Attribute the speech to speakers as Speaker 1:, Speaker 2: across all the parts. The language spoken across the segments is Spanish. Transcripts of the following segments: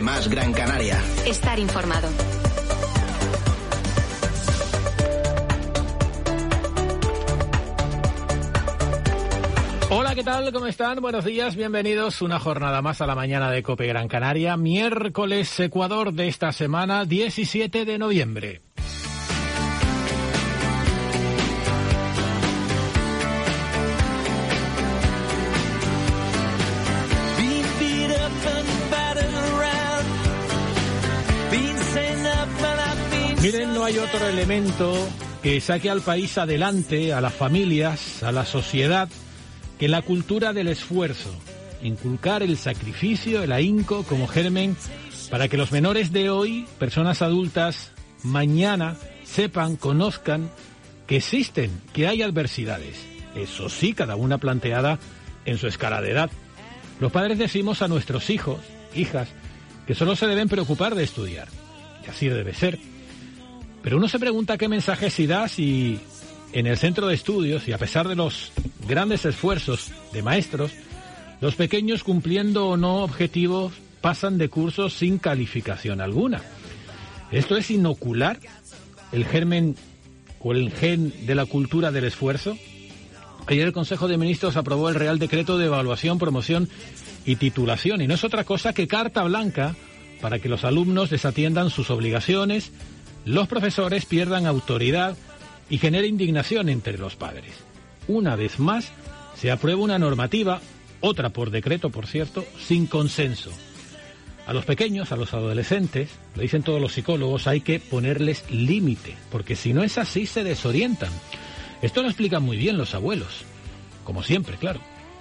Speaker 1: Más Gran Canaria.
Speaker 2: Estar informado.
Speaker 3: Hola, ¿qué tal? ¿Cómo están? Buenos días, bienvenidos una jornada más a la mañana de COPE Gran Canaria. Miércoles Ecuador de esta semana, 17 de noviembre. Miren, no hay otro elemento que saque al país adelante, a las familias, a la sociedad, que la cultura del esfuerzo, inculcar el sacrificio, el ahínco como germen para que los menores de hoy, personas adultas, mañana sepan, conozcan que existen, que hay adversidades. Eso sí, cada una planteada en su escala de edad. Los padres decimos a nuestros hijos, hijas, que solo se deben preocupar de estudiar. Y así debe ser. Pero uno se pregunta qué mensaje si da si en el centro de estudios, y a pesar de los grandes esfuerzos de maestros, los pequeños, cumpliendo o no objetivos, pasan de cursos sin calificación alguna. ¿Esto es inocular el germen o el gen de la cultura del esfuerzo? Ayer el Consejo de Ministros aprobó el Real Decreto de Evaluación, Promoción y Titulación, y no es otra cosa que carta blanca para que los alumnos desatiendan sus obligaciones, los profesores pierdan autoridad y genere indignación entre los padres. Una vez más, se aprueba una normativa, otra por decreto, por cierto, sin consenso. A los pequeños, a los adolescentes, lo dicen todos los psicólogos, hay que ponerles límite, porque si no es así se desorientan. Esto lo explican muy bien los abuelos, como siempre, claro.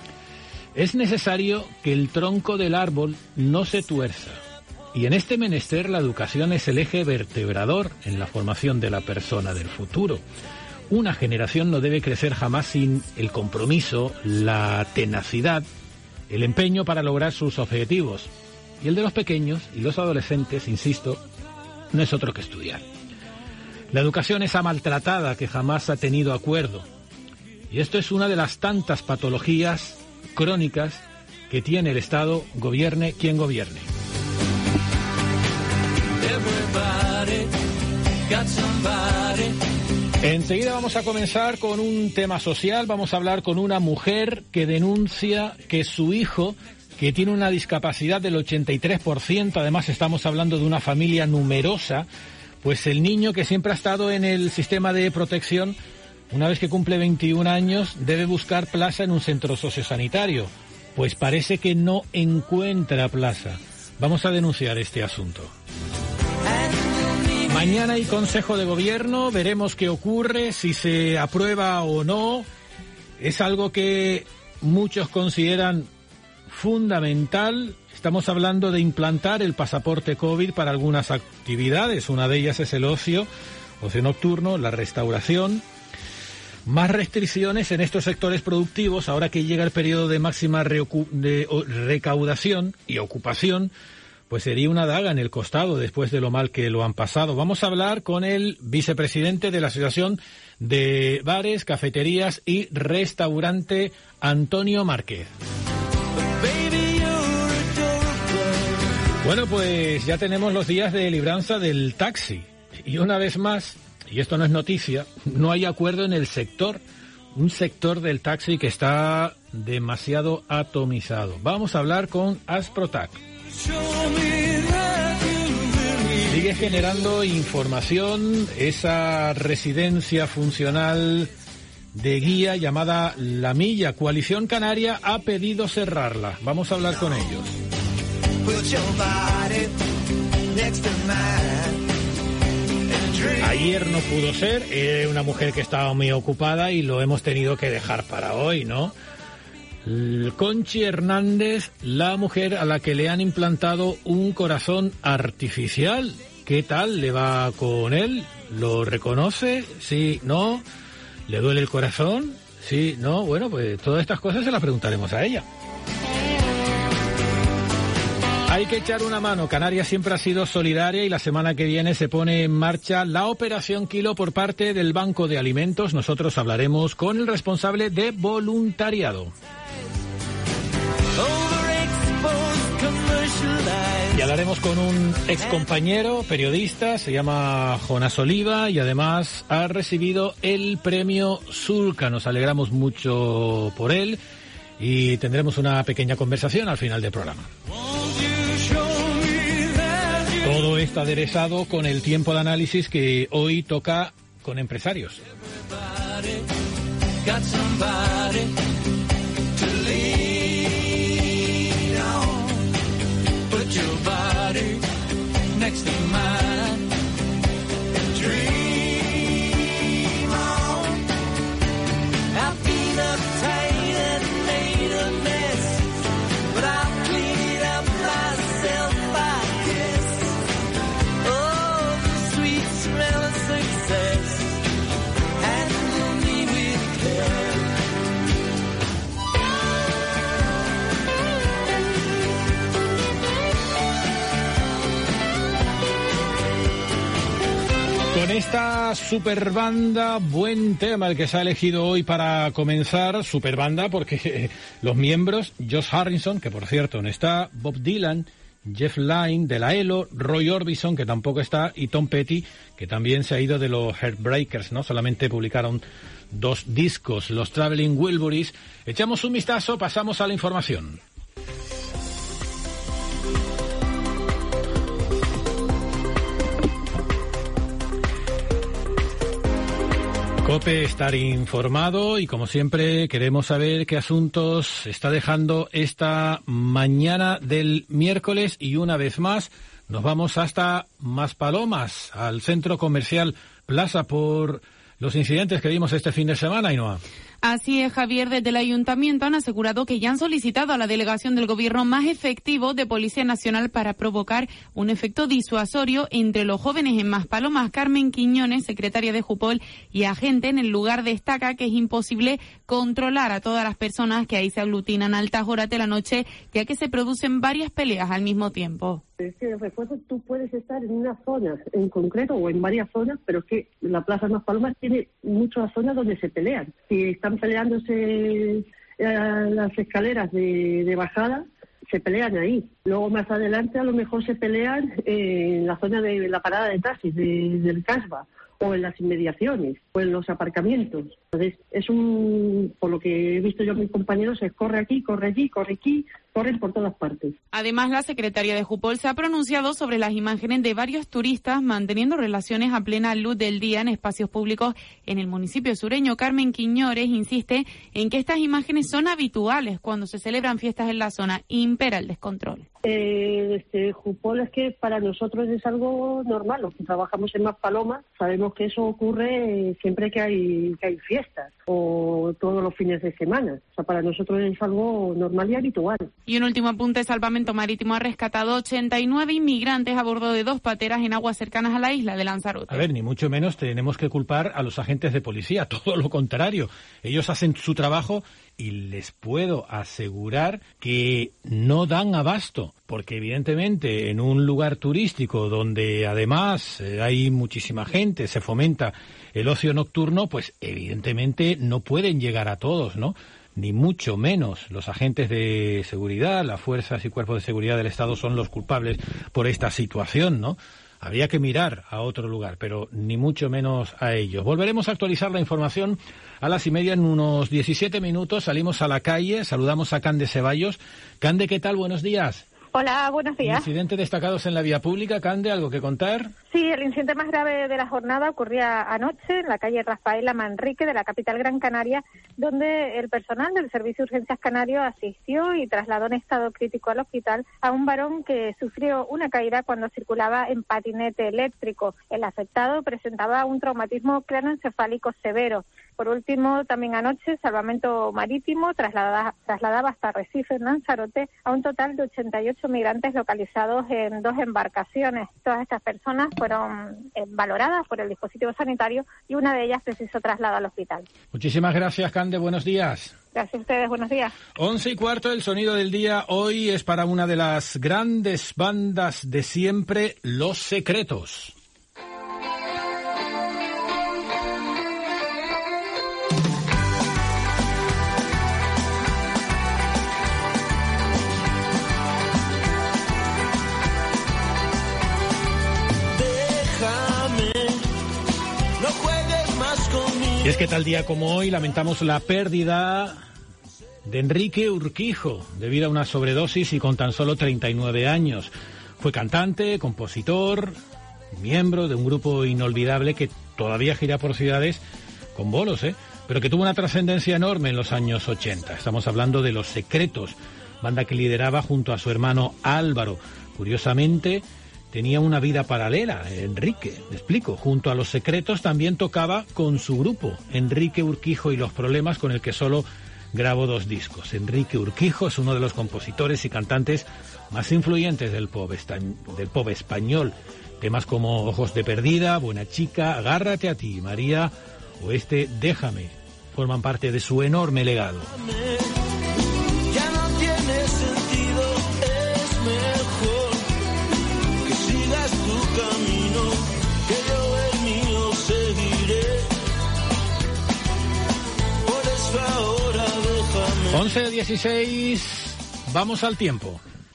Speaker 3: Es necesario que el tronco del árbol no se tuerza. Y en este menester la educación es el eje vertebrador en la formación de la persona del futuro. Una generación no debe crecer jamás sin el compromiso, la tenacidad, el empeño para lograr sus objetivos. Y el de los pequeños y los adolescentes, insisto, no es otro que estudiar. La educación esa maltratada que jamás ha tenido acuerdo. Y esto es una de las tantas patologías crónicas que tiene el Estado, gobierne quien gobierne. Enseguida vamos a comenzar con un tema social. Vamos a hablar con una mujer que denuncia que su hijo, que tiene una discapacidad del 83%, además estamos hablando de una familia numerosa, pues el niño que siempre ha estado en el sistema de protección, una vez que cumple 21 años, debe buscar plaza en un centro sociosanitario. Pues parece que no encuentra plaza. Vamos a denunciar este asunto. Mañana hay Consejo de Gobierno, veremos qué ocurre, si se aprueba o no. Es algo que muchos consideran fundamental. Estamos hablando de implantar el pasaporte COVID para algunas actividades. Una de ellas es el ocio nocturno, la restauración. Más restricciones en estos sectores productivos, ahora que llega el periodo de máxima recaudación y ocupación, pues sería una daga en el costado después de lo mal que lo han pasado. Vamos a hablar con el vicepresidente de la Asociación de Bares, Cafeterías y Restaurante, Antonio Márquez. Bueno, pues ya tenemos los días de libranza del taxi. Y una vez más, y esto no es noticia, no hay acuerdo en el sector. Un sector del taxi que está demasiado atomizado. Vamos a hablar con Asprotac. Sigue generando información esa residencia funcional de guía llamada La Milla. Coalición Canaria ha pedido cerrarla. Vamos a hablar con ellos. Ayer no pudo ser, era una mujer que estaba muy ocupada y lo hemos tenido que dejar para hoy, ¿no? Conchi Hernández, la mujer a la que le han implantado un corazón artificial. ¿Qué tal le va con él? ¿Lo reconoce? ¿Sí? ¿No? ¿Le duele el corazón? ¿Sí? ¿No? Bueno, pues todas estas cosas se las preguntaremos a ella. Hay que echar una mano. Canarias siempre ha sido solidaria y la semana que viene se pone en marcha la Operación Kilo por parte del Banco de Alimentos. Nosotros hablaremos con el responsable de voluntariado. Y hablaremos con un excompañero periodista, se llama Jonás Oliva y además ha recibido el premio Sulca. Nos alegramos mucho por él y tendremos una pequeña conversación al final del programa. Todo está aderezado con el tiempo de análisis que hoy toca con empresarios.
Speaker 1: Next to mine and dream on. I've been uptight and made a mess, but I'll clean it up myself, I guess. Oh, the sweet smell of success, handle me with care.
Speaker 3: Con esta superbanda, buen tema el que se ha elegido hoy para comenzar, superbanda porque los miembros, Josh Harrison, que por cierto no está, Bob Dylan, Jeff Lynne de la ELO, Roy Orbison, que tampoco está, y Tom Petty, que también se ha ido de los Heartbreakers, ¿no? Solamente publicaron 2 discos, los Traveling Wilburys. Echamos un vistazo, pasamos a la información. COPE, estar informado y como siempre queremos saber qué asuntos está dejando esta mañana del miércoles y una vez más nos vamos hasta Maspalomas, al centro comercial Plaza por los incidentes que vimos este fin de semana, Ainhoa.
Speaker 2: Así es, Javier. Desde el Ayuntamiento han asegurado que ya han solicitado a la delegación del Gobierno más efectivos de Policía Nacional para provocar un efecto disuasorio entre los jóvenes en Maspalomas. Carmen Quiñones, secretaria de Jupol y agente en el lugar, destaca que es imposible controlar a todas las personas que ahí se aglutinan a altas horas de la noche, ya que se producen varias peleas al mismo tiempo.
Speaker 4: Es que el refuerzo tú puedes estar en una zona en concreto o en varias zonas, pero es que la Plaza de Maspalomas tiene muchas zonas donde se pelean. Si están peleándose las escaleras de bajada, se pelean ahí. Luego más adelante a lo mejor se pelean en la zona de la parada de taxis del Casbah, o en las inmediaciones, o en los aparcamientos. Entonces, por lo que he visto yo a mis compañeros, es corre aquí, corre allí, corre aquí, corren por todas partes.
Speaker 2: Además, la secretaria de Jupol se ha pronunciado sobre las imágenes de varios turistas manteniendo relaciones a plena luz del día en espacios públicos en el municipio sureño. Carmen Quiñones insiste en que estas imágenes son habituales cuando se celebran fiestas en la zona y impera el descontrol.
Speaker 4: Jupol es que para nosotros es algo normal. Los que trabajamos en Maspalomas sabemos que eso ocurre siempre que hay fiestas o todos los fines de semana. O sea, para nosotros es algo normal y habitual.
Speaker 2: Y un último apunte: Salvamento Marítimo ha rescatado 89 inmigrantes a bordo de 2 pateras en aguas cercanas a la isla de Lanzarote.
Speaker 3: A ver, ni mucho menos tenemos que culpar a los agentes de policía, todo lo contrario. Ellos hacen su trabajo y les puedo asegurar que no dan abasto, porque evidentemente en un lugar turístico donde además hay muchísima gente, se fomenta el ocio nocturno, pues evidentemente no pueden llegar a todos, ¿no? Ni mucho menos. Los agentes de seguridad, las fuerzas y cuerpos de seguridad del Estado son los culpables por esta situación, ¿no? Habría que mirar a otro lugar, pero ni mucho menos a ellos. Volveremos a actualizar la información a las 1:30 en unos 17 minutos. Salimos a la calle, saludamos a Cande Ceballos. Cande, ¿qué tal? Buenos días.
Speaker 5: Hola, buenos días.
Speaker 3: Incidentes destacados en la vía pública. Cande, ¿algo que contar?
Speaker 5: Sí, el incidente más grave de la jornada ocurría anoche en la calle Rafaela Manrique de la capital Gran Canaria, donde el personal del Servicio de Urgencias Canario asistió y trasladó en estado crítico al hospital a un varón que sufrió una caída cuando circulaba en patinete eléctrico. El afectado presentaba un traumatismo craneoencefálico severo. Por último, también anoche, Salvamento Marítimo trasladaba hasta Recife, en Lanzarote, a un total de 88 migrantes localizados en 2 embarcaciones. Todas estas personas fueron valoradas por el dispositivo sanitario y una de ellas precisó traslado al hospital.
Speaker 3: Muchísimas gracias, Cande. Buenos días.
Speaker 5: Gracias a ustedes. Buenos días.
Speaker 3: 11:15, el sonido del día hoy es para una de las grandes bandas de siempre, Los Secretos. es que tal día como hoy lamentamos la pérdida de Enrique Urquijo debido a una sobredosis y con tan solo 39 años. Fue cantante, compositor, miembro de un grupo inolvidable que todavía gira por ciudades con bolos, pero que tuvo una trascendencia enorme en los años 80. Estamos hablando de Los Secretos, banda que lideraba junto a su hermano Álvaro. Curiosamente, tenía una vida paralela, Enrique, me explico. Junto a Los Secretos también tocaba con su grupo, Enrique Urquijo y los Problemas, con el que solo grabó 2 discos. Enrique Urquijo es uno de los compositores y cantantes más influyentes del pop español. Temas como Ojos de Perdida, Buena Chica, Agárrate a ti, María o Déjame forman parte de su enorme legado.
Speaker 1: Ya no tiene sentido, es mejor que sigas tu camino, que yo el mío seguiré. Por eso ahora déjame.
Speaker 3: 11:16, vamos al tiempo.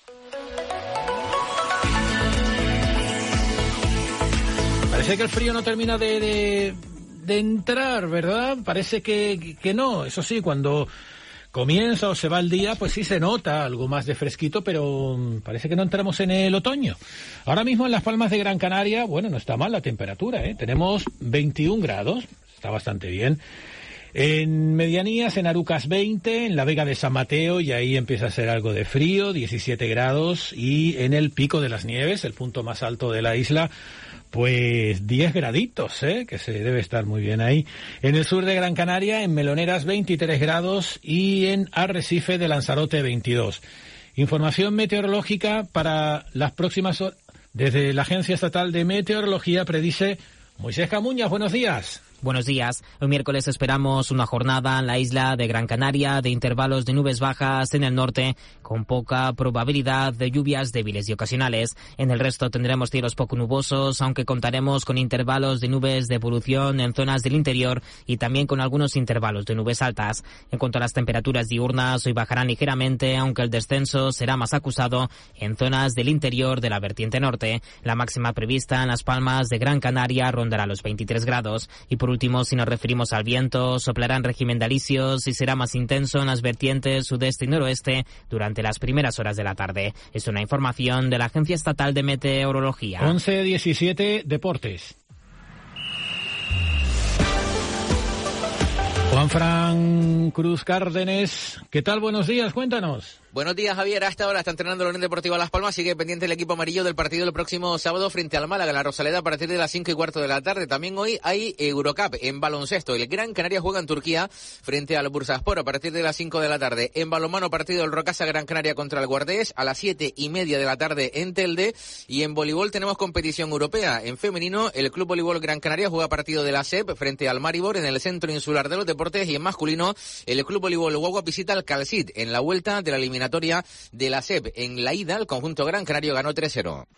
Speaker 3: Parece que el frío no termina de entrar, ¿verdad? Parece que no. Eso sí, cuando comienza o se va el día, pues sí se nota algo más de fresquito, pero parece que no entramos en el otoño. Ahora mismo en Las Palmas de Gran Canaria, bueno, no está mal la temperatura, Tenemos 21 grados, está bastante bien. En Medianías, en Arucas 20, en la Vega de San Mateo, y ahí empieza a ser algo de frío, 17 grados, y en el Pico de las Nieves, el punto más alto de la isla, pues 10 graditos, que se debe estar muy bien ahí. En el sur de Gran Canaria, en Meloneras 23 grados y en Arrecife de Lanzarote 22. Información meteorológica para las próximas horas. Desde la Agencia Estatal de Meteorología predice Moisés Camuñas. Buenos días.
Speaker 6: Buenos días. Hoy miércoles esperamos una jornada en la isla de Gran Canaria de intervalos de nubes bajas en el norte, con poca probabilidad de lluvias débiles y ocasionales. En el resto tendremos cielos poco nubosos, aunque contaremos con intervalos de nubes de evolución en zonas del interior y también con algunos intervalos de nubes altas. En cuanto a las temperaturas diurnas, hoy bajarán ligeramente, aunque el descenso será más acusado en zonas del interior de la vertiente norte. La máxima prevista en Las Palmas de Gran Canaria rondará los 23 grados. Y por último, si nos referimos al viento, soplará en régimen de alisios y será más intenso en las vertientes sudeste y noroeste durante las primeras horas de la tarde. Es una información de la Agencia Estatal de Meteorología.
Speaker 3: 11:17, Deportes. Juanfran Cruz Cárdenes, ¿qué tal? Buenos días, cuéntanos.
Speaker 7: Buenos días, Javier. A esta hora está entrenando la Unión Deportiva Las Palmas. Sigue pendiente el equipo amarillo del partido del próximo sábado frente al Málaga en la Rosaleda a partir de las 5:15 de la tarde. También hoy hay Eurocup en baloncesto. El Gran Canaria juega en Turquía frente al Bursaspor a partir de las 5 de la tarde. En balonmano, partido del Rocasa Gran Canaria contra el Guardés a las 7:30 de la tarde en Telde. Y en voleibol tenemos competición europea. En femenino, el Club Voleibol Gran Canaria juega partido de la SEP frente al Maribor en el Centro Insular de los Deportes. Y en masculino, el Club Voleibol Guagua visita al Calcit en la vuelta de la eliminatoria de la SEP. En la ida, el conjunto Gran Canario ganó 3-0.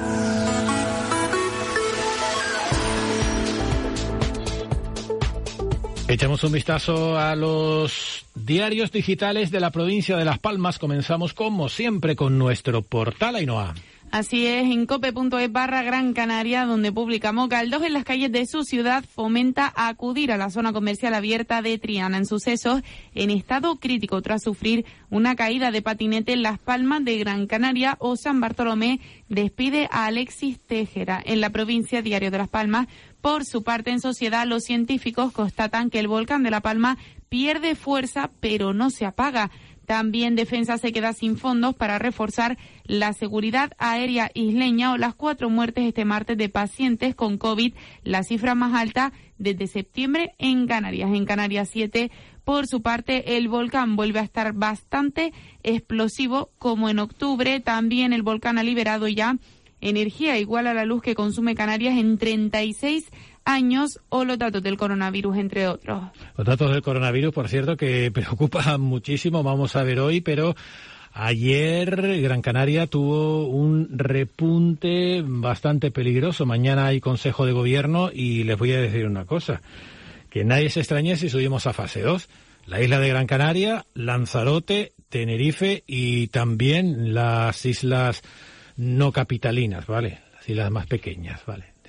Speaker 3: Echamos un vistazo a los diarios digitales de la provincia de Las Palmas. Comenzamos, como siempre, con nuestro portal Ainhoa.
Speaker 2: Así es, en cope.es/Gran Canaria, donde publicamos: Galdós en las calles de su ciudad fomenta a acudir a la zona comercial abierta de Triana en sucesos en estado crítico tras sufrir una caída de patinete en Las Palmas de Gran Canaria. O San Bartolomé despide a Alexis Tejera. En la provincia, Diario de Las Palmas, por su parte, en Sociedad, los científicos constatan que el volcán de La Palma pierde fuerza pero no se apaga. También Defensa se queda sin fondos para reforzar la seguridad aérea isleña. O las 4 muertes este martes de pacientes con COVID, la cifra más alta desde septiembre en Canarias. En Canarias 7, por su parte, el volcán vuelve a estar bastante explosivo como en octubre. También el volcán ha liberado ya energía igual a la luz que consume Canarias en 36 años, o los datos del coronavirus, entre otros.
Speaker 3: Los datos del coronavirus, por cierto, que preocupan muchísimo, vamos a ver hoy, pero ayer Gran Canaria tuvo un repunte bastante peligroso. Mañana hay Consejo de Gobierno y les voy a decir una cosa, que nadie se extrañe si subimos a fase 2. La isla de Gran Canaria, Lanzarote, Tenerife y también las islas no capitalinas, ¿vale? Las islas más pequeñas, ¿vale?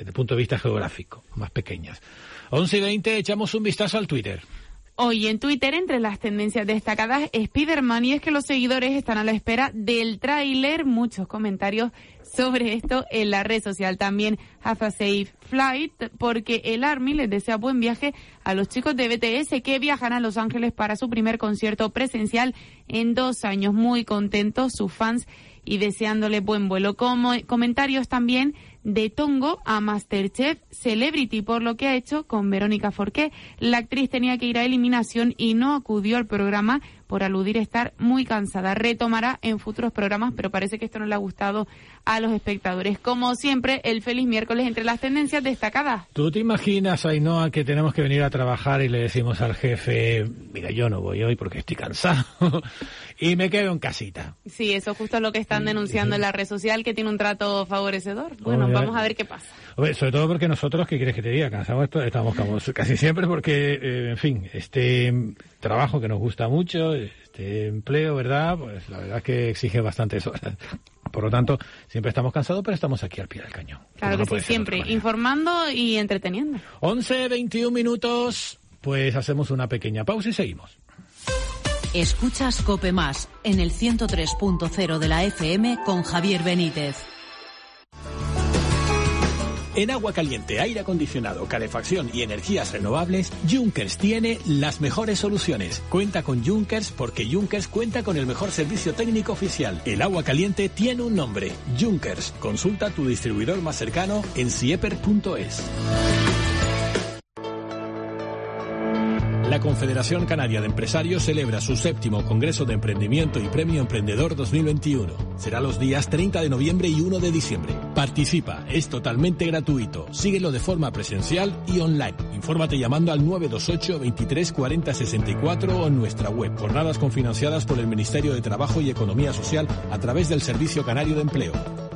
Speaker 3: desde el punto de vista geográfico, más pequeñas. 11:20, echamos un vistazo al Twitter.
Speaker 2: Hoy en Twitter, entre las tendencias destacadas, Spider-Man, y es que los seguidores están a la espera del tráiler. Muchos comentarios sobre esto en la red social. También Have a Safe Flight, porque el Army les desea buen viaje a los chicos de BTS que viajan a Los Ángeles para su primer concierto presencial en 2 años. Muy contentos sus fans y deseándole buen vuelo. Como comentarios también de Tongo a Masterchef Celebrity por lo que ha hecho con Verónica Forqué. La actriz tenía que ir a eliminación y no acudió al programa por aludir a estar muy cansada. Retomará en futuros programas, pero parece que esto no le ha gustado a los espectadores. Como siempre, el feliz miércoles entre las tendencias destacadas.
Speaker 3: ¿Tú te imaginas, Ainhoa, que tenemos que venir a trabajar y le decimos al jefe, mira, yo no voy hoy porque estoy cansado y me quedo en casita? Sí,
Speaker 2: eso justo es lo que están denunciando en la red social, que tiene un trato favorecedor. Bueno, vamos a ver qué pasa.
Speaker 3: Sobre todo porque nosotros, ¿qué quieres que te diga? Cansados estamos casi siempre porque, en fin, este trabajo que nos gusta mucho, este empleo, ¿verdad? Pues la verdad es que exige bastantes horas. Por lo tanto, siempre estamos cansados, pero estamos aquí al pie del cañón.
Speaker 2: Claro que sí, siempre informando y entreteniendo.
Speaker 3: 11:21 minutos, pues hacemos una pequeña pausa y seguimos.
Speaker 8: Escuchas COPE Más en el 103.0 de la FM con Javier Benítez.
Speaker 9: En agua caliente, aire acondicionado, calefacción y energías renovables, Junkers tiene las mejores soluciones. Cuenta con Junkers porque Junkers cuenta con el mejor servicio técnico oficial. El agua caliente tiene un nombre, Junkers. Consulta tu distribuidor más cercano en sieper.es. La Confederación Canaria de Empresarios celebra su 7º Congreso de Emprendimiento y Premio Emprendedor 2021. Será los días 30 de noviembre y 1 de diciembre. Participa, es totalmente gratuito. Síguelo de forma presencial y online. Infórmate llamando al 928 23 40 64 o en nuestra web. Jornadas confinanciadas por el Ministerio de Trabajo y Economía Social a través del Servicio Canario de Empleo.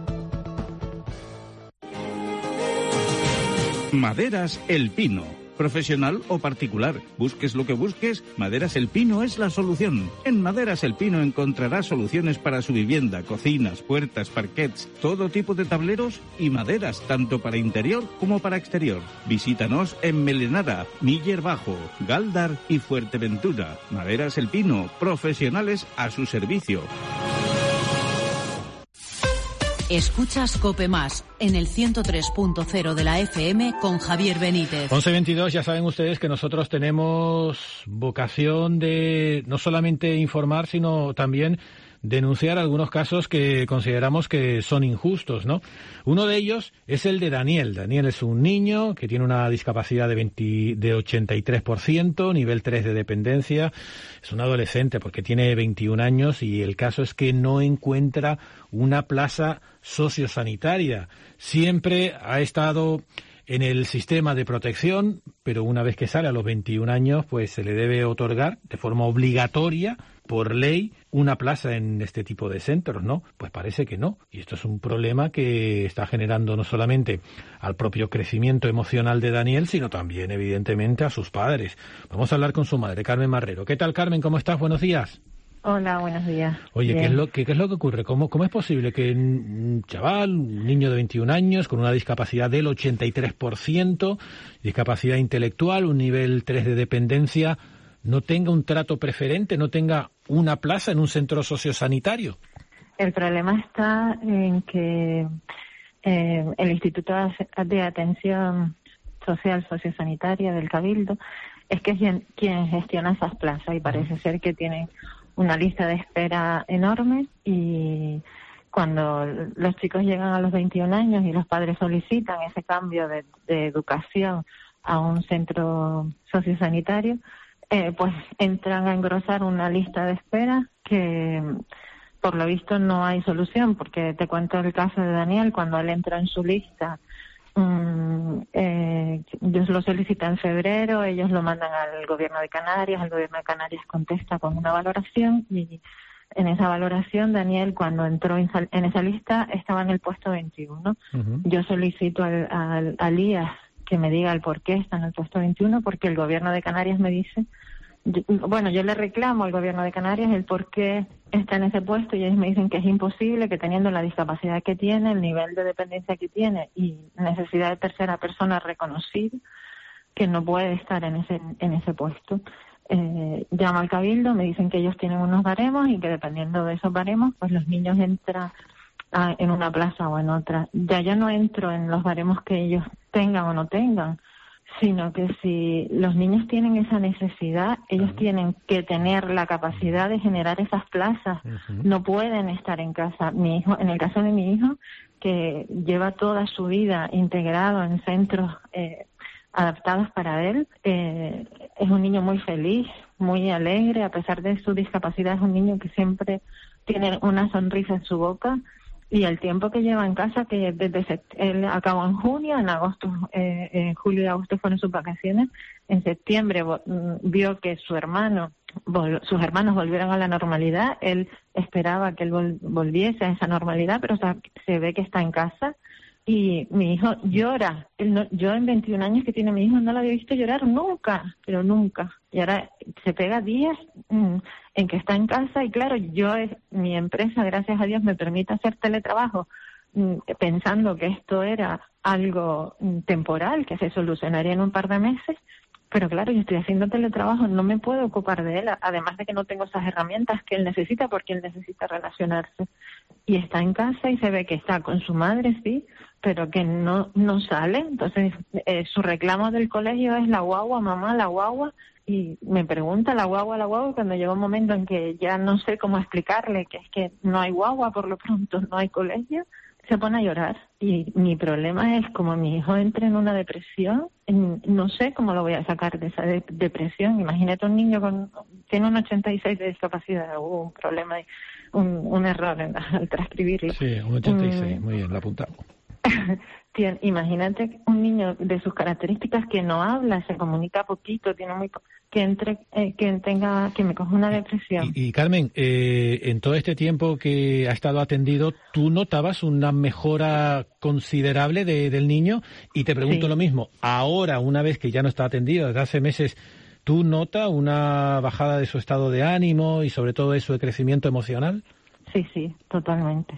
Speaker 10: Maderas El Pino. Profesional o particular, busques lo que busques, Maderas El Pino es la solución. En Maderas El Pino encontrarás soluciones para su vivienda, cocinas, puertas, parquets, todo tipo de tableros y maderas, tanto para interior como para exterior. Visítanos en Melenara, Miller Bajo, Galdar y Fuerteventura. Maderas El Pino, profesionales a su servicio.
Speaker 8: Escuchas COPE Más en el 103.0 de la FM con Javier Benítez.
Speaker 3: 11:22, ya saben ustedes que nosotros tenemos vocación de no solamente informar, sino también denunciar algunos casos que consideramos que son injustos, ¿no? Uno de ellos es el de Daniel. Daniel es un niño que tiene una discapacidad de 83%, nivel 3 de dependencia. Es un adolescente porque tiene 21 años y el caso es que no encuentra una plaza sociosanitaria. Siempre ha estado en el sistema de protección, pero una vez que sale a los 21 años, pues se le debe otorgar de forma obligatoria, por ley, una plaza en este tipo de centros, ¿no? Pues parece que no. Y esto es un problema que está generando no solamente al propio crecimiento emocional de Daniel, sino también, evidentemente, a sus padres. Vamos a hablar con su madre, Carmen Marrero. ¿Qué tal, Carmen? ¿Cómo estás? Buenos días.
Speaker 11: Hola, buenos días.
Speaker 3: Oye, ¿qué es lo que ocurre? ¿Cómo es posible que un chaval, un niño de 21 años, con una discapacidad del 83%, discapacidad intelectual, un nivel 3 de dependencia, no tenga un trato preferente, no tenga una plaza en un centro sociosanitario?
Speaker 11: El problema está en que el Instituto de Atención Social Sociosanitaria del Cabildo es que es quien gestiona esas plazas y parece ser que tienen una lista de espera enorme y cuando los chicos llegan a los 21 años y los padres solicitan ese cambio de educación a un centro sociosanitario, pues entran a engrosar una lista de espera que por lo visto no hay solución, porque te cuento el caso de Daniel. Cuando él entra en su lista, ellos lo solicitan en febrero, ellos lo mandan al gobierno de Canarias, el gobierno de Canarias contesta con una valoración y en esa valoración Daniel, cuando entró en esa lista, estaba en el puesto 21. Uh-huh. Yo solicito al IAS que me diga el por qué está en el puesto 21, porque el gobierno de Canarias me dice yo le reclamo al Gobierno de Canarias el por qué está en ese puesto y ellos me dicen que es imposible, que teniendo la discapacidad que tiene, el nivel de dependencia que tiene y necesidad de tercera persona reconocida, que no puede estar en ese puesto. Llamo al Cabildo, me dicen que ellos tienen unos baremos y que dependiendo de esos baremos, pues los niños entran en una plaza o en otra. Ya yo no entro en los baremos que ellos tengan o no tengan, sino que si los niños tienen esa necesidad, ellos tienen que tener la capacidad de generar esas plazas. No pueden estar en casa. Mi hijo, en el caso de mi hijo, que lleva toda su vida integrado en centros adaptados para él, es un niño muy feliz, muy alegre, a pesar de su discapacidad, es un niño que siempre tiene una sonrisa en su boca. Y el tiempo que lleva en casa, que desde él acabó en junio, en agosto, en julio y agosto fueron sus vacaciones, en septiembre vio que sus hermanos volvieron a la normalidad, él esperaba que él volviese a esa normalidad, pero se ve que está en casa. Y mi hijo llora. Yo en 21 años que tiene mi hijo no lo había visto llorar nunca, pero nunca. Y ahora se pega días en que está en casa y claro, mi empresa, gracias a Dios, me permite hacer teletrabajo pensando que esto era algo temporal, que se solucionaría en un par de meses. Pero claro, yo estoy haciendo teletrabajo, no me puedo ocupar de él, además de que no tengo esas herramientas que él necesita porque él necesita relacionarse. Y está en casa y se ve que está con su madre, sí, pero que no sale. Entonces, su reclamo del colegio es la guagua, mamá, la guagua. Y me pregunta la guagua, y cuando llega un momento en que ya no sé cómo explicarle que es que no hay guagua, por lo pronto no hay colegio, se pone a llorar. Y mi problema es, como mi hijo entra en una depresión, no sé cómo lo voy a sacar de esa depresión. Imagínate un niño tiene un 86 de discapacidad, hubo un problema, un error al transcribirlo. Sí, un 86, muy bien, lo apuntamos. Imagínate un niño de sus características que no habla, se comunica poquito, que me coja una depresión.
Speaker 3: Y Carmen, en todo este tiempo que ha estado atendido, ¿tú notabas una mejora considerable del niño? Y te pregunto lo mismo, ahora, una vez que ya no está atendido, desde hace meses, ¿tú notas una bajada de su estado de ánimo y sobre todo de su crecimiento emocional?
Speaker 11: Sí, totalmente.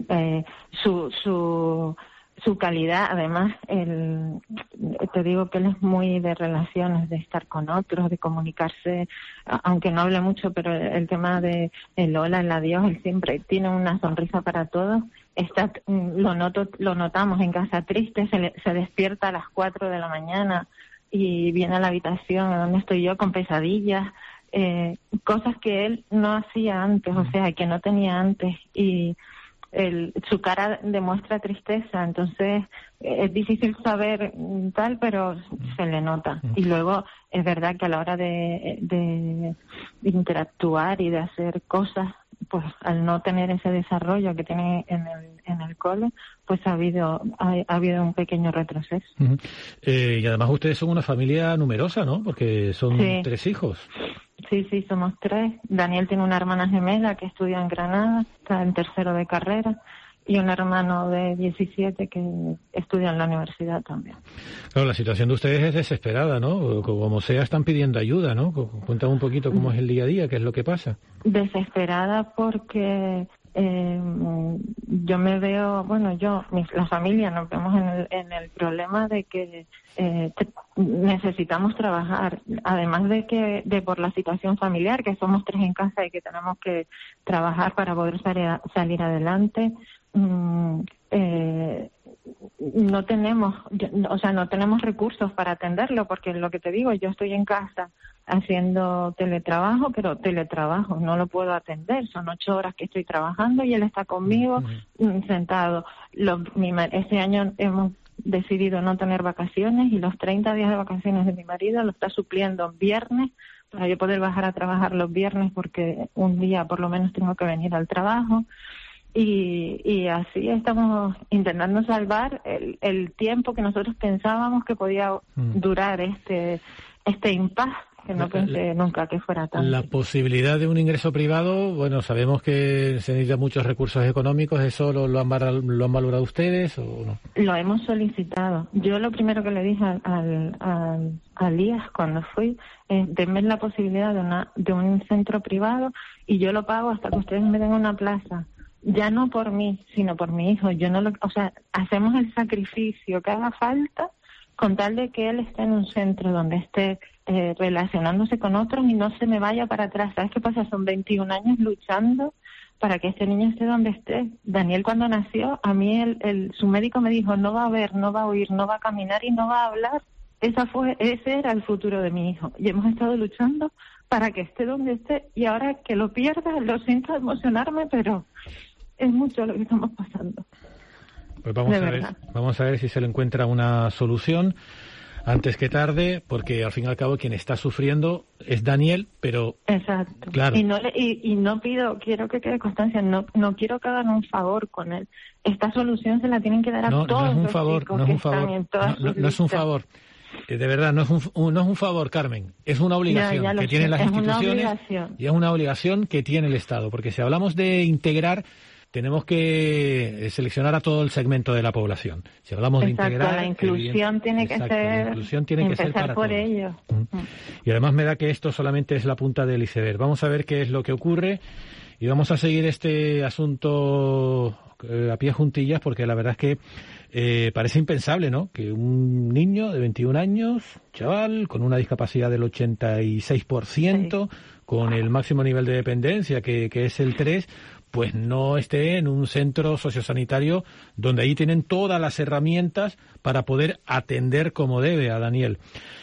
Speaker 11: Su calidad, además, te digo que él es muy de relaciones, de estar con otros, de comunicarse, aunque no hable mucho, pero el tema de el hola, el adiós, él siempre tiene una sonrisa para todos. Lo notamos en casa triste, se despierta a las 4 de la mañana y viene a la habitación donde estoy yo con pesadillas, cosas que él no hacía antes, o sea, que no tenía antes, y su cara demuestra tristeza, entonces es difícil saber tal, pero se le nota. Y luego es verdad que a la hora de interactuar y de hacer cosas, pues al no tener ese desarrollo que tiene en el cole, pues ha habido un pequeño retroceso.
Speaker 3: Y además ustedes son una familia numerosa, ¿no? Porque son 3 hijos.
Speaker 11: Sí, somos 3. Daniel tiene una hermana gemela que estudia en Granada, está en tercero de carrera, y un hermano de 17 que estudia en la universidad también.
Speaker 3: Claro, la situación de ustedes es desesperada, ¿no? Como sea, están pidiendo ayuda, ¿no? Cuéntame un poquito cómo es el día a día, qué es lo que pasa.
Speaker 11: Desesperada porque yo me veo, la familia nos vemos en el problema de que necesitamos trabajar, además de por la situación familiar, que somos 3 en casa y que tenemos que trabajar para poder salir adelante. No tenemos recursos para atenderlo, porque lo que te digo, yo estoy en casa haciendo teletrabajo, pero teletrabajo no lo puedo atender, son 8 horas que estoy trabajando y él está conmigo sentado. Este año hemos decidido no tener vacaciones y los 30 días de vacaciones de mi marido lo está supliendo viernes para yo poder bajar a trabajar los viernes, porque un día por lo menos tengo que venir al trabajo. Y así estamos intentando salvar el tiempo que nosotros pensábamos que podía durar este impasse que no pensé nunca que fuera tanto.
Speaker 3: La posibilidad de un ingreso privado, bueno, sabemos que se necesitan muchos recursos económicos, ¿eso lo han valorado ustedes o no?
Speaker 11: Lo hemos solicitado. Yo lo primero que le dije al IAS cuando fui es: denme la posibilidad de un centro privado y yo lo pago hasta que ustedes me den una plaza. Ya no por mí, sino por mi hijo. Hacemos el sacrificio que haga falta con tal de que él esté en un centro donde esté relacionándose con otros y no se me vaya para atrás. ¿Sabes qué pasa? Son 21 años luchando para que este niño esté donde esté. Daniel, cuando nació, a mí su médico me dijo: no va a ver, no va a oír, no va a caminar y no va a hablar. Ese era el futuro de mi hijo. Y hemos estado luchando para que esté donde esté, y ahora que lo pierda, lo siento emocionarme, pero es mucho lo que estamos pasando.
Speaker 3: Pues vamos a ver si se le encuentra una solución antes que tarde, porque al fin y al cabo quien está sufriendo es Daniel, pero...
Speaker 11: Exacto.
Speaker 3: Claro.
Speaker 11: Y no pido, quiero que quede constancia, no quiero que hagan un favor con él. Esta solución se la tienen que dar a todos los chicos que están en todas sus listas.
Speaker 3: No es un favor. De verdad, no es un favor, Carmen. Es una obligación que tienen las instituciones y es una obligación que tiene el Estado. Porque si hablamos de integrar, tenemos que seleccionar a todo el segmento de la población. Si hablamos de integrar...
Speaker 11: La inclusión tiene que ser... Empezar por ello.
Speaker 3: Y además me da que esto solamente es la punta del iceberg. Vamos a ver qué es lo que ocurre y vamos a seguir este asunto a pie juntillas, porque la verdad es que parece impensable, ¿no?, que un niño de 21 años, chaval, con una discapacidad del 86%, con el máximo nivel de dependencia, que es el 3, pues no esté en un centro sociosanitario donde ahí tienen todas las herramientas para poder atender como debe a Daniel.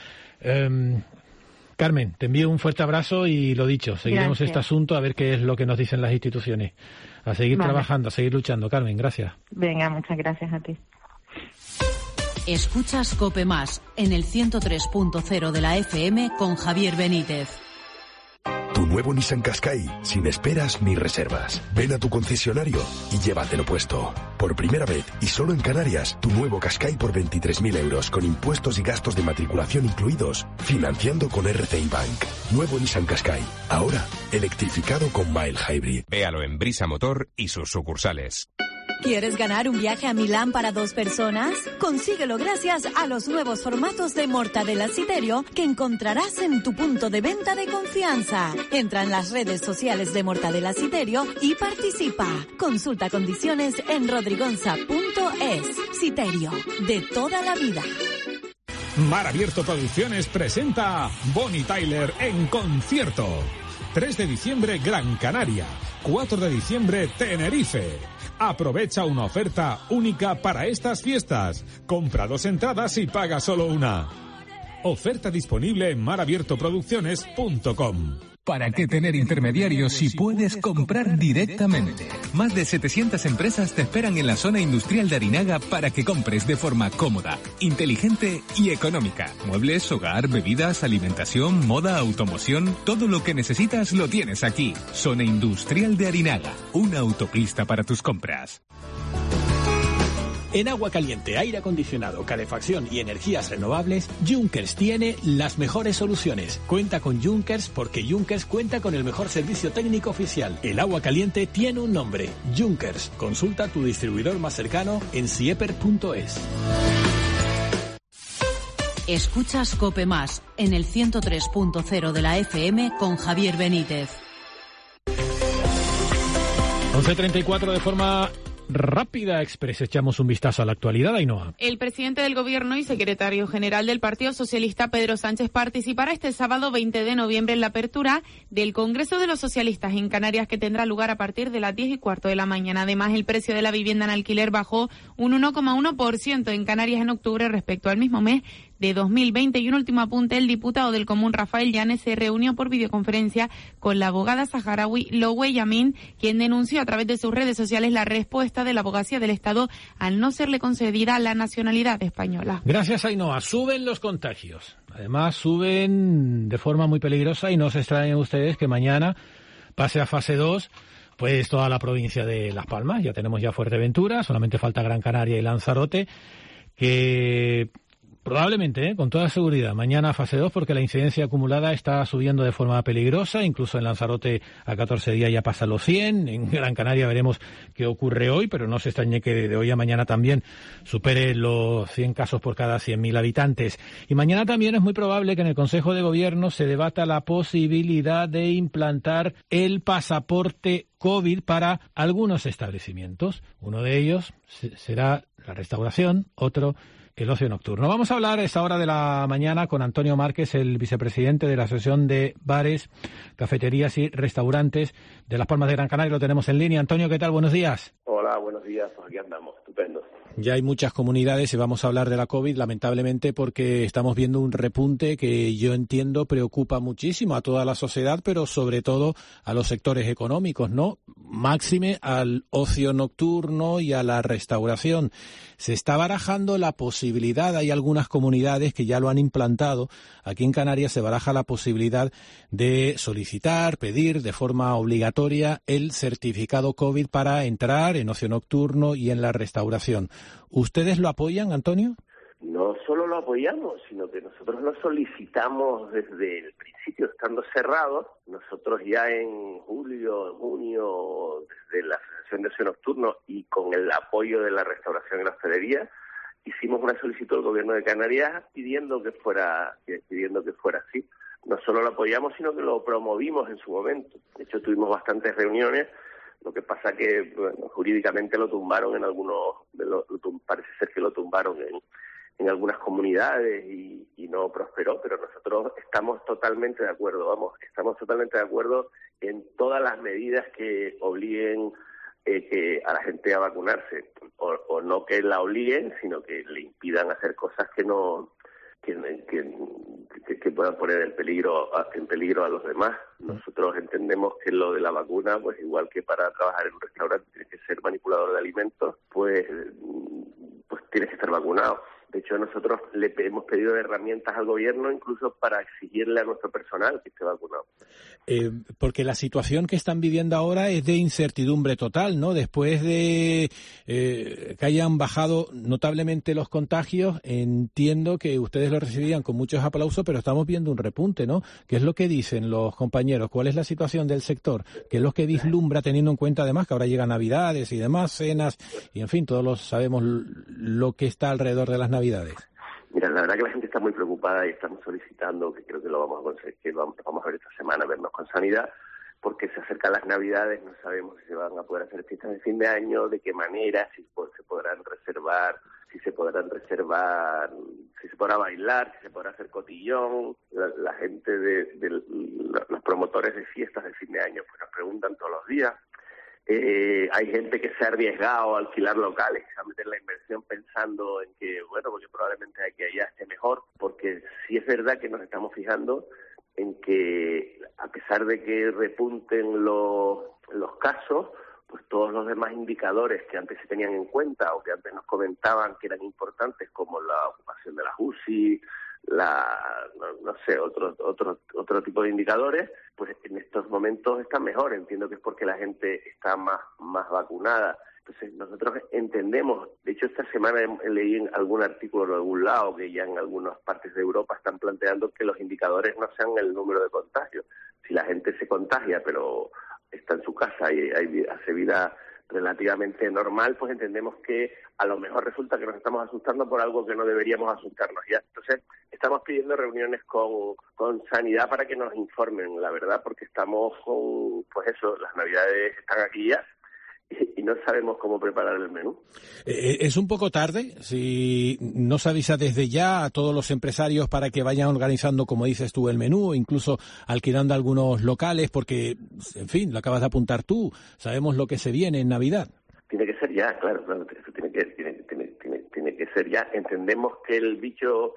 Speaker 3: Carmen, te envío un fuerte abrazo y lo dicho, seguiremos este asunto a ver qué es lo que nos dicen las instituciones. A seguir trabajando, a seguir luchando. Carmen, gracias.
Speaker 11: Venga, muchas gracias a ti.
Speaker 8: Escuchas COPE Más en el 103.0 de la FM con Javier Benítez.
Speaker 12: Tu nuevo Nissan Qashqai, sin esperas ni reservas. Ven a tu concesionario y llévatelo puesto. Por primera vez y solo en Canarias, tu nuevo Qashqai por 23.000 euros con impuestos y gastos de matriculación incluidos, financiando con RCI Bank. Nuevo Nissan Qashqai, ahora electrificado con mild hybrid.
Speaker 13: Véalo en Brisa Motor y sus sucursales.
Speaker 14: ¿Quieres ganar un viaje a Milán para 2 personas? Consíguelo gracias a los nuevos formatos de Mortadella Citerio que encontrarás en tu punto de venta de confianza. Entra en las redes sociales de Mortadella Citerio y participa. Consulta condiciones en rodrigonza.es. Citerio, de toda la vida.
Speaker 15: Mar Abierto Producciones presenta Bonnie Tyler en concierto. 3 de diciembre Gran Canaria, 4 de diciembre Tenerife. Aprovecha una oferta única para estas fiestas. Compra 2 entradas y paga solo una. Oferta disponible en marabiertoproducciones.com.
Speaker 16: ¿Para qué tener intermediarios si puedes comprar directamente? Más de 700 empresas te esperan en la zona industrial de Arinaga para que compres de forma cómoda, inteligente y económica. Muebles, hogar, bebidas, alimentación, moda, automoción, todo lo que necesitas lo tienes aquí. Zona industrial de Arinaga, una autopista para tus compras.
Speaker 9: En agua caliente, aire acondicionado, calefacción y energías renovables, Junkers tiene las mejores soluciones. Cuenta con Junkers porque Junkers cuenta con el mejor servicio técnico oficial. El agua caliente tiene un nombre, Junkers. Consulta a tu distribuidor más cercano en sieper.es.
Speaker 8: Escuchas COPE Más en el 103.0 de la FM con Javier Benítez.
Speaker 3: 11:34 de forma rápida express. Echamos un vistazo a la actualidad, Ainhoa.
Speaker 2: El presidente del Gobierno y secretario general del Partido Socialista, Pedro Sánchez, participará este sábado 20 de noviembre en la apertura del Congreso de los Socialistas en Canarias, que tendrá lugar a partir de las 10:15 de la mañana. Además, el precio de la vivienda en alquiler bajó un 1,1% en Canarias en octubre respecto al mismo mes de 2020. Y un último apunte: el diputado del Común, Rafael Llanes, se reunió por videoconferencia con la abogada saharaui Lowe Yamin, quien denunció a través de sus redes sociales la respuesta de la Abogacía del Estado al no serle concedida la nacionalidad española.
Speaker 3: Gracias, Ainhoa. Suben los contagios. Además, suben de forma muy peligrosa y no se extrañen ustedes que mañana pase a fase 2 pues toda la provincia de Las Palmas. Ya tenemos ya Fuerteventura, solamente falta Gran Canaria y Lanzarote, que Probablemente, con toda seguridad. Mañana fase 2 porque la incidencia acumulada está subiendo de forma peligrosa. Incluso en Lanzarote a 14 días ya pasa los 100. En Gran Canaria veremos qué ocurre hoy, pero no se extrañe que de hoy a mañana también supere los 100 casos por cada 100.000 habitantes. Y mañana también es muy probable que en el Consejo de Gobierno se debata la posibilidad de implantar el pasaporte COVID para algunos establecimientos. Uno de ellos será la restauración, otro el ocio nocturno. Vamos a hablar a esta hora de la mañana con Antonio Márquez, el vicepresidente de la Asociación de Bares, Cafeterías y Restaurantes de Las Palmas de Gran Canaria. Lo tenemos en línea. Antonio, ¿qué tal? Buenos días.
Speaker 17: Hola, buenos días. Pues aquí andamos. Estupendo.
Speaker 3: Ya hay muchas comunidades y vamos a hablar de la COVID, lamentablemente, porque estamos viendo un repunte que yo entiendo preocupa muchísimo a toda la sociedad, pero sobre todo a los sectores económicos, ¿no? Máxime al ocio nocturno y a la restauración. Se está barajando la posibilidad, hay algunas comunidades que ya lo han implantado, aquí en Canarias se baraja la posibilidad de solicitar, pedir de forma obligatoria el certificado COVID para entrar en ocio nocturno y en la restauración. ¿Ustedes lo apoyan, Antonio?
Speaker 17: No solo lo apoyamos, sino que nosotros lo solicitamos desde el principio, estando cerrados. Nosotros ya en junio, desde la Asociación de Ocio Nocturno y con el apoyo de la restauración y la hostelería, hicimos una solicitud al Gobierno de Canarias pidiendo que fuera así. No solo lo apoyamos, sino que lo promovimos en su momento. De hecho, tuvimos bastantes reuniones. Lo que pasa que jurídicamente lo tumbaron en algunos, parece ser que lo tumbaron en algunas comunidades y no prosperó, pero nosotros estamos totalmente de acuerdo, en todas las medidas que obliguen a la gente a vacunarse, o no que la obliguen, sino que le impidan hacer cosas que puedan poner en peligro a los demás. Nosotros entendemos que lo de la vacuna, pues igual que para trabajar en un restaurante tienes que ser manipulador de alimentos, pues tienes que estar vacunado. De hecho, nosotros le hemos pedido herramientas al gobierno incluso para exigirle a nuestro personal que esté vacunado.
Speaker 3: Porque la situación que están viviendo ahora es de incertidumbre total, ¿no? Después de que hayan bajado notablemente los contagios, entiendo que ustedes lo recibían con muchos aplausos, pero estamos viendo un repunte, ¿no? ¿Qué es lo que dicen los compañeros? ¿Cuál es la situación del sector? ¿Qué es lo que vislumbra, teniendo en cuenta además que ahora llegan Navidades y demás, cenas, y en fin, todos sabemos lo que está alrededor de las Navidades?
Speaker 17: Mira, la verdad que la gente está muy preocupada y estamos solicitando, que creo que lo vamos a conseguir, que vamos a ver esta semana, vernos con Sanidad, porque se acercan las Navidades, no sabemos si se van a poder hacer fiestas de fin de año, de qué manera, si se podrán reservar, si se podrá bailar, si se podrá hacer cotillón. La gente los promotores de fiestas de fin de año pues nos preguntan todos los días. Hay gente que se ha arriesgado a alquilar locales, a meter la inversión pensando en que, porque probablemente que allá esté mejor, porque sí es verdad que nos estamos fijando en que a pesar de que repunten los casos, pues todos los demás indicadores que antes se tenían en cuenta o que antes nos comentaban que eran importantes, como la ocupación de las UCI, otro tipo de indicadores, pues en estos momentos están mejor. Entiendo que es porque la gente está más vacunada. Entonces nosotros entendemos, de hecho esta semana leí en algún artículo en algún lado que ya en algunas partes de Europa están planteando que los indicadores no sean el número de contagios. Si la gente se contagia pero está en su casa y hace vida relativamente normal, pues entendemos que a lo mejor resulta que nos estamos asustando por algo que no deberíamos asustarnos ya. Entonces estamos pidiendo reuniones con Sanidad para que nos informen, la verdad, porque estamos las Navidades están aquí ya y no sabemos cómo preparar el menú.
Speaker 3: Es un poco tarde si no se avisa desde ya a todos los empresarios para que vayan organizando, como dices tú, el menú, incluso alquilando algunos locales, porque, en fin, lo acabas de apuntar tú, sabemos lo que se viene en Navidad.
Speaker 17: Tiene que ser ya, claro, eso tiene que ser ya. Entendemos que el bicho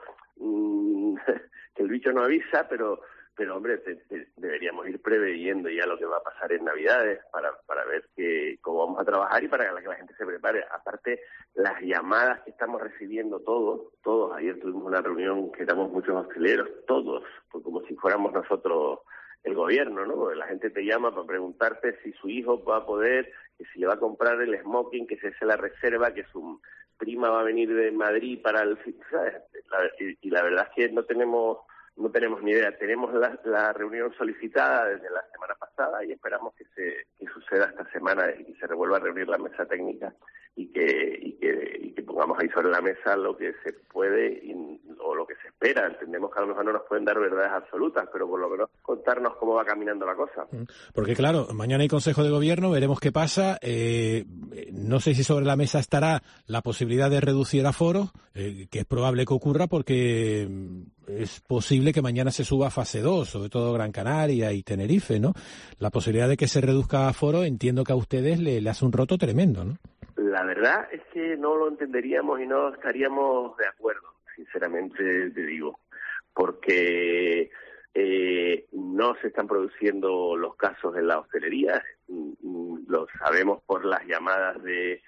Speaker 17: no avisa, pero hombre, deberíamos ir preveyendo ya lo que va a pasar en Navidades para ver cómo vamos a trabajar y para que la gente se prepare. Aparte, las llamadas que estamos recibiendo todos, ayer tuvimos una reunión que éramos muchos hosteleros, todos, pues como si fuéramos nosotros el gobierno, ¿no? La gente te llama para preguntarte si su hijo va a poder, que si le va a comprar el smoking, que se hace la reserva, que prima va a venir de Madrid para el... ¿sabes? Y la verdad es que no tenemos ni idea. Tenemos la reunión solicitada desde la semana pasada y esperamos que suceda esta semana y que se revuelva a reunir la mesa técnica y que pongamos ahí sobre la mesa lo que se puede o lo que se espera. Entendemos que a lo mejor no nos pueden dar verdades absolutas, pero por lo menos contarnos cómo va caminando la cosa.
Speaker 3: Porque claro, mañana hay Consejo de Gobierno, veremos qué pasa. No sé si sobre la mesa estará la posibilidad de reducir aforos, que es probable que ocurra porque es posible que mañana se suba a fase 2, sobre todo Gran Canaria y Tenerife, ¿no? La posibilidad de que se reduzca aforo, entiendo que a ustedes le hace un roto tremendo, ¿no?
Speaker 17: La verdad es que no lo entenderíamos y no estaríamos de acuerdo, sinceramente te digo, porque no se están produciendo los casos en la hostelería, lo sabemos por las llamadas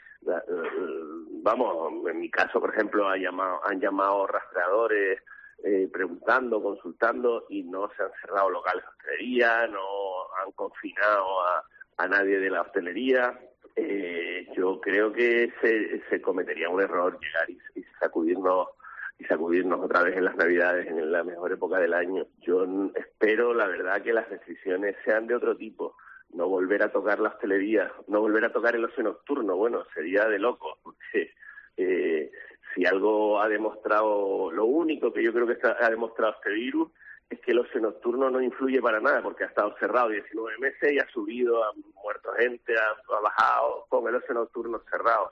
Speaker 17: en mi caso, por ejemplo, han llamado rastreadores preguntando, consultando y no se han cerrado locales de hostelería, no han confinado a nadie de la hostelería. Yo creo que se cometería un error llegar y sacudirnos otra vez en las Navidades, en la mejor época del año. Yo espero, la verdad, que las restricciones sean de otro tipo. No volver a tocar la hostelería, no volver a tocar el ocio nocturno. Bueno, sería de loco, porque si algo ha demostrado, lo único que yo creo que ha demostrado este virus es que el ocio nocturno no influye para nada, porque ha estado cerrado 19 meses y ha subido, ha muerto gente, ha bajado con el ocio nocturno cerrado.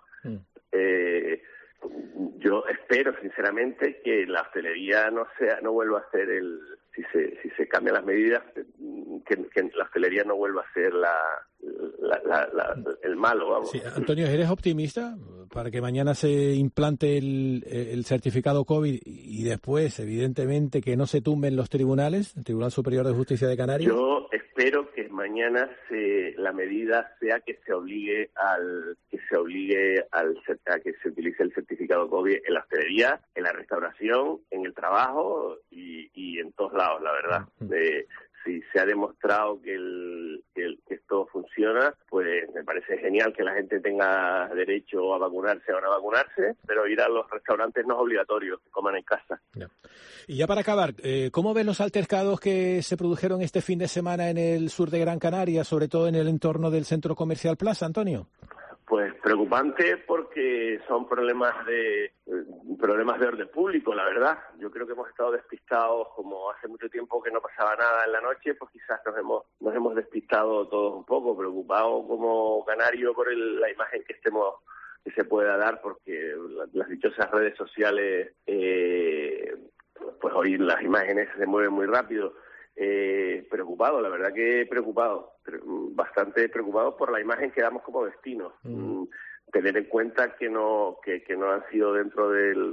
Speaker 17: Yo espero sinceramente que la hostelería no vuelva a ser si se cambian las medidas, que la hostelería no vuelva a ser el malo, vamos.
Speaker 3: Sí, Antonio, ¿eres optimista para que mañana se implante el certificado COVID y después, evidentemente, que no se tumben los tribunales, el Tribunal Superior de Justicia de Canarias?
Speaker 17: Yo espero que mañana la medida sea que se obligue a que se utilice el certificado COVID en la hostelería, en la restauración, en el trabajo y en todos lados, la verdad. Si se ha demostrado que esto funciona, pues me parece genial que la gente tenga derecho a vacunarse o no vacunarse, pero ir a los restaurantes no es obligatorio, que coman en casa.
Speaker 3: Ya. Y ya para acabar, ¿cómo ven los altercados que se produjeron este fin de semana en el sur de Gran Canaria, sobre todo en el entorno del Centro Comercial Plaza, Antonio?
Speaker 17: Pues preocupante porque son problemas de orden público, la verdad. Yo creo que hemos estado despistados, como hace mucho tiempo que no pasaba nada en la noche, pues quizás nos hemos despistado todos un poco, preocupados como canario por la imagen que se pueda dar, porque las dichosas redes sociales, pues hoy las imágenes se mueven muy rápido. Preocupado, la verdad que preocupado, bastante preocupado por la imagen que damos como destino. Tener en cuenta que no han sido dentro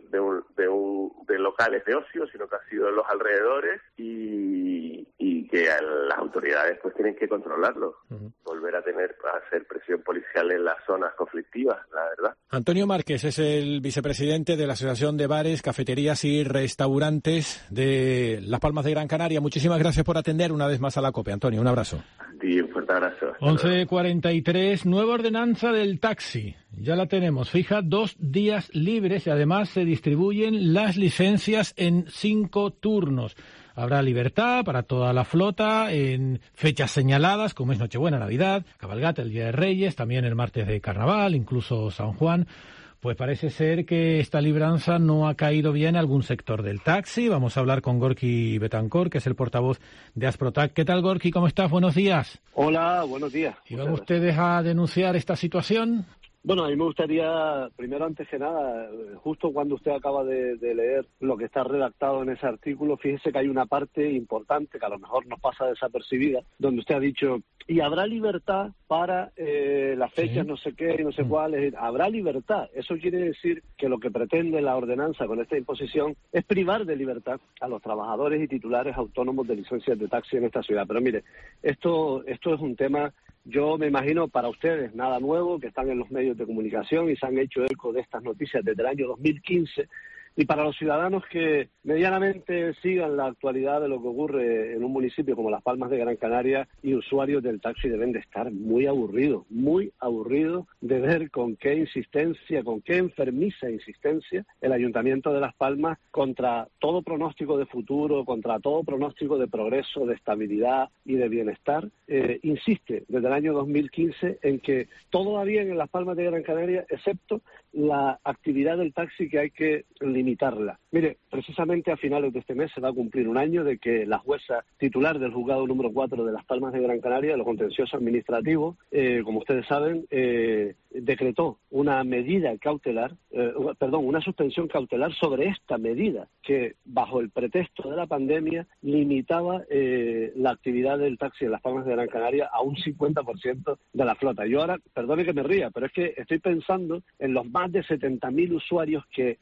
Speaker 17: de locales de ocio, sino que han sido en los alrededores y que las autoridades pues tienen que controlarlo, volver a hacer presión policial en las zonas conflictivas, la verdad.
Speaker 3: Antonio Márquez es el vicepresidente de la Asociación de Bares, Cafeterías y Restaurantes de Las Palmas de Gran Canaria. Muchísimas gracias por atender una vez más a la COPE, Antonio, un abrazo.
Speaker 17: Sí, un fuerte abrazo.
Speaker 3: 11:43, nueva ordenanza del taxi. Ya la tenemos, fija 2 días libres y además se distribuyen las licencias en 5 turnos. Habrá libertad para toda la flota en fechas señaladas, como es Nochebuena, Navidad, Cabalgata, el Día de Reyes, también el martes de Carnaval, incluso San Juan. Pues parece ser que esta libranza no ha caído bien en algún sector del taxi. Vamos a hablar con Gorky Betancor, que es el portavoz de Asprotac. ¿Qué tal, Gorky? ¿Cómo estás? Buenos días.
Speaker 18: Hola, buenos días.
Speaker 3: ¿Y van ustedes a denunciar esta situación?
Speaker 18: Bueno, a mí me gustaría, primero, antes que nada, justo cuando usted acaba de leer lo que está redactado en ese artículo, fíjese que hay una parte importante que a lo mejor nos pasa desapercibida, donde usted ha dicho, y habrá libertad para las fechas, no sé qué, no sé cuáles, habrá libertad. Eso quiere decir que lo que pretende la ordenanza con esta imposición es privar de libertad a los trabajadores y titulares autónomos de licencias de taxi en esta ciudad. Pero mire, esto es un tema, yo me imagino, para ustedes, nada nuevo, que están en los medios de comunicación y se han hecho eco de estas noticias desde el año 2015, Y para los ciudadanos que medianamente sigan la actualidad de lo que ocurre en un municipio como Las Palmas de Gran Canaria, y usuarios del taxi deben de estar muy aburridos de ver con qué insistencia, con qué enfermiza insistencia el Ayuntamiento de Las Palmas, contra todo pronóstico de futuro, contra todo pronóstico de progreso, de estabilidad y de bienestar, insiste desde el año 2015 en que todo va bien en Las Palmas de Gran Canaria, excepto la actividad del taxi, que hay que limitarla. Mire, precisamente a finales de este mes se va a cumplir un año de que la jueza titular del juzgado número 4 de Las Palmas de Gran Canaria, de lo contencioso administrativo, como ustedes saben, decretó una medida cautelar, una suspensión cautelar sobre esta medida que, bajo el pretexto de la pandemia, limitaba la actividad del taxi en Las Palmas de Gran Canaria a un 50% de la flota. Yo ahora, perdone que me ría, pero es que estoy pensando en los más de 70.000 usuarios que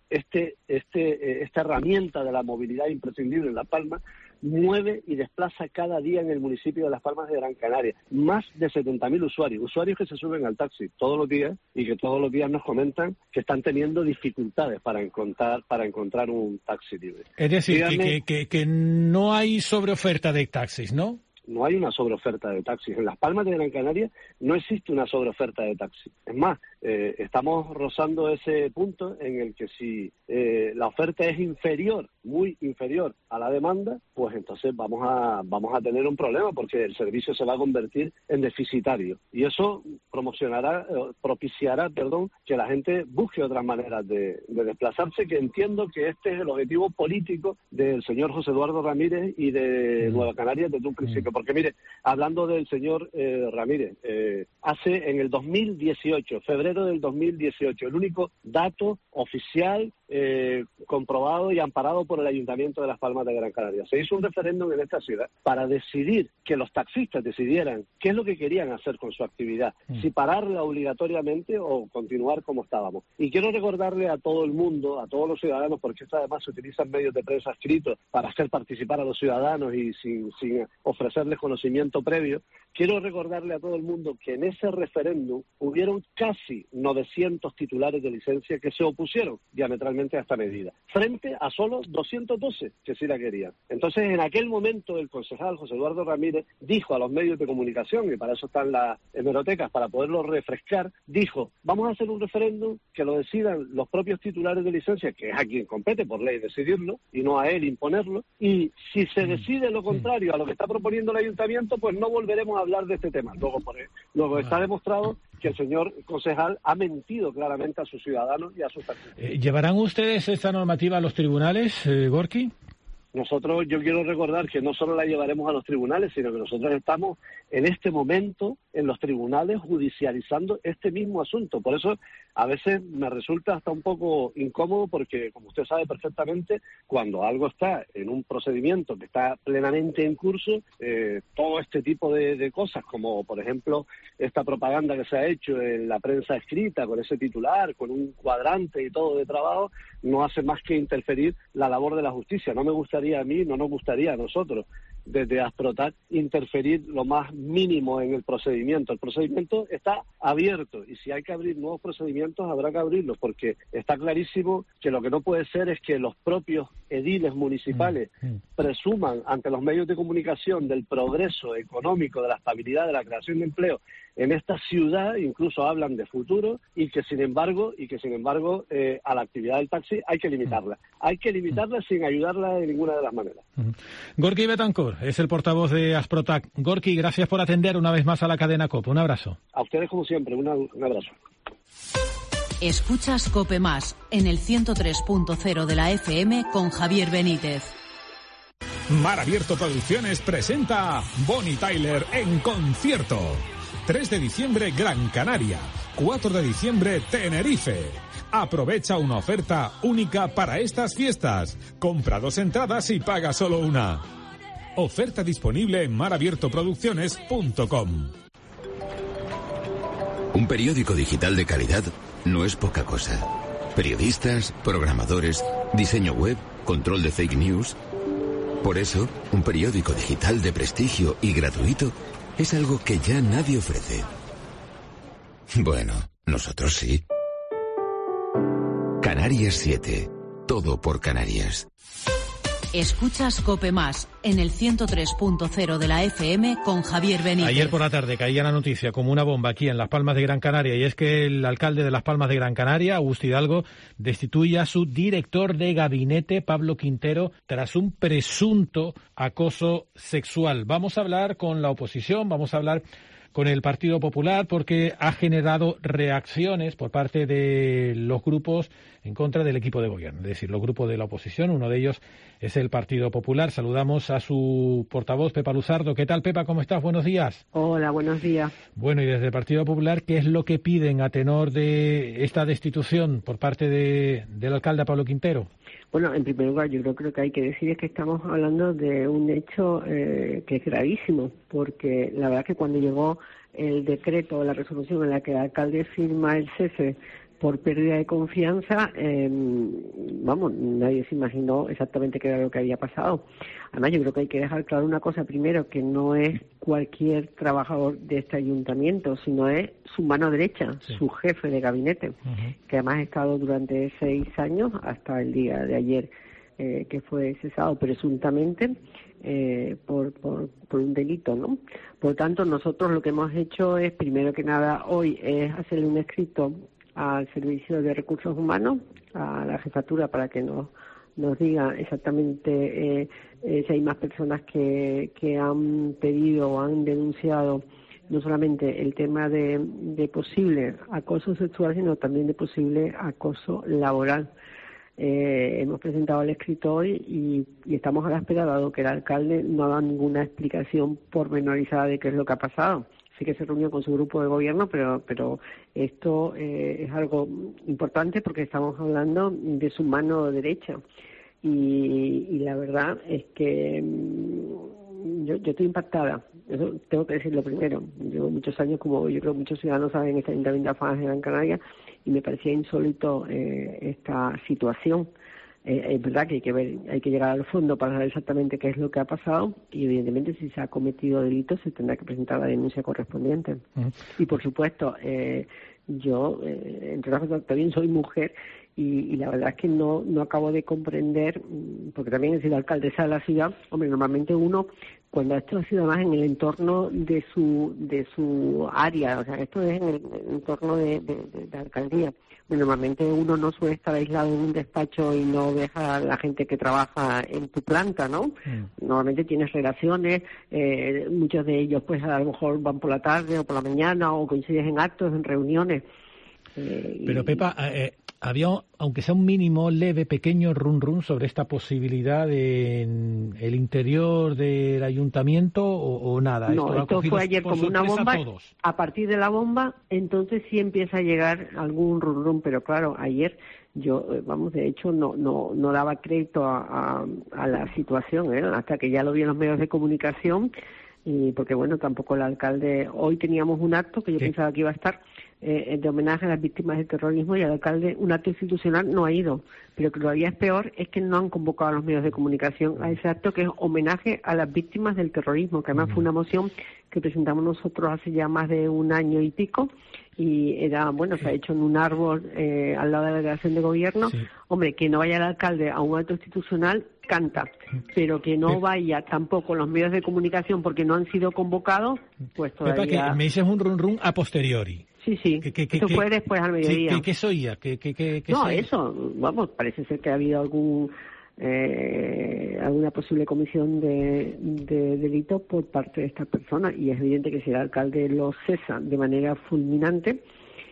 Speaker 18: esta herramienta de la movilidad imprescindible en Las Palmas mueve y desplaza cada día en el municipio de Las Palmas de Gran Canaria. Más de 70.000 usuarios que se suben al taxi todos los días y que todos los días nos comentan que están teniendo dificultades para encontrar un taxi libre.
Speaker 3: Es decir, que no hay sobreoferta de taxis, ¿no?
Speaker 18: No hay una sobreoferta de taxis. En Las Palmas de Gran Canaria no existe una sobreoferta de taxis. Es más, estamos rozando ese punto en el que si la oferta es inferior, muy inferior a la demanda, pues entonces vamos a tener un problema, porque el servicio se va a convertir en deficitario. Y eso propiciará que la gente busque otras maneras de desplazarse, que entiendo que este es el objetivo político del señor José Eduardo Ramírez y de Nueva Canarias desde un principio. Porque mire, hablando del señor Ramírez, hace en el 2018, febrero del 2018, el único dato oficial comprobado y amparado por el Ayuntamiento de Las Palmas de Gran Canaria. Se hizo un referéndum en esta ciudad para decidir, que los taxistas decidieran qué es lo que querían hacer con su actividad, si pararla obligatoriamente o continuar como estábamos. Y quiero recordarle a todo el mundo, a todos los ciudadanos, porque esto además se utiliza en medios de prensa escritos para hacer participar a los ciudadanos y sin ofrecerles conocimiento previo, quiero recordarle a todo el mundo que en ese referéndum hubieron casi 900 titulares de licencia que se opusieron diametralmente a esta medida, frente a solo 212 que sí la querían. Entonces, en aquel momento, el concejal José Eduardo Ramírez dijo a los medios de comunicación, y para eso están las hemerotecas, para poderlo refrescar, dijo: vamos a hacer un referéndum que lo decidan los propios titulares de licencia, que es a quien compete por ley decidirlo, y no a él imponerlo, y si se decide lo contrario a lo que está proponiendo el Ayuntamiento, pues no volveremos a hablar de este tema. Luego está demostrado que el señor concejal ha mentido claramente a sus ciudadanos y a sus taxistas.
Speaker 3: ¿Llevarán ustedes esta normativa a los tribunales, Gorky?
Speaker 18: Yo quiero recordar que no solo la llevaremos a los tribunales, sino que nosotros estamos en este momento en los tribunales judicializando este mismo asunto. Por eso a veces me resulta hasta un poco incómodo, porque, como usted sabe perfectamente, cuando algo está en un procedimiento que está plenamente en curso, todo este tipo de cosas, como por ejemplo esta propaganda que se ha hecho en la prensa escrita, con ese titular, con un cuadrante y todo de trabajo, no hace más que interferir la labor de la justicia. No me gustaría a mí, no nos gustaría a nosotros, desde Asprotac, interferir lo más mínimo en el procedimiento. El procedimiento está abierto, y si hay que abrir nuevos procedimientos, habrá que abrirlos, porque está clarísimo que lo que no puede ser es que los propios ediles municipales presuman ante los medios de comunicación del progreso económico, de la estabilidad, de la creación de empleo en esta ciudad, incluso hablan de futuro, y que sin embargo a la actividad del taxi hay que limitarla. Hay que limitarla sin ayudarla de ninguna de las maneras.
Speaker 3: Gorky Betancourt es el portavoz de Asprotac. Gorky, gracias por atender una vez más a la cadena COPE. Un abrazo.
Speaker 18: A ustedes, como siempre, un abrazo.
Speaker 8: Escuchas COPE Más en el 103.0 de la FM con Javier Benítez.
Speaker 15: Mar Abierto Producciones presenta Bonnie Tyler en concierto. 3 de diciembre Gran Canaria, 4 de diciembre Tenerife. Aprovecha una oferta única para estas fiestas. Compra 2 entradas y paga solo una. Oferta disponible en marabiertoproducciones.com.
Speaker 19: Un periódico digital de calidad no es poca cosa. Periodistas, programadores, diseño web, control de fake news. Por eso, un periódico digital de prestigio y gratuito es algo que ya nadie ofrece. Bueno, nosotros sí. Canarias 7. todo por Canarias.
Speaker 8: Escuchas COPE Más en el 103.0 de la FM con Javier Benítez.
Speaker 3: Ayer por la tarde caía la noticia como una bomba aquí en Las Palmas de Gran Canaria, y es que el alcalde de Las Palmas de Gran Canaria, Augusto Hidalgo, destituye a su director de gabinete, Pablo Quintero, tras un presunto acoso sexual. Vamos a hablar con la oposición, vamos a hablar con el Partido Popular, porque ha generado reacciones por parte de los grupos en contra del equipo de gobierno, es decir, los grupos de la oposición. Uno de ellos es el Partido Popular. Saludamos a su portavoz, Pepa Luzardo. ¿Qué tal, Pepa? ¿Cómo estás? Buenos días.
Speaker 20: Hola, buenos días.
Speaker 3: Bueno, y desde el Partido Popular, ¿qué es lo que piden a tenor de esta destitución por parte del alcalde Pablo Quintero?
Speaker 20: Bueno, en primer lugar, yo creo que hay que decir es que estamos hablando de un hecho que es gravísimo, porque la verdad que cuando llegó el decreto, la resolución en la que el alcalde firma el cese por pérdida de confianza, nadie se imaginó exactamente qué era lo que había pasado. Además, yo creo que hay que dejar claro una cosa primero, que no es cualquier trabajador de este ayuntamiento, sino es su mano derecha, sí, su jefe de gabinete, que además ha estado durante 6 años, hasta el día de ayer, que fue cesado presuntamente por un delito, ¿no? Por lo tanto, nosotros lo que hemos hecho es, primero que nada, hoy es hacerle un escrito al Servicio de Recursos Humanos, a la jefatura, para que nos diga exactamente si hay más personas que han pedido o han denunciado no solamente el tema de posible acoso sexual, sino también de posible acoso laboral. Hemos presentado el escrito hoy y estamos a la espera, dado que el alcalde no ha dado ninguna explicación pormenorizada de qué es lo que ha pasado. Sí que se reunió con su grupo de gobierno, pero esto es algo importante porque estamos hablando de su mano derecha. Y la verdad es que yo estoy impactada. Eso tengo que decirlo primero. Llevo muchos años, como yo creo muchos ciudadanos saben, en este Ayuntamiento de Las Palmas de Gran Canaria, y me parecía insólito esta situación. Es verdad que hay que llegar al fondo para saber exactamente qué es lo que ha pasado, y evidentemente si se ha cometido delito se tendrá que presentar la denuncia correspondiente. Y por supuesto, yo, entre otras cosas, también soy mujer, y la verdad es que no acabo de comprender, porque también he sido alcaldesa de la ciudad. Hombre, normalmente uno, cuando esto ha sido más en el entorno de su área, o sea, esto es en el entorno de la alcaldía, normalmente uno no suele estar aislado en un despacho y no ves a la gente que trabaja en tu planta, ¿no? Normalmente tienes relaciones, muchos de ellos pues a lo mejor van por la tarde o por la mañana, o coincides en actos, en reuniones.
Speaker 3: Pero Pepa, había, aunque sea un mínimo, leve, pequeño run sobre esta posibilidad en el interior del ayuntamiento, o nada.
Speaker 20: No, esto fue ayer como una bomba. A partir de la bomba, entonces sí empieza a llegar algún run, pero claro, ayer yo, de hecho no daba crédito a la situación, hasta que ya lo vi en los medios de comunicación. Y porque bueno, tampoco el alcalde, hoy teníamos un acto que yo pensaba que iba a estar de homenaje a las víctimas del terrorismo, y el alcalde, un acto institucional, no ha ido. Pero que todavía es peor es que no han convocado a los medios de comunicación a ese acto, que es homenaje a las víctimas del terrorismo, que además fue una moción que presentamos nosotros hace ya más de 1 año y pico, y era, se ha hecho en un árbol al lado de la delegación de gobierno. Hombre, que no vaya el alcalde a un acto institucional, canta, pero que no vaya tampoco los medios de comunicación porque no han sido convocados, pues todavía...
Speaker 3: Pepa, que me dices un run a posteriori.
Speaker 20: Sí. Esto fue después al mediodía.
Speaker 3: ¿Qué soía? ¿Qué
Speaker 20: no,
Speaker 3: soía?
Speaker 20: Eso, parece ser que ha habido alguna posible comisión de delito por parte de esta persona, y es evidente que si el alcalde lo cesa de manera fulminante,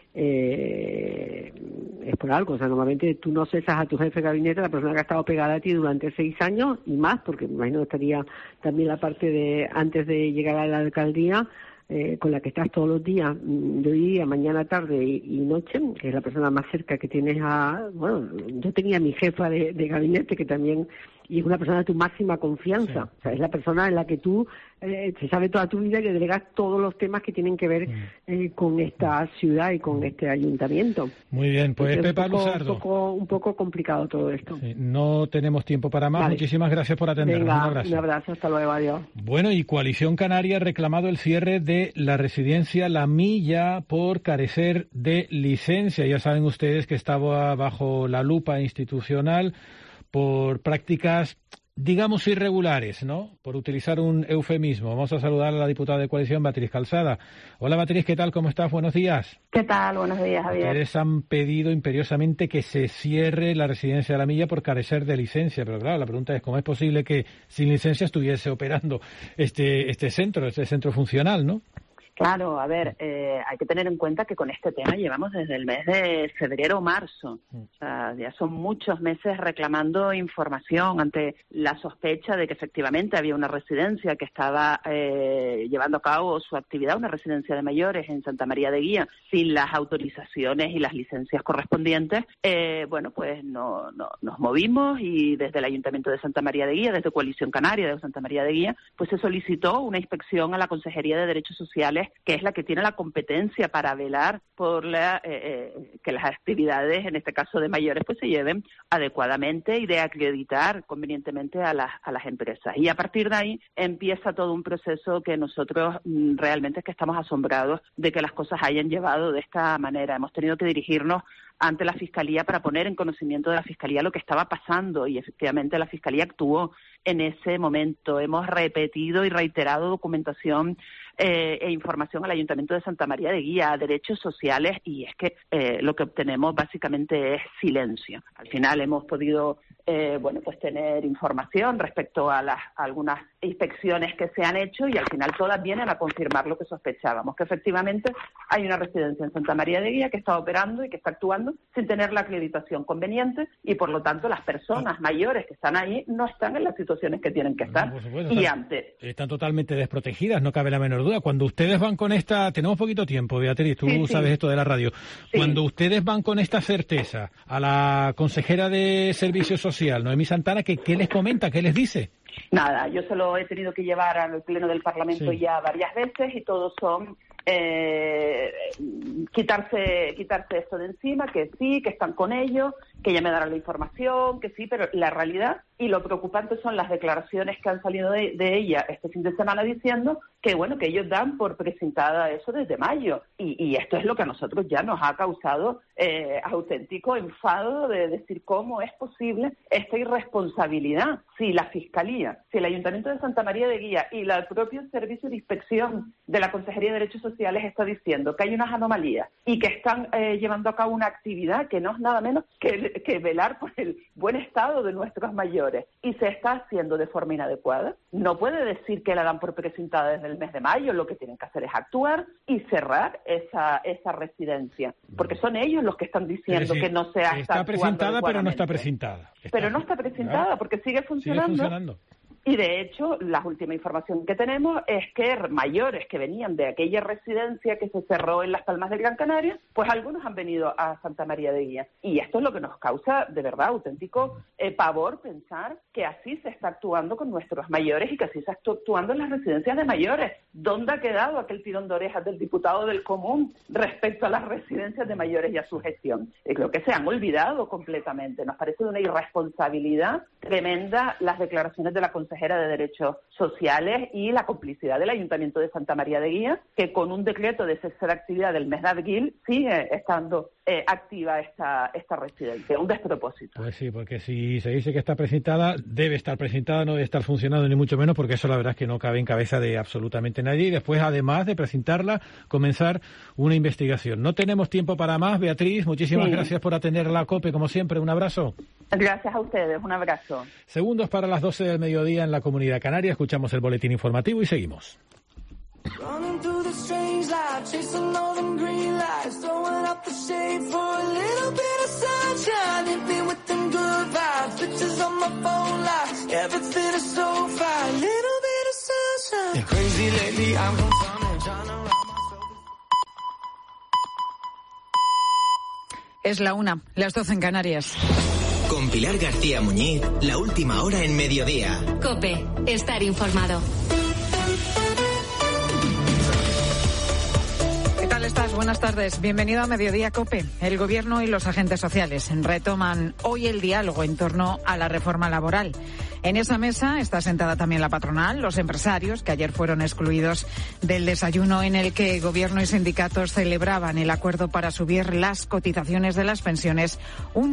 Speaker 20: es por algo. O sea, normalmente tú no cesas a tu jefe de gabinete, la persona que ha estado pegada a ti durante 6 años y más, porque me imagino que estaría también la parte de antes de llegar a la alcaldía, con la que estás todos los días, de día, mañana, tarde y noche, que es la persona más cerca que tienes yo tenía a mi jefa de gabinete, que también y es una persona de tu máxima confianza. O sea, es la persona en la que tú se sabe toda tu vida y le delegas todos los temas que tienen que ver con esta ciudad y con este ayuntamiento.
Speaker 3: Muy bien, pues Pepa Luzardo.
Speaker 20: Un poco complicado todo esto.
Speaker 3: Sí, no tenemos tiempo para más. Vale. Muchísimas gracias por atendernos.
Speaker 20: Venga, un abrazo, hasta luego, adiós.
Speaker 3: Bueno, y Coalición Canaria ha reclamado el cierre de la residencia La Milla por carecer de licencia. Ya saben ustedes que estaba bajo la lupa institucional por prácticas, digamos, irregulares, ¿no? Por utilizar un eufemismo. Vamos a saludar a la diputada de Coalición, Beatriz Calzada. Hola, Beatriz, ¿qué tal? ¿Cómo estás? Buenos días.
Speaker 21: ¿Qué tal? Buenos días, Javier.
Speaker 3: Ustedes han pedido imperiosamente que se cierre la residencia de La Milla por carecer de licencia, pero claro, la pregunta es, ¿cómo es posible que sin licencia estuviese operando este centro funcional, ¿no?
Speaker 21: Claro, a ver, hay que tener en cuenta que con este tema llevamos desde el mes de febrero o marzo. O sea, ya son muchos meses reclamando información ante la sospecha de que efectivamente había una residencia que estaba llevando a cabo su actividad, una residencia de mayores en Santa María de Guía, sin las autorizaciones y las licencias correspondientes. Bueno, pues nos movimos y desde el Ayuntamiento de Santa María de Guía, desde Coalición Canaria de Santa María de Guía, pues se solicitó una inspección a la Consejería de Derechos Sociales, que es la que tiene la competencia para velar por que las actividades, en este caso de mayores, pues se lleven adecuadamente y de acreditar convenientemente a las empresas. Y a partir de ahí empieza todo un proceso que nosotros realmente es que estamos asombrados de que las cosas hayan llevado de esta manera. Hemos tenido que dirigirnos ante la Fiscalía para poner en conocimiento de la Fiscalía lo que estaba pasando y efectivamente la Fiscalía actuó en ese momento. Hemos repetido y reiterado documentación e información al Ayuntamiento de Santa María de Guía, a derechos sociales, y es que lo que obtenemos básicamente es silencio. Al final hemos podido pues tener información respecto a algunas inspecciones que se han hecho y al final todas vienen a confirmar lo que sospechábamos, que efectivamente hay una residencia en Santa María de Guía que está operando y que está actuando sin tener la acreditación conveniente y por lo tanto las personas mayores que están ahí no están en las situaciones que tienen que estar.
Speaker 3: Por supuesto,
Speaker 21: y
Speaker 3: están totalmente desprotegidas, no cabe la menor duda. Cuando ustedes van con tenemos poquito tiempo, Beatriz, tú sabes esto de la radio. Sí. Cuando ustedes van con esta certeza a la consejera de Servicios Social, Noemí Santana, ¿qué les comenta? ¿Qué les dice?
Speaker 21: Nada, yo se lo he tenido que llevar al Pleno del Parlamento ya varias veces y todos son quitarse esto de encima, que sí, que están con ellos, que ya me darán la información, que sí, pero la realidad y lo preocupante son las declaraciones que han salido de ella este fin de semana diciendo que bueno, que ellos dan por presentada eso desde mayo y esto es lo que a nosotros ya nos ha causado auténtico enfado de decir cómo es posible esta irresponsabilidad si la Fiscalía, si el Ayuntamiento de Santa María de Guía y el propio Servicio de Inspección de la Consejería de Derechos Sociales está diciendo que hay unas anomalías y que están llevando a cabo una actividad que no es nada menos que velar por el buen estado de nuestros mayores y se está haciendo de forma inadecuada. No puede decir que la dan por presentada desde el mes de mayo, lo que tienen que hacer es actuar y cerrar esa residencia, porque son ellos los que están diciendo que no se
Speaker 3: está presentada, pero no está presentada.
Speaker 21: Pero no está presentada porque sigue funcionando. Y de hecho, la última información que tenemos es que mayores que venían de aquella residencia que se cerró en Las Palmas de Gran Canaria, pues algunos han venido a Santa María de Guía. Y esto es lo que nos causa, de verdad, auténtico pavor pensar que así se está actuando con nuestros mayores y que así se está actuando en las residencias de mayores. ¿Dónde ha quedado aquel tirón de orejas del diputado del Común respecto a las residencias de mayores y a su gestión? Creo que se han olvidado completamente. Nos parece de una irresponsabilidad tremenda las declaraciones de la consejera de Derechos Sociales y la complicidad del Ayuntamiento de Santa María de Guía, que con un decreto de cese de actividad del mes de abril sigue estando activa esta residencia. Un despropósito.
Speaker 3: Pues sí, porque si se dice que está presentada, debe estar presentada, no debe estar funcionando ni mucho menos, porque eso la verdad es que no cabe en cabeza de absolutamente nadie. Y después, además de presentarla, comenzar una investigación. No tenemos tiempo para más, Beatriz. Muchísimas gracias por atender a la COPE, como siempre. Un abrazo.
Speaker 21: Gracias a ustedes. Un abrazo.
Speaker 3: Segundos para las 12 del mediodía en la Comunidad Canaria. Escuchamos el boletín informativo y seguimos.
Speaker 1: Running through the strange life, chasing all them green lights, throwing up the shade for a little bit of sunshine. Hit me with them good vibes, pictures on my phone lights, everything is so fine, little bit of sunshine. You're crazy lately, I'm confirming, trying to wrap myself.
Speaker 22: Es la 1, las 12 en Canarias.
Speaker 4: Con Pilar García Muñiz, la última hora en mediodía.
Speaker 22: COPE, estar informado.
Speaker 23: ¿Qué tal estás? Buenas tardes. Bienvenido a Mediodía COPE. El Gobierno y los agentes sociales retoman hoy el diálogo en torno a la reforma laboral. En esa mesa está sentada también la patronal, los empresarios, que ayer fueron excluidos del desayuno en el que Gobierno y sindicatos celebraban el acuerdo para subir las cotizaciones de las pensiones un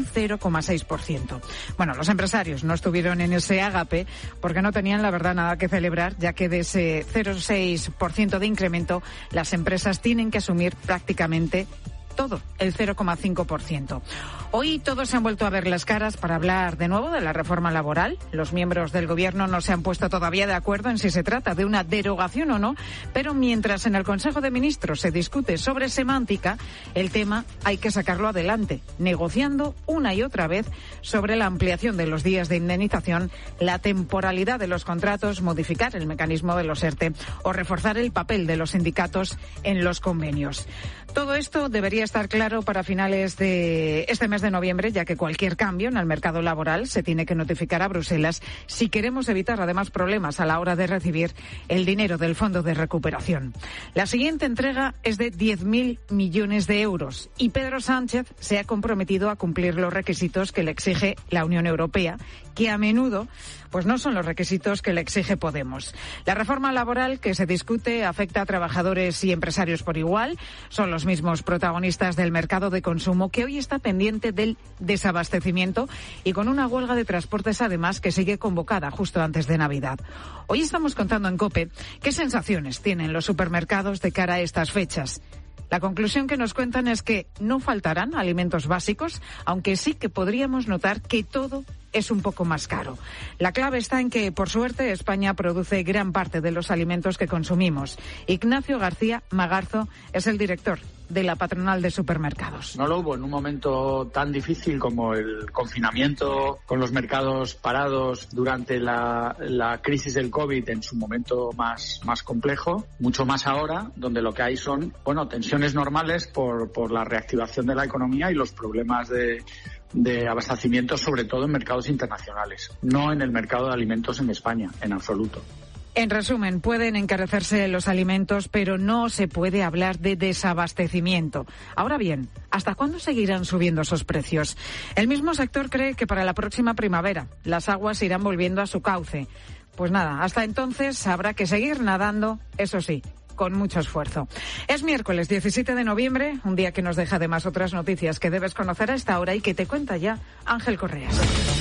Speaker 23: 0,6%. Bueno, los empresarios no estuvieron en ese ágape porque no tenían, la verdad, nada que celebrar, ya que de ese 0,6% de incremento las empresas tienen que asumir prácticamente todo, el 0,5%. Hoy todos se han vuelto a ver las caras para hablar de nuevo de la reforma laboral. Los miembros del Gobierno no se han puesto todavía de acuerdo en si se trata de una derogación o no, pero mientras en el Consejo de Ministros se discute sobre semántica, el tema hay que sacarlo adelante, negociando una y otra vez sobre la ampliación de los días de indemnización, la temporalidad de los contratos, modificar el mecanismo de los ERTE o reforzar el papel de los sindicatos en los convenios. Todo esto debería estar claro para finales de este mes de noviembre, ya que cualquier cambio en el mercado laboral se tiene que notificar a Bruselas si queremos evitar además problemas a la hora de recibir el dinero del Fondo de Recuperación. La siguiente entrega es de 10.000 millones de euros y Pedro Sánchez se ha comprometido a cumplir los requisitos que le exige la Unión Europea, que a menudo pues no son los requisitos que le exige Podemos. La reforma laboral que se discute afecta a trabajadores y empresarios por igual. Son los mismos protagonistas del mercado de consumo que hoy está pendiente del desabastecimiento y con una huelga de transportes además que sigue convocada justo antes de Navidad. Hoy estamos contando en COPE qué sensaciones tienen los supermercados de cara a estas fechas. La conclusión que nos cuentan es que no faltarán alimentos básicos, aunque sí que podríamos notar que todo es un poco más caro. La clave está en que, por suerte, España produce gran parte de los alimentos que consumimos. Ignacio García Magarzo es el director de la patronal de supermercados.
Speaker 24: No lo hubo en un momento tan difícil como el confinamiento, con los mercados parados durante la crisis del COVID en su momento más complejo, mucho más ahora, donde lo que hay son, tensiones normales por la reactivación de la economía y los problemas de abastecimiento, sobre todo en mercados internacionales, no en el mercado de alimentos en España, en absoluto.
Speaker 23: En resumen, pueden encarecerse los alimentos, pero no se puede hablar de desabastecimiento. Ahora bien, ¿hasta cuándo seguirán subiendo esos precios? El mismo sector cree que para la próxima primavera las aguas irán volviendo a su cauce. Pues nada, hasta entonces habrá que seguir nadando, eso sí, con mucho esfuerzo. Es miércoles 17 de noviembre, un día que nos deja además otras noticias que debes conocer a esta hora y que te cuenta ya Ángel Correas.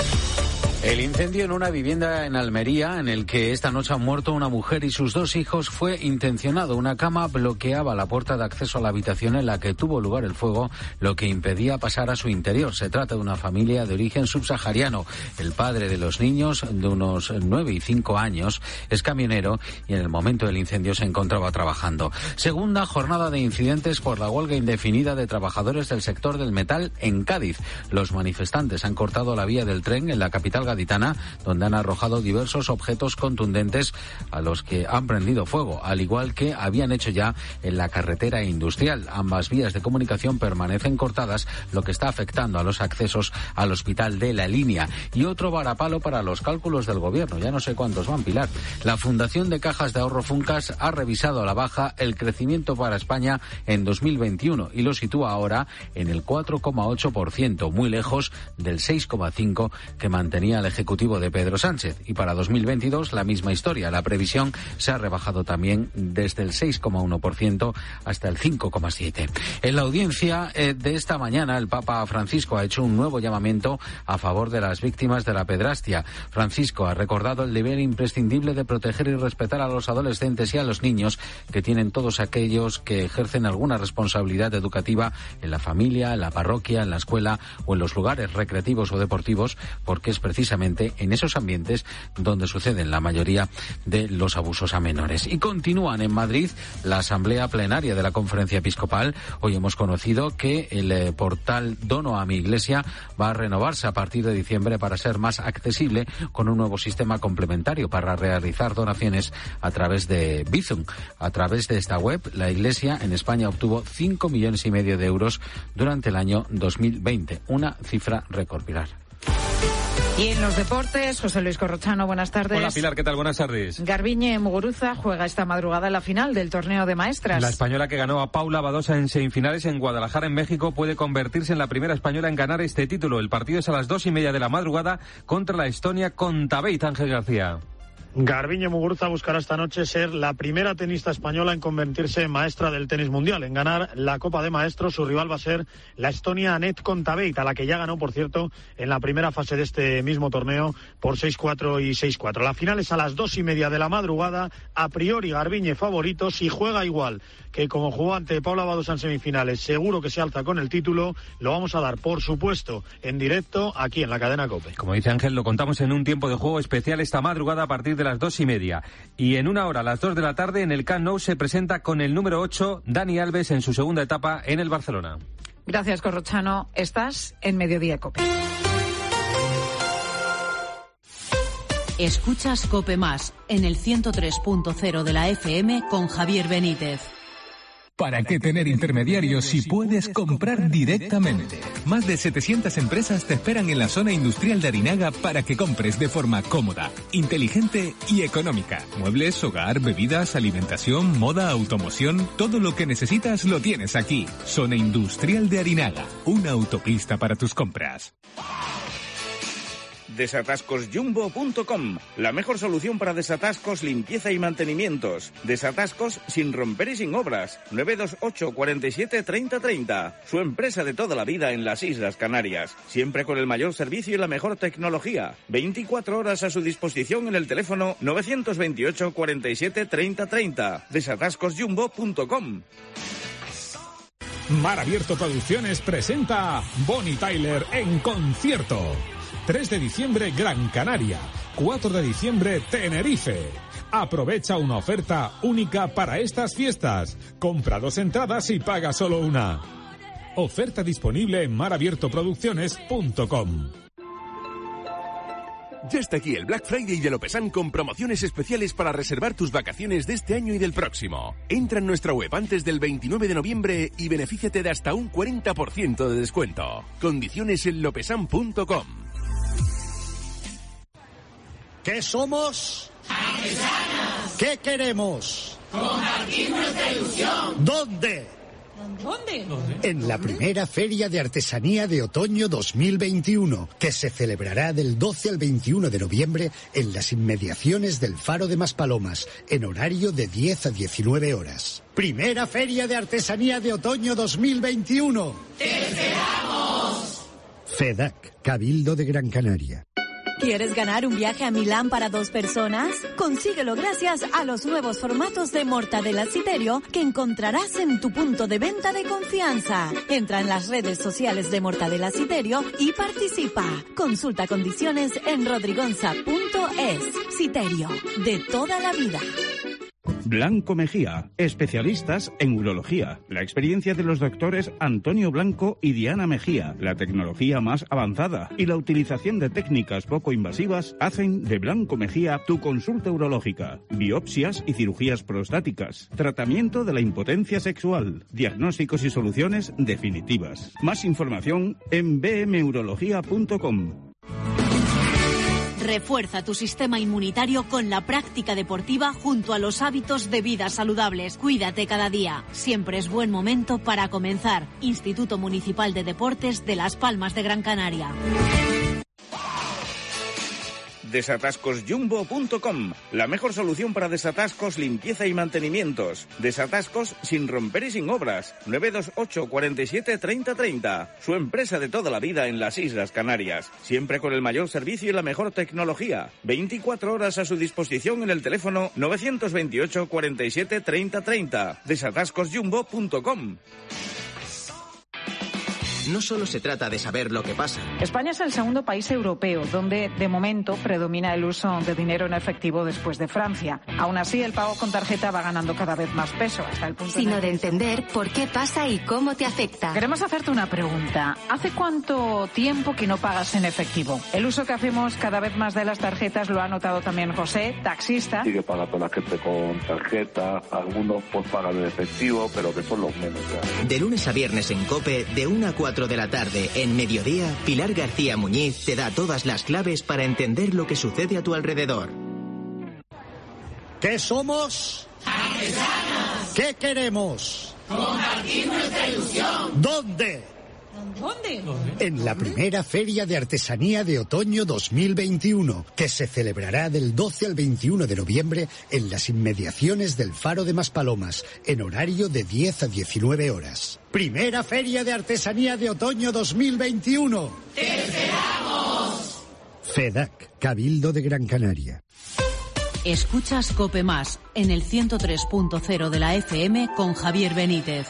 Speaker 25: El incendio en una vivienda en Almería, en el que esta noche han muerto una mujer y sus 2 hijos, fue intencionado. Una cama bloqueaba la puerta de acceso a la habitación en la que tuvo lugar el fuego, lo que impedía pasar a su interior. Se trata de una familia de origen subsahariano. El padre de los niños, de unos 9 y 5 años, es camionero y en el momento del incendio se encontraba trabajando. Segunda jornada de incidentes por la huelga indefinida de trabajadores del sector del metal en Cádiz. Los manifestantes han cortado la vía del tren en la capital gaditana, donde han arrojado diversos objetos contundentes a los que han prendido fuego, al igual que habían hecho ya en la carretera industrial. Ambas vías de comunicación permanecen cortadas, lo que está afectando a los accesos al hospital de La Línea. Y otro varapalo para los cálculos del gobierno, ya no sé cuántos van, Pilar. La Fundación de Cajas de Ahorro Funcas ha revisado a la baja el crecimiento para España en 2021 y lo sitúa ahora en el 4,8%, muy lejos del 6,5% que mantenía el Ejecutivo de Pedro Sánchez. Y para 2022 la misma historia. La previsión se ha rebajado también desde el 6,1% hasta el 5,7%. En la audiencia de esta mañana, el Papa Francisco ha hecho un nuevo llamamiento a favor de las víctimas de la pedrastia. Francisco ha recordado el deber imprescindible de proteger y respetar a los adolescentes y a los niños que tienen todos aquellos que ejercen alguna responsabilidad educativa en la familia, en la parroquia, en la escuela o en los lugares recreativos o deportivos, porque es precisamente en esos ambientes donde suceden la mayoría de los abusos a menores. Y continúan en Madrid la asamblea plenaria de la Conferencia Episcopal. Hoy hemos conocido que el portal Dono a mi Iglesia va a renovarse a partir de diciembre para ser más accesible, con un nuevo sistema complementario para realizar donaciones a través de Bizum. A través de esta web, la Iglesia en España obtuvo 5,5 millones de euros durante el año 2020, una cifra récord, Pilar.
Speaker 23: Y en los deportes, José Luis Corrochano, buenas tardes.
Speaker 5: Hola Pilar, ¿qué tal? Buenas tardes.
Speaker 23: Garbiñe Muguruza juega esta madrugada la final del torneo de maestras.
Speaker 5: La española que ganó a Paula Badosa en semifinales en Guadalajara, en México, puede convertirse en la primera española en ganar este título. El partido es a las 2:30 de la madrugada contra la Estonia Kontaveit. Ángel García.
Speaker 6: Garbiñe Muguruza buscará esta noche ser la primera tenista española en convertirse en maestra del tenis mundial, en ganar la Copa de Maestros. Su rival va a ser la estonia Anett Kontaveit, a la que ya ganó, por cierto, en la primera fase de este mismo torneo por 6-4 y 6-4. La final es a las 2:30 de la madrugada. A priori Garbiñe favorito. Si juega igual que como jugó ante Paula Badosa en semifinales, seguro que se alza con el título. Lo vamos a dar, por supuesto, en directo aquí en la cadena COPE.
Speaker 5: Como dice Ángel, lo contamos en un tiempo de juego especial esta madrugada a partir de las 2:30. Y en una hora, a las 2 de la tarde, en el Camp Nou se presenta con el número 8, Dani Alves, en su segunda etapa en el Barcelona.
Speaker 23: Gracias, Corrochano. Estás en Mediodía COPE.
Speaker 8: Escuchas COPE Más en el 103.0 de la FM con Javier Benítez.
Speaker 16: ¿Para qué tener intermediarios si puedes comprar directamente? Más de 700 empresas te esperan en la zona industrial de Arinaga para que compres de forma cómoda, inteligente y económica. Muebles, hogar, bebidas, alimentación, moda, automoción, todo lo que necesitas lo tienes aquí. Zona industrial de Arinaga, una autopista para tus compras.
Speaker 7: Desatascosjumbo.com, la mejor solución para desatascos, limpieza y mantenimientos. Desatascos sin romper y sin obras. 928 47 30 30. Su empresa de toda la vida en las Islas Canarias. Siempre con el mayor servicio y la mejor tecnología. 24 horas a su disposición en el teléfono 928 47 30 30. Desatascosjumbo.com.
Speaker 15: Mar Abierto Producciones presenta Bonnie Tyler en concierto. 3 de diciembre, Gran Canaria. 4 de diciembre, Tenerife. Aprovecha una oferta única para estas fiestas. Compra 2 entradas y paga solo una. Oferta disponible en marabiertoproducciones.com.
Speaker 10: Ya está aquí el Black Friday de Lopesan con promociones especiales para reservar tus vacaciones de este año y del próximo. Entra en nuestra web antes del 29 de noviembre y benefíciate de hasta un 40% de descuento. Condiciones en lopesan.com.
Speaker 11: ¿Qué somos?
Speaker 26: ¡Artesanos!
Speaker 11: ¿Qué queremos?
Speaker 26: ¡Compartir nuestra ilusión!
Speaker 11: ¿Dónde?
Speaker 26: ¿Dónde?
Speaker 11: En la primera Feria de Artesanía de Otoño 2021, que se celebrará del 12 al 21 de noviembre en las inmediaciones del Faro de Maspalomas, en horario de 10 a 19 horas. Primera Feria de Artesanía de Otoño 2021.
Speaker 26: ¡Te esperamos!
Speaker 11: FEDAC, Cabildo de Gran Canaria.
Speaker 14: ¿Quieres ganar un viaje a Milán para 2 personas? Consíguelo gracias a los nuevos formatos de Mortadella Citerio que encontrarás en tu punto de venta de confianza. Entra en las redes sociales de Mortadella Citerio y participa. Consulta condiciones en rodrigonza.es. Citerio, de toda la vida.
Speaker 27: Blanco Mejía, especialistas en urología. La experiencia de los doctores Antonio Blanco y Diana Mejía, la tecnología más avanzada y la utilización de técnicas poco invasivas hacen de Blanco Mejía tu consulta urológica. Biopsias y cirugías prostáticas, tratamiento de la impotencia sexual, diagnósticos y soluciones definitivas. Más información en bmurología.com.
Speaker 8: Refuerza tu sistema inmunitario con la práctica deportiva junto a los hábitos de vida saludables. Cuídate cada día. Siempre es buen momento para comenzar. Instituto Municipal de Deportes de Las Palmas de Gran Canaria.
Speaker 7: Desatascosjumbo.com, la mejor solución para desatascos, limpieza y mantenimientos. Desatascos sin romper y sin obras. 928 47 30 30. Su empresa de toda la vida en las Islas Canarias. Siempre con el mayor servicio y la mejor tecnología. 24 horas a su disposición en el teléfono 928 47 30 30. Desatascosjumbo.com.
Speaker 4: No solo se trata de saber lo que pasa.
Speaker 23: España es el segundo país europeo donde, de momento, predomina el uso de dinero en efectivo después de Francia. Aún así, el pago con tarjeta va ganando cada vez más peso, hasta el punto
Speaker 22: sino de entender por qué pasa y cómo te afecta.
Speaker 23: Queremos hacerte una pregunta. ¿Hace cuánto tiempo que no pagas en efectivo? El uso que hacemos cada vez más de las tarjetas lo ha notado también José, taxista.
Speaker 28: Sigue pagando la gente con tarjeta, algunos pues pagan en efectivo, pero que son los menos ya.
Speaker 4: De lunes a viernes en COPE, de 1 a 4 4 de la tarde, en Mediodía, Pilar García Muñiz te da todas las claves para entender lo que sucede a tu alrededor.
Speaker 11: ¿Qué somos?
Speaker 26: Artesanos.
Speaker 11: ¿Qué queremos?
Speaker 26: Compartir nuestra ilusión.
Speaker 11: ¿Dónde?
Speaker 26: ¿Dónde?
Speaker 11: En la primera Feria de Artesanía de Otoño 2021, que se celebrará del 12 al 21 de noviembre en las inmediaciones del Faro de Maspalomas, en horario de 10 a 19 horas. Primera Feria de Artesanía de Otoño 2021.
Speaker 26: ¡Te esperamos!
Speaker 11: FEDAC, Cabildo de Gran Canaria.
Speaker 8: Escuchas COPE Más en el 103.0 de la FM con Javier Benítez.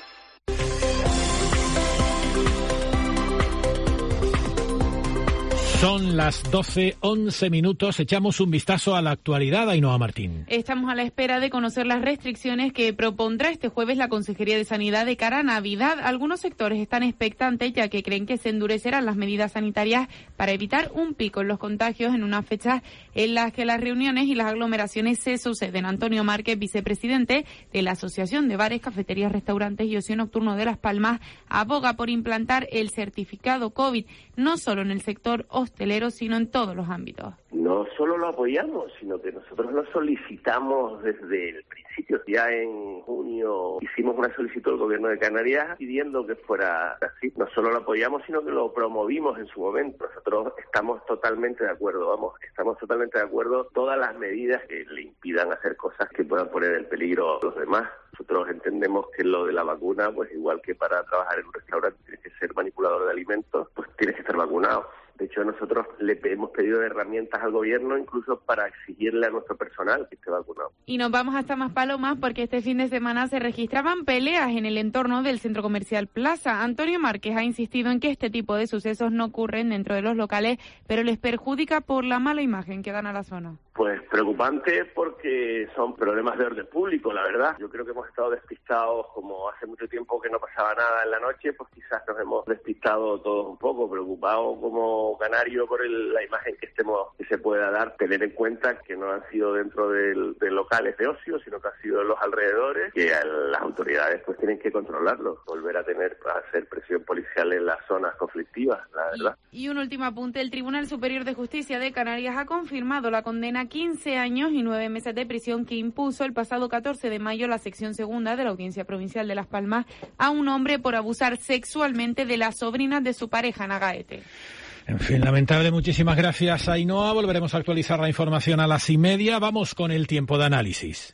Speaker 3: Son las 12:11 minutos. Echamos un vistazo a la actualidad, Ainhoa Martín.
Speaker 2: Estamos a la espera de conocer las restricciones que propondrá este jueves la Consejería de Sanidad de cara a Navidad. Algunos sectores están expectantes ya que creen que se endurecerán las medidas sanitarias para evitar un pico en los contagios en una fecha en la que las reuniones y las aglomeraciones se suceden. Antonio Márquez, vicepresidente de la Asociación de Bares, Cafeterías, Restaurantes y Ocio Nocturno de Las Palmas, aboga por implantar el certificado COVID, no solo en el sector hostelero, sino en todos los ámbitos.
Speaker 9: No solo lo apoyamos, sino que nosotros lo solicitamos desde el principio. Ya en junio hicimos una solicitud al Gobierno de Canarias pidiendo que fuera así. No solo lo apoyamos, sino que lo promovimos en su momento. Nosotros estamos totalmente de acuerdo, estamos totalmente de acuerdo. Todas las medidas que le impidan hacer cosas que puedan poner en peligro a los demás. Nosotros entendemos que lo de la vacuna, pues igual que para trabajar en un restaurante tienes que ser manipulador de alimentos, pues tienes que estar vacunado. De hecho, nosotros le hemos pedido herramientas al gobierno incluso para exigirle a nuestro personal que esté vacunado.
Speaker 2: Y nos vamos hasta Maspalomas porque este fin de semana se registraban peleas en el entorno del centro comercial Plaza. Antonio Márquez ha insistido en que este tipo de sucesos no ocurren dentro de los locales, pero les perjudica por la mala imagen que dan a la zona.
Speaker 9: Pues preocupante porque son problemas de orden público, la verdad. Yo creo que hemos estado despistados, como hace mucho tiempo que no pasaba nada en la noche, pues quizás nos hemos despistado todos un poco, preocupados como canario por la imagen que se pueda dar. Tener en cuenta que no han sido dentro de locales de ocio, sino que han sido en los alrededores, que las autoridades pues tienen que controlarlo, volver a hacer presión policial en las zonas conflictivas, la verdad.
Speaker 2: Y un último apunte, el Tribunal Superior de Justicia de Canarias ha confirmado la condena 15 años y 9 meses de prisión que impuso el pasado 14 de mayo la sección segunda de la Audiencia Provincial de Las Palmas a un hombre por abusar sexualmente de la sobrina de su pareja, Nagaete.
Speaker 3: En fin, lamentable. Muchísimas gracias, Ainhoa. Volveremos a actualizar la información a las 1:30. Vamos con el tiempo de análisis.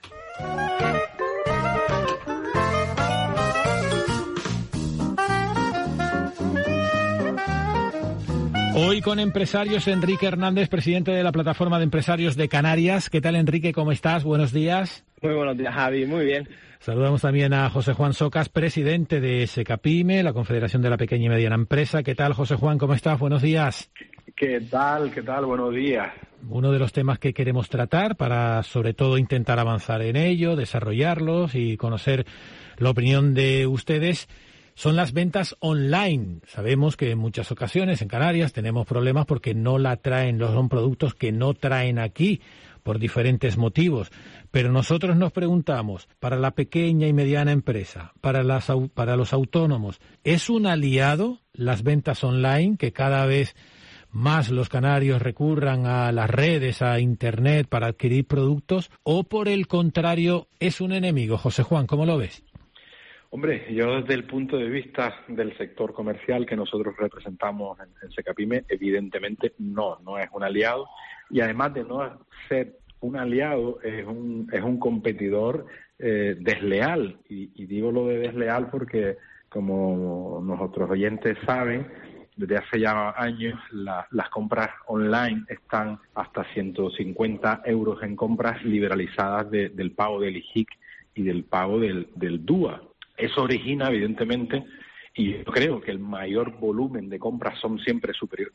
Speaker 3: Hoy con empresarios, Enrique Hernández, presidente de la Plataforma de Empresarios de Canarias. ¿Qué tal, Enrique? ¿Cómo estás? Buenos días.
Speaker 12: Muy buenos días, Javi. Muy bien.
Speaker 3: Saludamos también a José Juan Socas, presidente de SECAPIME, la Confederación de la Pequeña y Mediana Empresa. ¿Qué tal, José Juan? ¿Cómo estás? Buenos días.
Speaker 12: ¿Qué tal? ¿Qué tal? Buenos días.
Speaker 3: Uno de los temas que queremos tratar para, sobre todo, intentar avanzar en ello, desarrollarlos y conocer la opinión de ustedes, son las ventas online. Sabemos que en muchas ocasiones en Canarias tenemos problemas porque no la traen, son productos que no traen aquí por diferentes motivos. Pero nosotros nos preguntamos, para la pequeña y mediana empresa, para los autónomos, ¿es un aliado las ventas online, que cada vez más los canarios recurran a las redes, a Internet para adquirir productos, o por el contrario, es un enemigo? José Juan, ¿cómo lo ves?
Speaker 12: Hombre, yo desde el punto de vista del sector comercial que nosotros representamos en SECAPIME, evidentemente no es un aliado, y además de no ser un aliado, es un competidor desleal, y digo lo de desleal porque, como nuestros oyentes saben, desde hace ya años las compras online están hasta 150 euros en compras liberalizadas del pago del IJIC y del pago del DUA. Eso origina, evidentemente, y yo creo que el mayor volumen de compras son siempre superior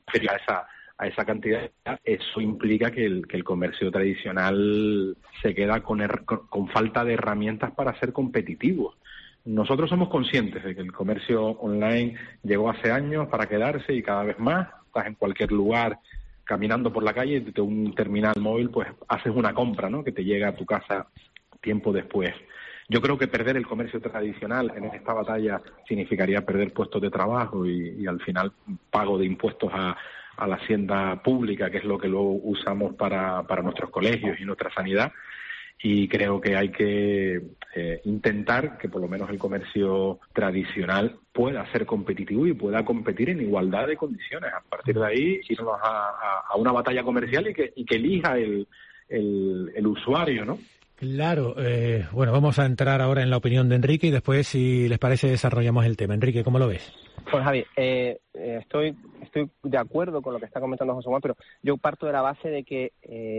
Speaker 12: a esa cantidad. Eso implica que el comercio tradicional se queda con falta de herramientas para ser competitivo. Nosotros somos conscientes de que el comercio online llegó hace años para quedarse y cada vez más. Estás en cualquier lugar caminando por la calle, desde un terminal móvil, pues haces una compra, ¿no?, que te llega a tu casa tiempo después. Yo creo que perder el comercio tradicional en esta batalla significaría perder puestos de trabajo y al final pago de impuestos a la hacienda pública, que es lo que luego usamos para nuestros colegios y nuestra sanidad. Y creo que hay que intentar que por lo menos el comercio tradicional pueda ser competitivo y pueda competir en igualdad de condiciones. A partir de ahí, irnos a una batalla comercial y que elija el usuario, ¿no?
Speaker 3: Claro, bueno, vamos a entrar ahora en la opinión de Enrique y después, si les parece, desarrollamos el tema. Enrique, ¿cómo lo ves?
Speaker 1: Pues Javi, estoy de acuerdo con lo que está comentando José Juan, pero yo parto de la base de que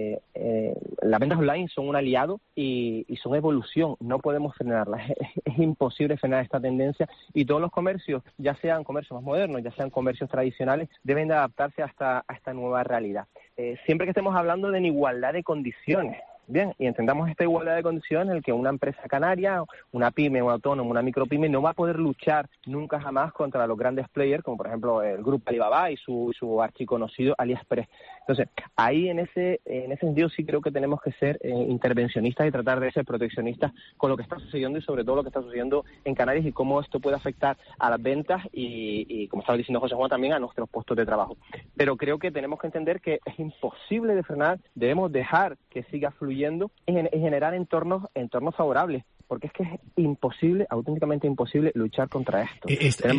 Speaker 1: las ventas online son un aliado y son evolución, no podemos frenarlas, es imposible frenar esta tendencia y todos los comercios, ya sean comercios más modernos, ya sean comercios tradicionales, deben de adaptarse a esta nueva realidad. Siempre que estemos hablando de igualdad de condiciones, bien, y entendamos esta igualdad de condiciones en el que una empresa canaria, una pyme, un autónomo, una micropyme no va a poder luchar nunca jamás contra los grandes players, como por ejemplo el grupo Alibaba y su archiconocido AliExpress. Entonces, ahí en ese sentido sí creo que tenemos que ser intervencionistas y tratar de ser proteccionistas con lo que está sucediendo y sobre todo lo que está sucediendo en Canarias y cómo esto puede afectar a las ventas y como estaba diciendo José Juan, también a nuestros puestos de trabajo. Pero creo que tenemos que entender que es imposible de frenar, debemos dejar que siga fluyendo y generar entornos favorables, porque es que es imposible, auténticamente imposible luchar contra esto.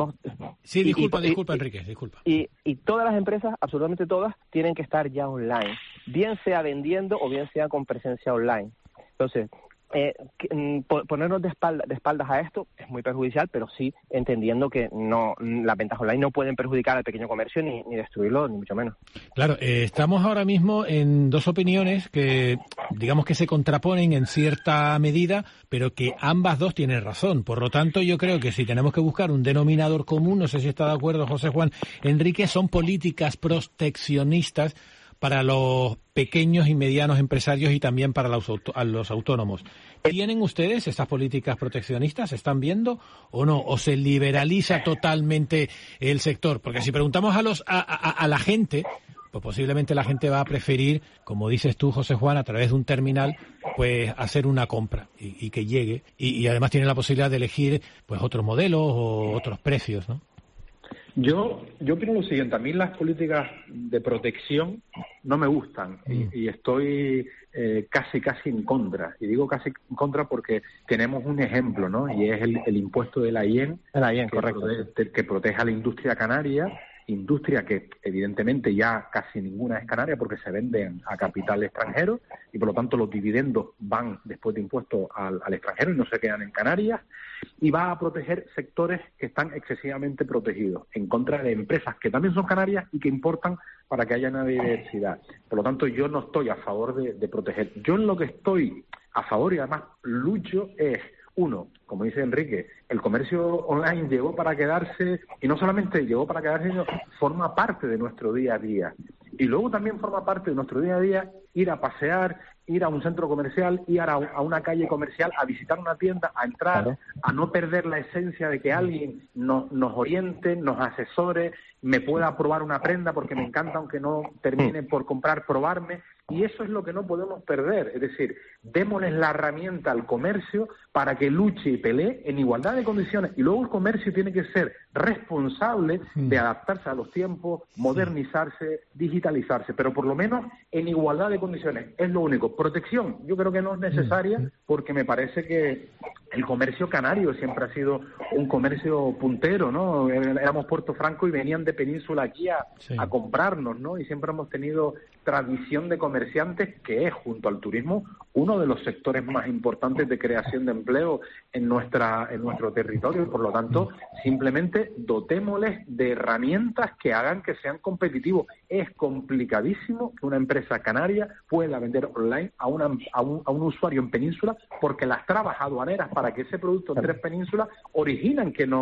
Speaker 3: Sí, disculpa, Enrique, disculpa.
Speaker 1: Y todas las empresas, absolutamente todas, tienen que estar ya online, bien sea vendiendo o bien sea con presencia online. Entonces, ponernos de espaldas a esto es muy perjudicial, pero sí entendiendo que las ventas online no pueden perjudicar al pequeño comercio ni destruirlo, ni mucho menos.
Speaker 3: Claro, estamos ahora mismo en dos opiniones que digamos que se contraponen en cierta medida, pero que ambas dos tienen razón. Por lo tanto, yo creo que si tenemos que buscar un denominador común, no sé si está de acuerdo José Juan, Enrique, son políticas proteccionistas para los pequeños y medianos empresarios y también para los autónomos. ¿Tienen ustedes estas políticas proteccionistas? ¿Están viendo o no? ¿O se liberaliza totalmente el sector? Porque si preguntamos a la gente, pues posiblemente la gente va a preferir, como dices tú, José Juan, a través de un terminal, pues hacer una compra y que llegue. Y además tiene la posibilidad de elegir pues otros modelos o otros precios, ¿no?
Speaker 12: Yo opino lo siguiente, a mí las políticas de protección no me gustan y estoy casi en contra. Y digo casi en contra porque tenemos un ejemplo, ¿no? Y es el impuesto de la IEN, que protege a la industria canaria, industria que evidentemente ya casi ninguna es canaria porque se venden a capital extranjero y por lo tanto los dividendos van después de impuestos al extranjero y no se quedan en Canarias, y va a proteger sectores que están excesivamente protegidos en contra de empresas que también son canarias y que importan para que haya una diversidad. Por lo tanto, yo no estoy a favor de proteger. Yo en lo que estoy a favor y además lucho es, uno, como dice Enrique, el comercio online llegó para quedarse, y no solamente llegó para quedarse, sino forma parte de nuestro día a día. Y luego también forma parte de nuestro día a día ir a pasear, ir a un centro comercial, ir a una calle comercial, a visitar una tienda, a entrar, claro, a no perder la esencia de que alguien nos oriente, nos asesore, me pueda probar una prenda porque me encanta, aunque no termine por comprar, probarme. Y eso es lo que no podemos perder. Es decir, démosles la herramienta al comercio para que luche y pelee en igualdad de condiciones. Y luego el comercio tiene que ser responsable de adaptarse a los tiempos, modernizarse, digitalizarse, pero por lo menos en igualdad de condiciones. Es lo único. Protección, yo creo que no es necesaria porque me parece que el comercio canario siempre ha sido un comercio puntero, ¿no? Éramos Puerto Franco y venían de Península aquí a comprarnos, ¿no? Y siempre hemos tenido tradición de comerciantes que es, junto al turismo, uno de los sectores más importantes de creación de empleo en nuestro territorio. Y por lo tanto, simplemente dotémosles de herramientas que hagan que sean competitivos. Es complicadísimo que una empresa canaria pueda vender online a un usuario en Península porque las trabas aduaneras para que ese producto entre en Península originan que no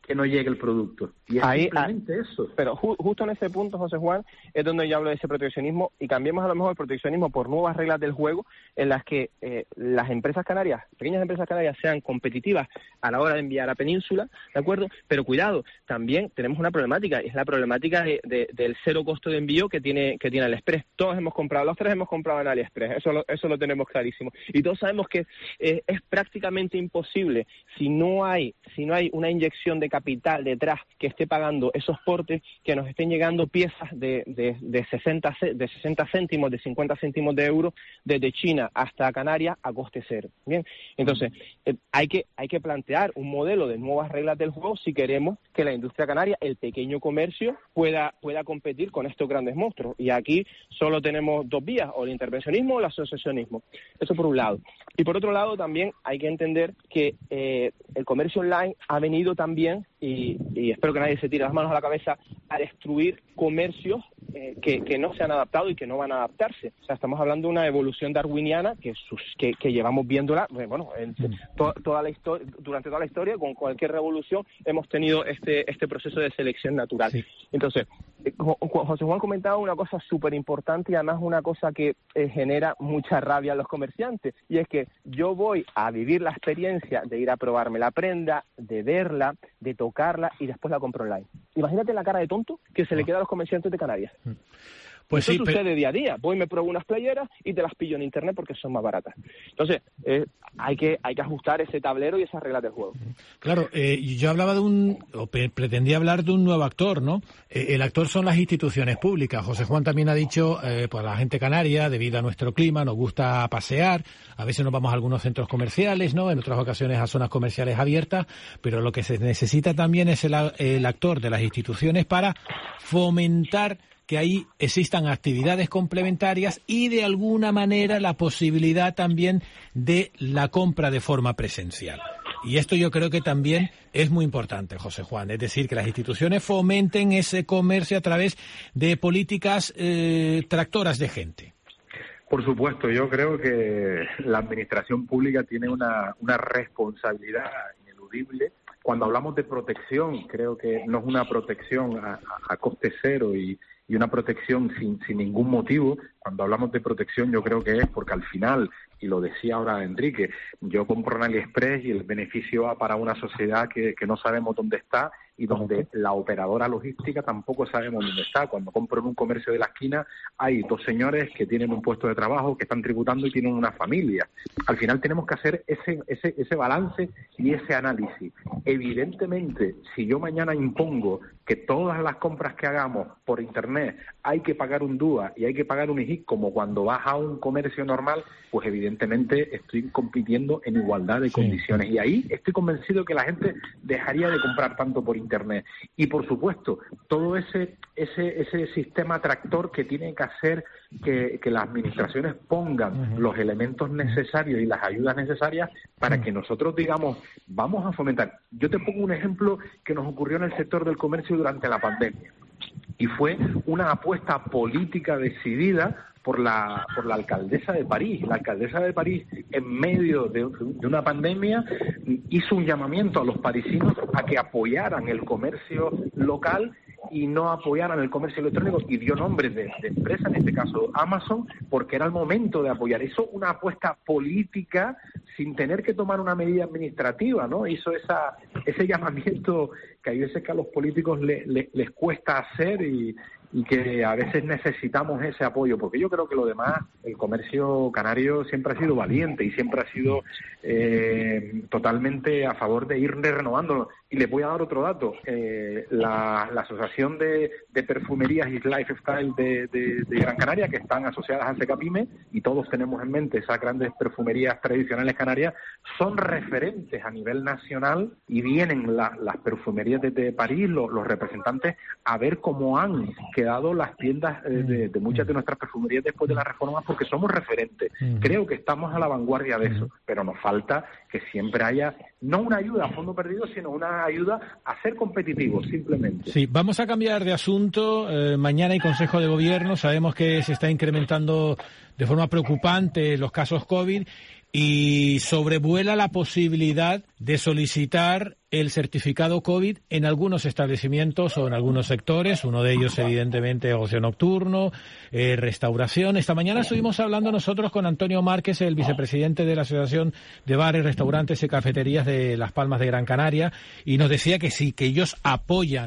Speaker 12: que no llegue el producto. Y es simplemente eso.
Speaker 1: Pero justo en ese punto, José Juan, es donde yo hablo de ese proteccionismo, y cambiemos a lo mejor el proteccionismo por nuevas reglas del juego en las que las empresas canarias, pequeñas empresas canarias, sean competitivas a la hora de enviar a Península, ¿de acuerdo? Pero cuidado, también tenemos una problemática, es la problemática del cero costo de envío que tiene AliExpress. Los tres hemos comprado en AliExpress, eso lo tenemos clarísimo. Y todos sabemos que es prácticamente imposible, si no hay una inyección de capital detrás que esté pagando esos portes, que nos estén llegando piezas de 60 céntimos, de 50 céntimos de euro desde China hasta Canarias a coste cero. Bien, entonces hay que plantear un modelo de nuevas reglas del juego si queremos que la industria canaria, el pequeño comercio, pueda competir con estos grandes monstruos. Y aquí solo tenemos dos vías, o el intervencionismo o el asociacionismo. Eso por un lado. Y por otro lado también hay que entender que el comercio online ha venido también, y espero que nadie se tire las manos a la cabeza, a destruir comercios que no se han adaptado y que no van a adaptarse. O sea, estamos hablando de una evolución darwiniana que llevamos viéndola, durante toda la historia, con cualquier revolución hemos tenido este proceso de selección natural. Sí. Entonces, José Juan comentaba una cosa súper importante, y además una cosa que genera mucha rabia a los comerciantes, y es que yo voy a vivir la experiencia de ir a probarme la prenda, de verla, de tocarla, y después la compro online. Imagínate la cara de tonto que se le queda a los comerciantes de Canarias. Pues eso sucede día a día. Voy y me pruebo unas playeras y te las pillo en internet porque son más baratas. Entonces, hay que ajustar ese tablero y esas reglas del juego.
Speaker 3: Claro, yo hablaba pretendía hablar de un nuevo actor, ¿no? El actor son las instituciones públicas. José Juan también ha dicho, pues la gente canaria, debido a nuestro clima, nos gusta pasear. A veces nos vamos a algunos centros comerciales, ¿no? En otras ocasiones a zonas comerciales abiertas. Pero lo que se necesita también es el actor de las instituciones para fomentar que ahí existan actividades complementarias y de alguna manera la posibilidad también de la compra de forma presencial. Y esto yo creo que también es muy importante, José Juan, es decir, que las instituciones fomenten ese comercio a través de políticas tractoras de gente.
Speaker 12: Por supuesto, yo creo que la administración pública tiene una responsabilidad ineludible. Cuando hablamos de protección, creo que no es una protección a coste cero y una protección sin ningún motivo. Cuando hablamos de protección, yo creo que es porque al final, y lo decía ahora Enrique, yo compro en AliExpress y el beneficio va para una sociedad que no sabemos dónde está y donde la operadora logística tampoco sabemos dónde está. Cuando compro en un comercio de la esquina hay dos señores que tienen un puesto de trabajo, que están tributando y tienen una familia. Al final tenemos que hacer ese balance y ese análisis. Evidentemente, si yo mañana impongo que todas las compras que hagamos por Internet hay que pagar un DUA y hay que pagar un IGIC como cuando vas a un comercio normal, pues evidentemente estoy compitiendo en igualdad de condiciones. Y ahí estoy convencido que la gente dejaría de comprar tanto por Internet. Y por supuesto, todo ese sistema tractor que tiene que hacer que las administraciones pongan los elementos necesarios y las ayudas necesarias para que nosotros digamos, vamos a fomentar. Yo te pongo un ejemplo que nos ocurrió en el sector del comercio durante la pandemia. Y fue una apuesta política decidida por la alcaldesa de París. La alcaldesa de París, en medio de una pandemia, hizo un llamamiento a los parisinos a que apoyaran el comercio local y no apoyaran el comercio electrónico, y dio nombres de empresas, en este caso Amazon, porque era el momento de apoyar. Hizo una apuesta política sin tener que tomar una medida administrativa, ¿no? Hizo ese llamamiento que hay veces que a los políticos les cuesta hacer y que a veces necesitamos ese apoyo, porque yo creo que lo demás, el comercio canario siempre ha sido valiente y siempre ha sido totalmente a favor de ir renovándolo. Y les voy a dar otro dato. La Asociación de Perfumerías y Lifestyle de Gran Canaria, que están asociadas a Secapime, y todos tenemos en mente esas grandes perfumerías tradicionales canarias, son referentes a nivel nacional, y vienen las perfumerías de París, los representantes, a ver cómo han quedado las tiendas de muchas de nuestras perfumerías después de la reforma, porque somos referentes. Creo que estamos a la vanguardia de eso, pero nos falta que siempre haya, no una ayuda a fondo perdido, sino una ayuda a ser competitivos, simplemente.
Speaker 3: Sí, vamos a cambiar de asunto. Mañana hay Consejo de Gobierno. Sabemos que se está incrementando de forma preocupante los casos COVID. y sobrevuela la posibilidad de solicitar el certificado COVID en algunos establecimientos o en algunos sectores, uno de ellos evidentemente ocio nocturno, restauración. Esta mañana estuvimos hablando nosotros con Antonio Márquez, el vicepresidente de la Asociación de Bares, Restaurantes y Cafeterías de Las Palmas de Gran Canaria, y nos decía que sí, que ellos apoyan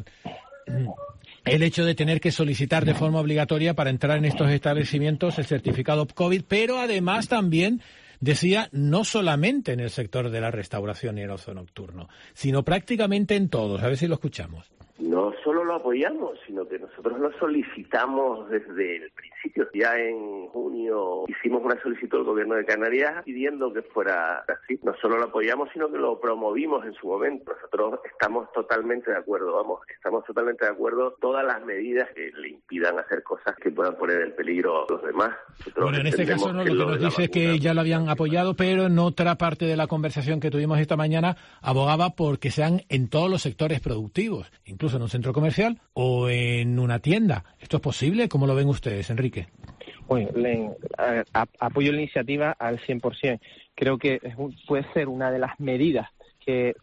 Speaker 3: el hecho de tener que solicitar de forma obligatoria para entrar en estos establecimientos el certificado COVID, pero además también decía, no solamente en el sector de la restauración y el ocio nocturno, sino prácticamente en todos. A ver si lo escuchamos.
Speaker 9: No solo lo apoyamos, sino que nosotros lo solicitamos desde el principio. Ya en junio hicimos una solicitud al Gobierno de Canarias pidiendo que fuera así. No solo lo apoyamos, sino que lo promovimos en su momento. Nosotros estamos totalmente de acuerdo, estamos totalmente de acuerdo. Todas las medidas que le impidan hacer cosas que puedan poner en peligro a los demás.
Speaker 3: Bueno, en este caso no, lo que nos dice es que ya lo habían apoyado, pero en otra parte de la conversación que tuvimos esta mañana abogaba por que sean en todos los sectores productivos, incluso en un centro comercial o en una tienda. ¿Esto es posible? ¿Cómo lo ven ustedes, Enrique?
Speaker 1: Bueno, apoyo la iniciativa al 100%. Creo que puede ser una de las medidas que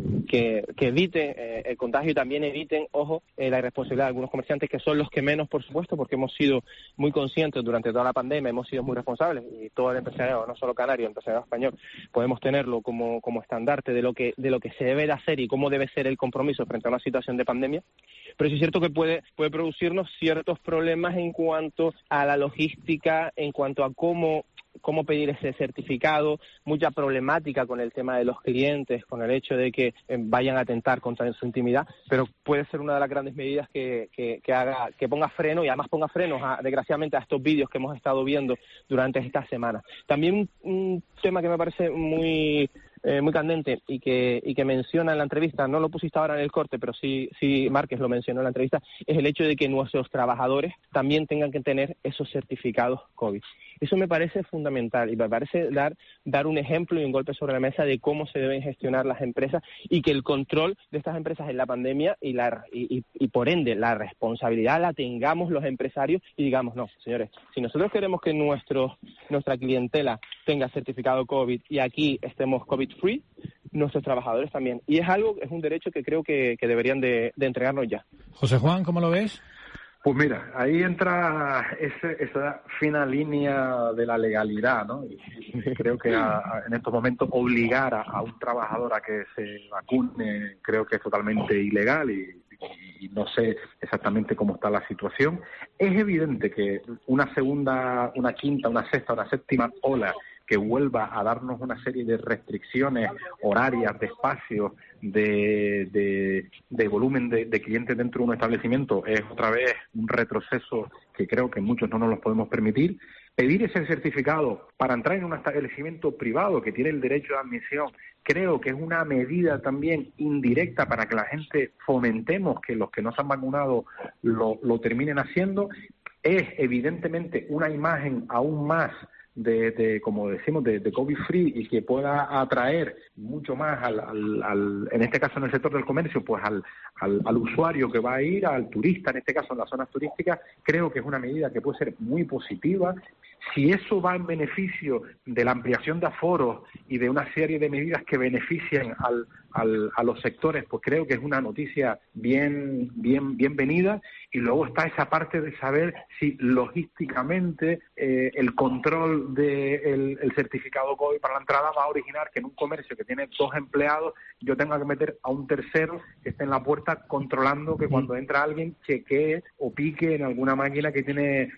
Speaker 1: eviten el contagio y también eviten, la irresponsabilidad de algunos comerciantes, que son los que menos, por supuesto, porque hemos sido muy conscientes durante toda la pandemia, hemos sido muy responsables, y todo el empresariado, no solo canario, el empresariado español, podemos tenerlo como estandarte de lo que se debe de hacer y cómo debe ser el compromiso frente a una situación de pandemia. Pero sí es cierto que puede producirnos ciertos problemas en cuanto a la logística, en cuanto a cómo pedir ese certificado, mucha problemática con el tema de los clientes, con el hecho de que vayan a atentar contra su intimidad, pero puede ser una de las grandes medidas que ponga freno, y además ponga frenos, desgraciadamente, a estos vídeos que hemos estado viendo durante esta semana. También un tema que me parece muy candente y que menciona en la entrevista, no lo pusiste ahora en el corte, pero sí Márquez lo mencionó en la entrevista, es el hecho de que nuestros trabajadores también tengan que tener esos certificados COVID. Eso me parece fundamental y me parece dar un ejemplo y un golpe sobre la mesa de cómo se deben gestionar las empresas, y que el control de estas empresas en la pandemia y por ende la responsabilidad la tengamos los empresarios y digamos, no, señores, si nosotros queremos que nuestra clientela tenga certificado COVID y aquí estemos COVID-free, nuestros trabajadores también. Y es un derecho que creo que deberían de entregarnos ya.
Speaker 3: José Juan, ¿cómo lo ves?
Speaker 12: Pues mira, ahí entra esa fina línea de la legalidad, ¿no? Y creo que en estos momentos obligar a un trabajador a que se vacune creo que es totalmente ilegal y no sé exactamente cómo está la situación. Es evidente que una segunda, una quinta, una sexta, una séptima ola que vuelva a darnos una serie de restricciones horarias, de espacios, de volumen de clientes dentro de un establecimiento, es otra vez un retroceso que creo que muchos no nos los podemos permitir. Pedir ese certificado para entrar en un establecimiento privado que tiene el derecho de admisión, creo que es una medida también indirecta para que la gente fomentemos que los que no se han vacunado lo terminen haciendo. Es evidentemente una imagen aún más de como decimos, de COVID free, y que pueda atraer mucho más en este caso en el sector del comercio, pues al usuario que va a ir, al turista, en este caso en las zonas turísticas. Creo que es una medida que puede ser muy positiva. Si eso va en beneficio de la ampliación de aforos y de una serie de medidas que benefician a los sectores, pues creo que es una noticia bienvenida. Y luego está esa parte de saber si logísticamente el control del certificado COVID para la entrada va a originar que en un comercio que tiene 2 empleados yo tenga que meter a un tercero que esté en la puerta controlando que cuando entra alguien chequee o pique en alguna máquina que tiene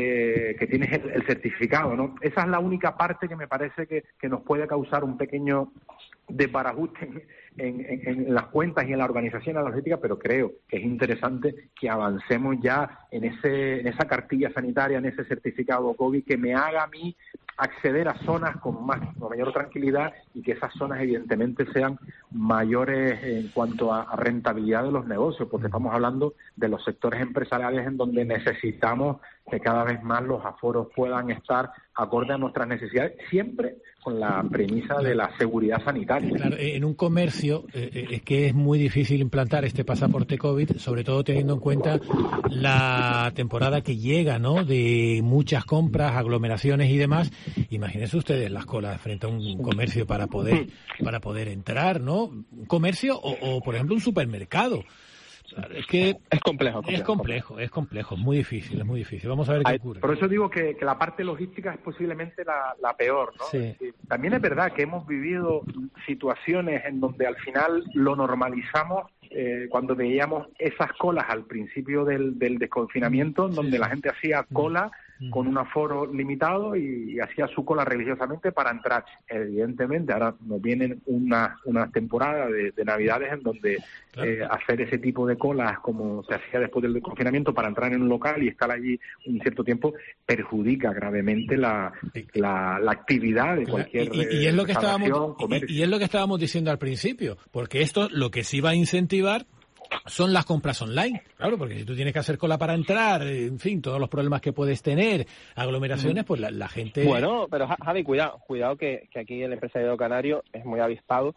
Speaker 12: el certificado, ¿no? Esa es la única parte que me parece que nos puede causar un pequeño desbarajuste en las cuentas y en la organización, en la logística, pero creo que es interesante que avancemos ya en esa cartilla sanitaria, en ese certificado COVID, que me haga a mí acceder a zonas con mayor tranquilidad, y que esas zonas evidentemente sean mayores en cuanto a rentabilidad de los negocios, porque estamos hablando de los sectores empresariales en donde necesitamos que cada vez más los aforos puedan estar acorde a nuestras necesidades, siempre con la premisa de la seguridad sanitaria.
Speaker 3: Claro, en un comercio es que es muy difícil implantar este pasaporte COVID, sobre todo teniendo en cuenta la temporada que llega, ¿no?, de muchas compras, aglomeraciones y demás. Imagínense ustedes las colas frente a un comercio para poder entrar, ¿no? Un comercio o por ejemplo, un supermercado. Es que es complejo, muy difícil, Vamos a ver qué ocurre.
Speaker 12: Por eso digo que la parte logística es posiblemente la peor, ¿no?
Speaker 3: Sí.
Speaker 12: También es verdad que hemos vivido situaciones en donde al final lo normalizamos cuando veíamos esas colas al principio del desconfinamiento, en donde la gente hacía cola con un aforo limitado y hacía su cola religiosamente para entrar. Evidentemente, ahora nos vienen una temporada de Navidades en donde hacer ese tipo de colas como se hacía después del desconfinamiento para entrar en un local y estar allí un cierto tiempo perjudica gravemente la actividad de cualquier
Speaker 3: y es lo que
Speaker 12: comercio.
Speaker 3: Y es lo que estábamos diciendo al principio, porque esto lo que sí va a incentivar son las compras online, claro, porque si tú tienes que hacer cola para entrar, en fin, todos los problemas que puedes tener, aglomeraciones, pues la gente...
Speaker 1: Bueno, pero Javi, cuidado que aquí el empresario canario es muy avispado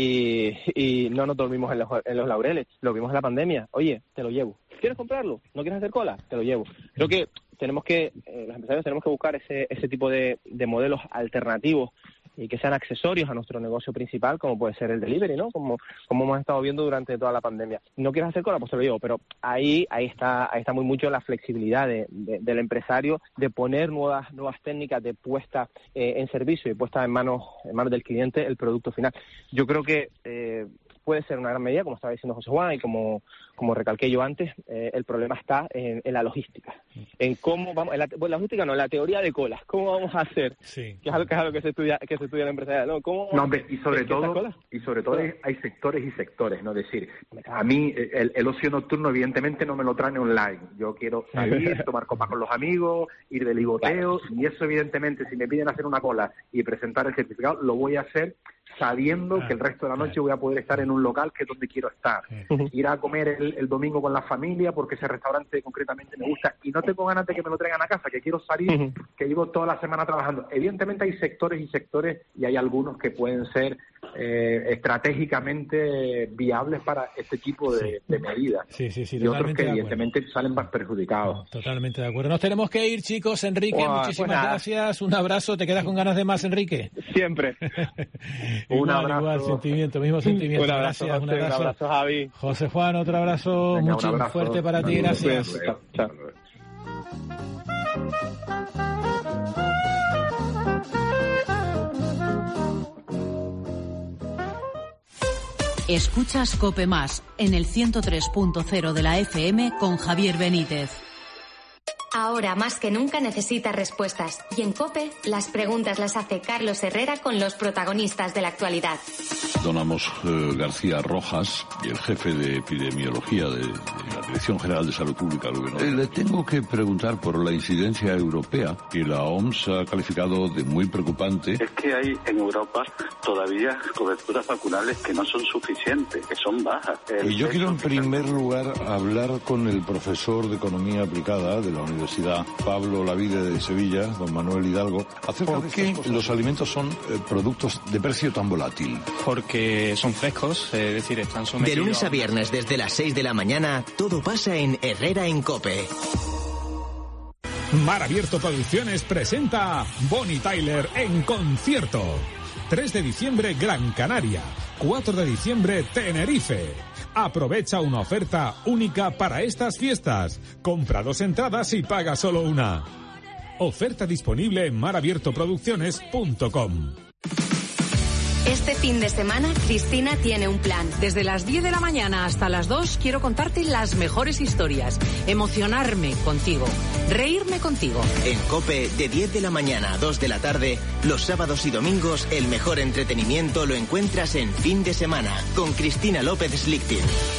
Speaker 1: y no nos dormimos en los laureles, lo vimos en la pandemia. Oye, te lo llevo. ¿Quieres comprarlo? ¿No quieres hacer cola? Te lo llevo. Creo que los empresarios tenemos que buscar ese tipo de modelos alternativos y que sean accesorios a nuestro negocio principal, como puede ser el delivery, ¿no? Como hemos estado viendo durante toda la pandemia. ¿No quieres hacer cola? Pues te lo digo, pero ahí está muy mucho la flexibilidad del empresario de poner nuevas técnicas de puesta en servicio y puesta en manos del cliente el producto final. Yo creo que puede ser una gran medida, como estaba diciendo José Juan, y como recalqué yo antes, el problema está en la logística. En cómo vamos, la logística no, la teoría de colas. ¿Cómo vamos a hacer?
Speaker 3: Sí.
Speaker 1: Que es algo que se estudia en la empresarial, ¿no? ¿Cómo
Speaker 12: hombre, y sobre todo hay sectores y sectores, ¿no? Es decir, a mí el ocio nocturno evidentemente no me lo traen online. Yo quiero salir, tomar copa con los amigos, ir de ligoteo, y eso evidentemente, si me piden hacer una cola y presentar el certificado, lo voy a hacer sabiendo que el resto de la noche voy a poder estar en un local que es donde quiero estar. Ir a comer el domingo con la familia porque ese restaurante concretamente me gusta y no tengo ganas de que me lo traigan a casa, que quiero salir, que llevo toda la semana trabajando. Evidentemente hay sectores y sectores y hay algunos que pueden ser estratégicamente viables para este tipo de medidas.
Speaker 3: Sí,
Speaker 12: y otros que evidentemente salen más perjudicados.
Speaker 3: Totalmente de acuerdo. Nos tenemos que ir, chicos. Enrique, muchísimas gracias. Un abrazo. ¿Te quedas con ganas de más, Enrique?
Speaker 1: Siempre.
Speaker 3: Igual, mismo sentimiento.
Speaker 1: Un abrazo,
Speaker 3: gracias.
Speaker 1: Un abrazo, Javi.
Speaker 3: José Juan, otro abrazo.
Speaker 12: Venga,
Speaker 3: un abrazo fuerte para ti. Gracias.
Speaker 1: Chao.
Speaker 8: Escuchas COPE Más en el 103.0 de la FM con Javier Benítez.
Speaker 22: Ahora más que nunca necesita respuestas. Y en COPE, las preguntas las hace Carlos Herrera con los protagonistas de la actualidad.
Speaker 13: Don Amos García Rojas, el jefe de epidemiología de la Dirección General de Salud Pública del Gobierno. Le tengo que preguntar por la incidencia europea, que la OMS ha calificado de muy preocupante.
Speaker 17: Es que hay en Europa todavía coberturas vacunales que no son suficientes, que son bajas.
Speaker 13: Y yo quiero en primer lugar hablar con el profesor de Economía Aplicada de la Universidad Pablo Olavide de Sevilla, don Manuel Hidalgo, acerca de qué los alimentos son productos de precio tan volátil.
Speaker 18: Porque son frescos, es decir, están sometidos...
Speaker 4: De lunes a viernes desde las 6 de la mañana, todo pasa en Herrera en COPE.
Speaker 15: Mar Abierto Producciones presenta Bonnie Tyler en concierto. 3 de diciembre Gran Canaria, 4 de diciembre Tenerife. Aprovecha una oferta única para estas fiestas. Compra 2 entradas y paga solo una. Oferta disponible en marabiertoproducciones.com.
Speaker 22: Este fin de semana, Cristina tiene un plan.
Speaker 23: Desde las 10 de la mañana hasta las 2 quiero contarte las mejores historias, emocionarme contigo, reírme contigo.
Speaker 4: En COPE, de 10 de la mañana a 2 de la tarde, los sábados y domingos, el mejor entretenimiento lo encuentras en Fin de Semana, con Cristina López Slichting.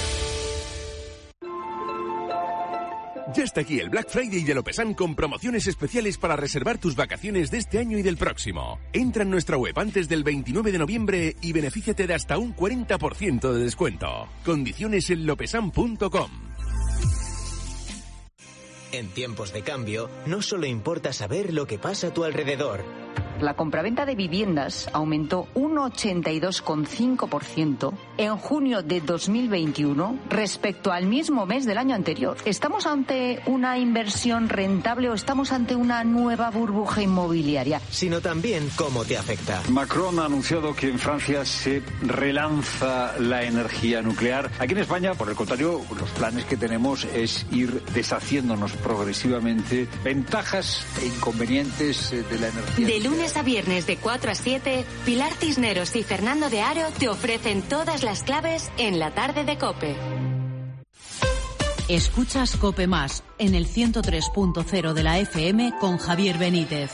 Speaker 10: Ya está aquí el Black Friday de Lopesan con promociones especiales para reservar tus vacaciones de este año y del próximo. Entra en nuestra web antes del 29 de noviembre y benefíciate de hasta un 40% de descuento. Condiciones en lopesan.com.
Speaker 4: En tiempos de cambio, no solo importa saber lo que pasa a tu alrededor.
Speaker 5: La compraventa de viviendas aumentó un 82,5% en junio de 2021 respecto al mismo mes del año anterior. ¿Estamos ante una inversión rentable o estamos ante una nueva burbuja inmobiliaria?
Speaker 4: Sino también cómo te afecta.
Speaker 6: Macron ha anunciado que en Francia se relanza la energía nuclear. Aquí en España, por el contrario, los planes que tenemos es ir deshaciéndonos progresivamente ventajas e inconvenientes de la energía.
Speaker 22: De lunes a viernes de 4 a 7, Pilar Cisneros y Fernando de Aro te ofrecen todas las claves en la tarde de COPE.
Speaker 8: Escuchas COPE Más en el 103.0 de la FM con Javier Benítez.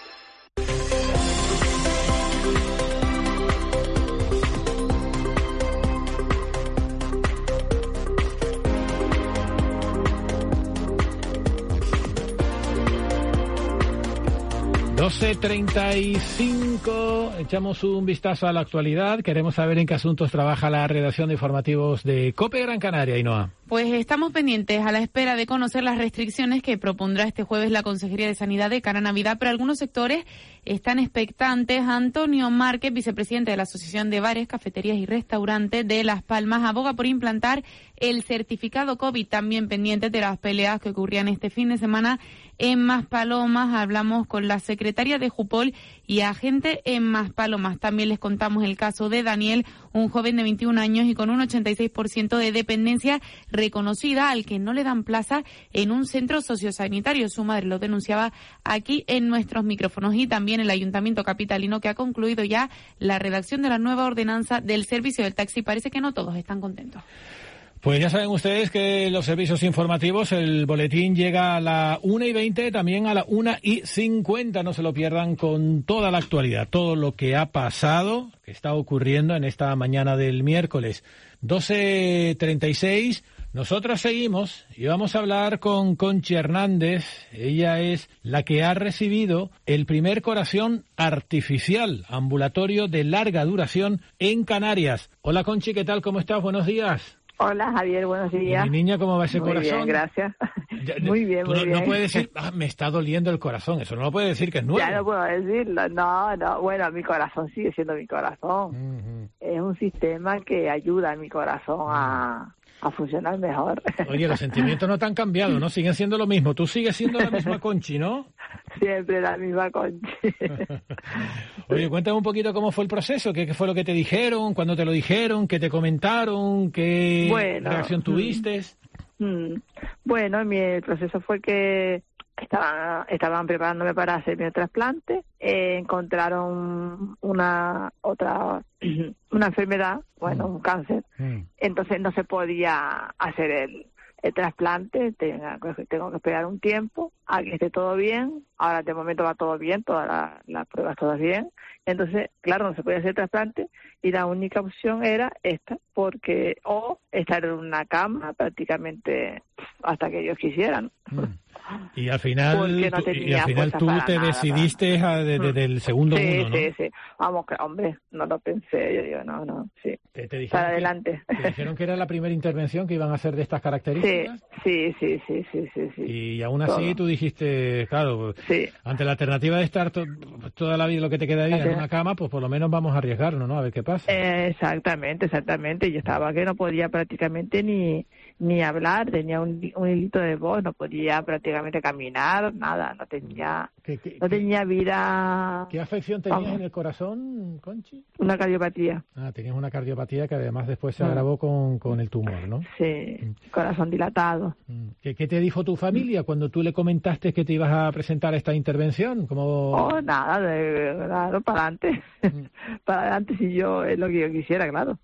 Speaker 3: ...12:35... echamos un vistazo a la actualidad. Queremos saber en qué asuntos trabaja la redacción de informativos de COPE Gran Canaria, Ainhoa.
Speaker 2: Pues estamos pendientes a la espera de conocer las restricciones que propondrá este jueves la Consejería de Sanidad de cara a Navidad, pero algunos sectores están expectantes. Antonio Márquez, vicepresidente de la Asociación de Bares, Cafeterías y Restaurantes de Las Palmas, aboga por implantar el certificado COVID, también pendientes de las peleas que ocurrían este fin de semana en Maspalomas. Hablamos con la secretaria de Jupol y agente en Maspalomas. También les contamos el caso de Daniel, un joven de 21 años y con un 86% de dependencia reconocida, al que no le dan plaza en un centro sociosanitario. Su madre lo denunciaba aquí en nuestros micrófonos. Y también el Ayuntamiento capitalino, que ha concluido ya la redacción de la nueva ordenanza del servicio del taxi. Parece que no todos están contentos.
Speaker 3: Pues ya saben ustedes que los servicios informativos, el boletín llega a la 1:20, también a la 1:50. No se lo pierdan, con toda la actualidad, todo lo que ha pasado, que está ocurriendo en esta mañana del miércoles. 12:36. Nosotros seguimos y vamos a hablar con Conchi Hernández. Ella es la que ha recibido el primer corazón artificial ambulatorio de larga duración en Canarias. Hola, Conchi, ¿qué tal? ¿Cómo estás? Buenos días.
Speaker 16: Hola, Javier, buenos días.
Speaker 3: Mi niña, ¿cómo va ese
Speaker 16: muy
Speaker 3: corazón?
Speaker 16: Muy bien, gracias. Muy bien, muy bien.
Speaker 3: No puede decir, me está doliendo el corazón, eso no lo puede decir, que es nuevo.
Speaker 16: Ya no puedo decirlo, no, bueno, mi corazón sigue siendo mi corazón. Es un sistema que ayuda a mi corazón a funcionar mejor.
Speaker 3: Oye, los sentimientos no te han cambiado, ¿no? Siguen siendo lo mismo. Tú sigues siendo la misma Conchi, ¿no?
Speaker 16: Siempre la misma Conchi.
Speaker 3: Oye, cuéntame un poquito cómo fue el proceso, qué fue lo que te dijeron, cuándo te lo dijeron, qué te comentaron, qué reacción tuviste.
Speaker 16: Bueno, el proceso fue que estaban preparándome para hacerme el trasplante, encontraron una enfermedad, un cáncer, entonces no se podía hacer el trasplante, tengo que esperar un tiempo a que esté todo bien. Ahora de momento va todo bien, todas las pruebas todas bien, entonces claro, no se podía hacer el trasplante y la única opción era esta, porque o estar en una cama prácticamente hasta que ellos quisieran.
Speaker 3: Y al final, tú te decidiste desde el segundo mundo, ¿no?
Speaker 16: Sí. Vamos, que hombre, no lo pensé. Yo digo, no, sí. Para adelante.
Speaker 3: ¿Te dijeron que era la primera intervención que iban a hacer de estas características?
Speaker 16: Sí.
Speaker 3: Y aún así tú dijiste, claro, ante la alternativa de estar toda la vida, lo que te queda de vida en una cama, pues por lo menos vamos a arriesgarnos, ¿no? A ver qué pasa.
Speaker 16: Exactamente. Yo estaba que no podía prácticamente ni hablar, tenía un hilito de voz, no podía prácticamente caminar, nada, no tenía vida.
Speaker 3: ¿Qué afección tenías en el corazón, Conchi?
Speaker 16: Una cardiopatía.
Speaker 3: Tenías una cardiopatía que además después se agravó con el tumor, ¿no?
Speaker 16: Sí, corazón dilatado.
Speaker 3: ¿Qué te dijo tu familia cuando tú le comentaste que te ibas a presentar esta intervención?
Speaker 16: Nada, para adelante. Para adelante, si yo es lo que yo quisiera, claro.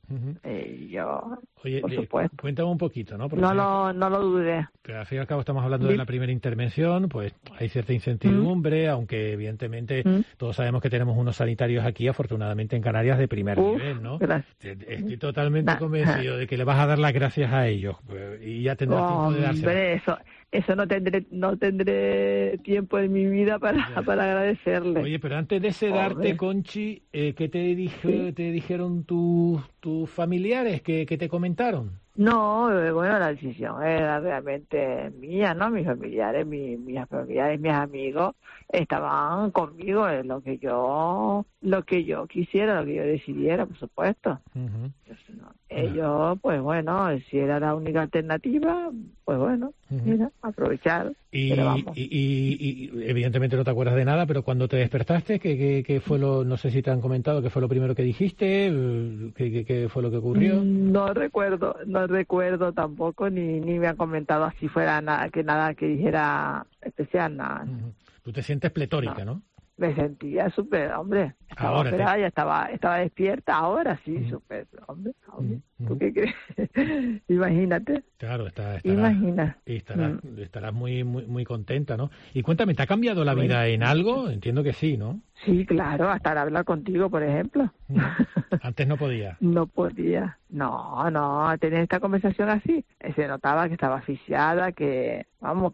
Speaker 3: Oye,
Speaker 16: por supuesto.
Speaker 3: Cuéntame un poquito, ¿no? Porque
Speaker 16: no lo dudé.
Speaker 3: Al fin y al cabo estamos hablando de la primera intervención, pues hay cierta incertidumbre, aunque evidentemente todos sabemos que tenemos unos sanitarios aquí, afortunadamente en Canarias, de primer nivel, ¿no? Estoy totalmente convencido de que le vas a dar las gracias a ellos y ya tendrás tiempo de dárselo.
Speaker 16: Eso no tendré tiempo en mi vida para agradecerle.
Speaker 3: Oye, pero antes de sedarte, Conchi, ¿qué te dijeron tus familiares? ¿Qué te comentaron?
Speaker 16: No, bueno, la decisión era realmente mía, ¿no? Mis familiares, mis amigos estaban conmigo en lo que yo quisiera, lo que yo decidiera, por supuesto. Entonces, ¿no? Ellos, pues bueno, si era la única alternativa, pues bueno, mira, aprovechar.
Speaker 3: Y evidentemente no te acuerdas de nada, pero cuando te despertaste, ¿qué fue no sé si te han comentado, qué fue lo primero que dijiste? ¿Qué fue lo que ocurrió?
Speaker 16: No recuerdo tampoco, ni me han comentado así fuera nada que dijera especial, nada.
Speaker 3: Tú te sientes pletórica, ¿no?
Speaker 16: Me sentía súper, hombre. Estaba operada, ya estaba despierta, ahora sí, súper, hombre. ¿Tú qué crees? Imagínate.
Speaker 3: Claro, estarás muy, muy, muy contenta, ¿no? Y cuéntame, ¿te ha cambiado la vida en algo? Entiendo que sí, ¿no?
Speaker 16: Sí, claro, hasta al hablar contigo, por ejemplo.
Speaker 3: Antes no podía.
Speaker 16: No podía. No, tener esta conversación así. Se notaba que estaba asfixiada, que no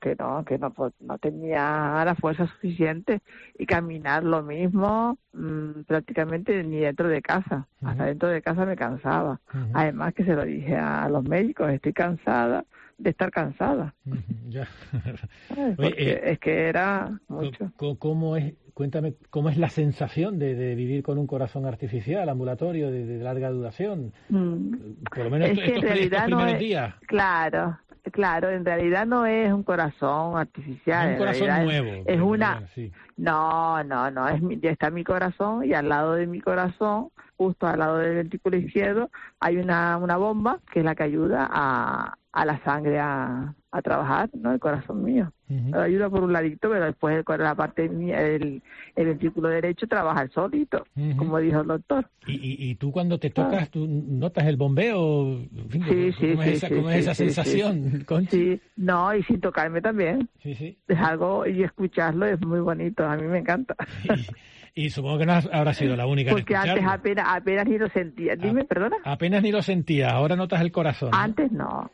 Speaker 16: tenía la fuerza suficiente, y caminar lo mismo prácticamente ni dentro de casa. Hasta dentro de casa me cansaba. Además que se lo dije a los médicos, estoy cansada de estar cansada.
Speaker 3: Ya.
Speaker 16: Porque es que era mucho.
Speaker 3: Cuéntame, ¿cómo es la sensación de vivir con un corazón artificial, ambulatorio, de larga duración? Por lo menos estos primeros días.
Speaker 16: Claro, en realidad no es un corazón artificial.
Speaker 3: Es un corazón nuevo.
Speaker 16: Es una...
Speaker 3: Sí.
Speaker 16: No, ya está mi corazón, y al lado de mi corazón, justo al lado del ventrículo izquierdo, hay una bomba que es la que ayuda a la sangre a trabajar, ¿no? El corazón mío. Ayuda por un ladito, pero después la parte mía, el ventrículo derecho trabaja solito, como dijo el doctor.
Speaker 3: ¿Y tú cuando te tocas, tú notas el bombeo? ¿Cómo es esa sensación, Conchi?
Speaker 16: Sí, no, y sin tocarme también.
Speaker 3: Sí.
Speaker 16: Es algo, y escucharlo es muy bonito, a mí me encanta.
Speaker 3: Y supongo que no habrá sido la única
Speaker 16: porque
Speaker 3: en escucharlo.
Speaker 16: Antes apenas ni lo sentía. Dime, perdona.
Speaker 3: Apenas ni lo sentía, ahora notas el corazón, ¿no?
Speaker 16: Antes no.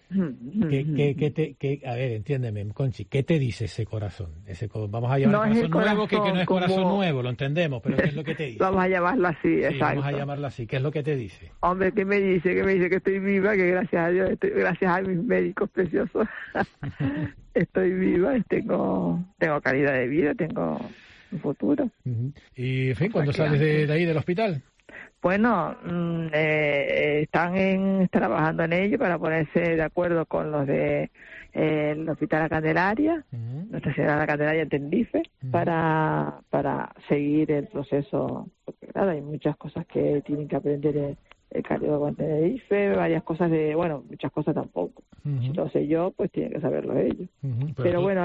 Speaker 3: A ver, entiéndeme, Conchi, ¿qué te dice ese corazón? Vamos a llamar corazón nuevo, que no es corazón nuevo, lo entendemos, pero ¿qué es lo que te dice?
Speaker 16: Vamos a llamarlo así, exacto.
Speaker 3: Vamos a llamarlo así, ¿qué es lo que te dice?
Speaker 16: Hombre, ¿qué me dice? Que estoy viva, que gracias a Dios, gracias a mis médicos preciosos, estoy viva, y tengo calidad de vida, tengo un futuro.
Speaker 3: Y, en fin, ¿cuándo sales de ahí, del hospital?
Speaker 16: Bueno, están trabajando en ello para ponerse de acuerdo con los de el Hospital La Candelaria, Nuestra Señora de la Candelaria en Tenerife, para seguir el proceso, porque claro, hay muchas cosas que tienen que aprender el cardiólogo en Tenerife, muchas cosas tampoco. Si lo sé yo, pues tienen que saberlo ellos. Pero bueno,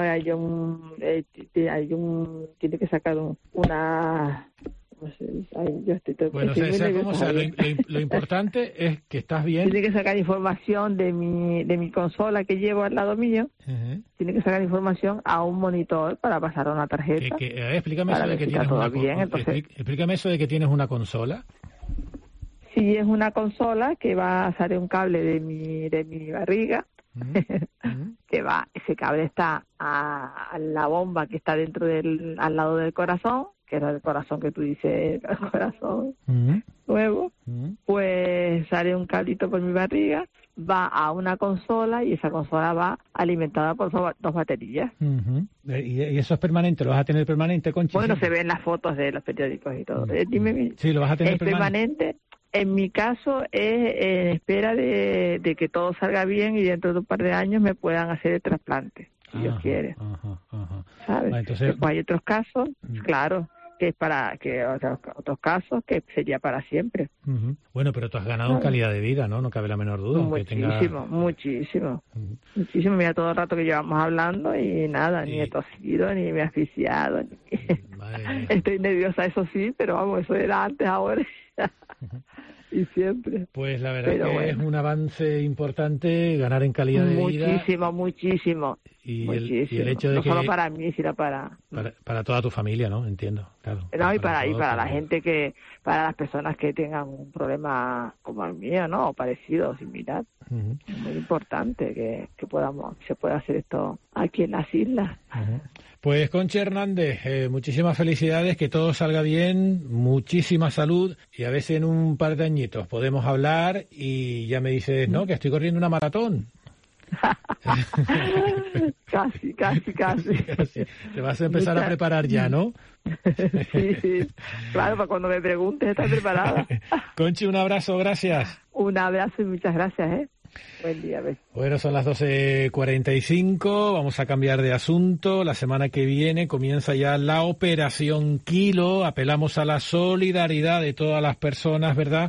Speaker 16: tiene que sacar una...
Speaker 3: Bueno, sea como sea, lo importante es que estás bien.
Speaker 16: Tiene que sacar información de mi consola que llevo al lado mío. Tiene que sacar información a un monitor para pasar a una tarjeta.
Speaker 3: Explícame eso de que tienes explícame eso de que tienes una consola.
Speaker 16: Sí, es una consola que sale un cable de mi barriga. Ese cable está a la bomba que está al lado del corazón, que era el corazón que tú dices, el corazón nuevo. Pues sale un cablito por mi barriga, va a una consola, y esa consola va alimentada por 2 baterías.
Speaker 3: ¿Y eso es permanente? ¿Lo vas a tener permanente, Conchi?
Speaker 16: Bueno, se ven las fotos de los periódicos y todo. Dime.
Speaker 3: Sí, lo vas a tener
Speaker 16: permanente. En mi caso es en espera de que todo salga bien, y dentro de un par de años me puedan hacer el trasplante, si Dios quiere. ¿Sabes?
Speaker 3: Entonces...
Speaker 16: Después hay otros casos, claro, que es otros casos que sería para siempre.
Speaker 3: Bueno, pero tú has ganado en calidad de vida, ¿no? No cabe la menor duda.
Speaker 16: Muchísimo. Mira, todo el rato que llevamos hablando, y nada, ni he tosido, ni me he asfixiado. Estoy nerviosa, eso sí, pero vamos, eso era antes, ahora. Y siempre.
Speaker 3: Pues la verdad que es un avance importante, ganar en calidad de vida.
Speaker 16: Muchísimo.
Speaker 3: Y el hecho de
Speaker 16: no
Speaker 3: que...
Speaker 16: No solo para mí, sino para
Speaker 3: toda tu familia, ¿no? Entiendo, claro.
Speaker 16: No, y para la gente para las personas que tengan un problema como el mío, ¿no? O parecido, o similar. Es muy importante que se pueda hacer esto aquí en las islas.
Speaker 3: Pues Conchi Hernández, muchísimas felicidades, que todo salga bien, muchísima salud, y a veces en un par de añitos podemos hablar y ya me dices, no, que estoy corriendo una maratón.
Speaker 16: Casi.
Speaker 3: Te vas a empezar a preparar ya, ¿no?
Speaker 16: Sí, claro, para cuando me preguntes, estás preparada.
Speaker 3: Conchi, un abrazo, gracias.
Speaker 16: Un abrazo y muchas gracias, Buen día,
Speaker 3: Bueno, son las 12:45, vamos a cambiar de asunto. La semana que viene comienza ya la Operación Kilo. Apelamos a la solidaridad de todas las personas, ¿verdad?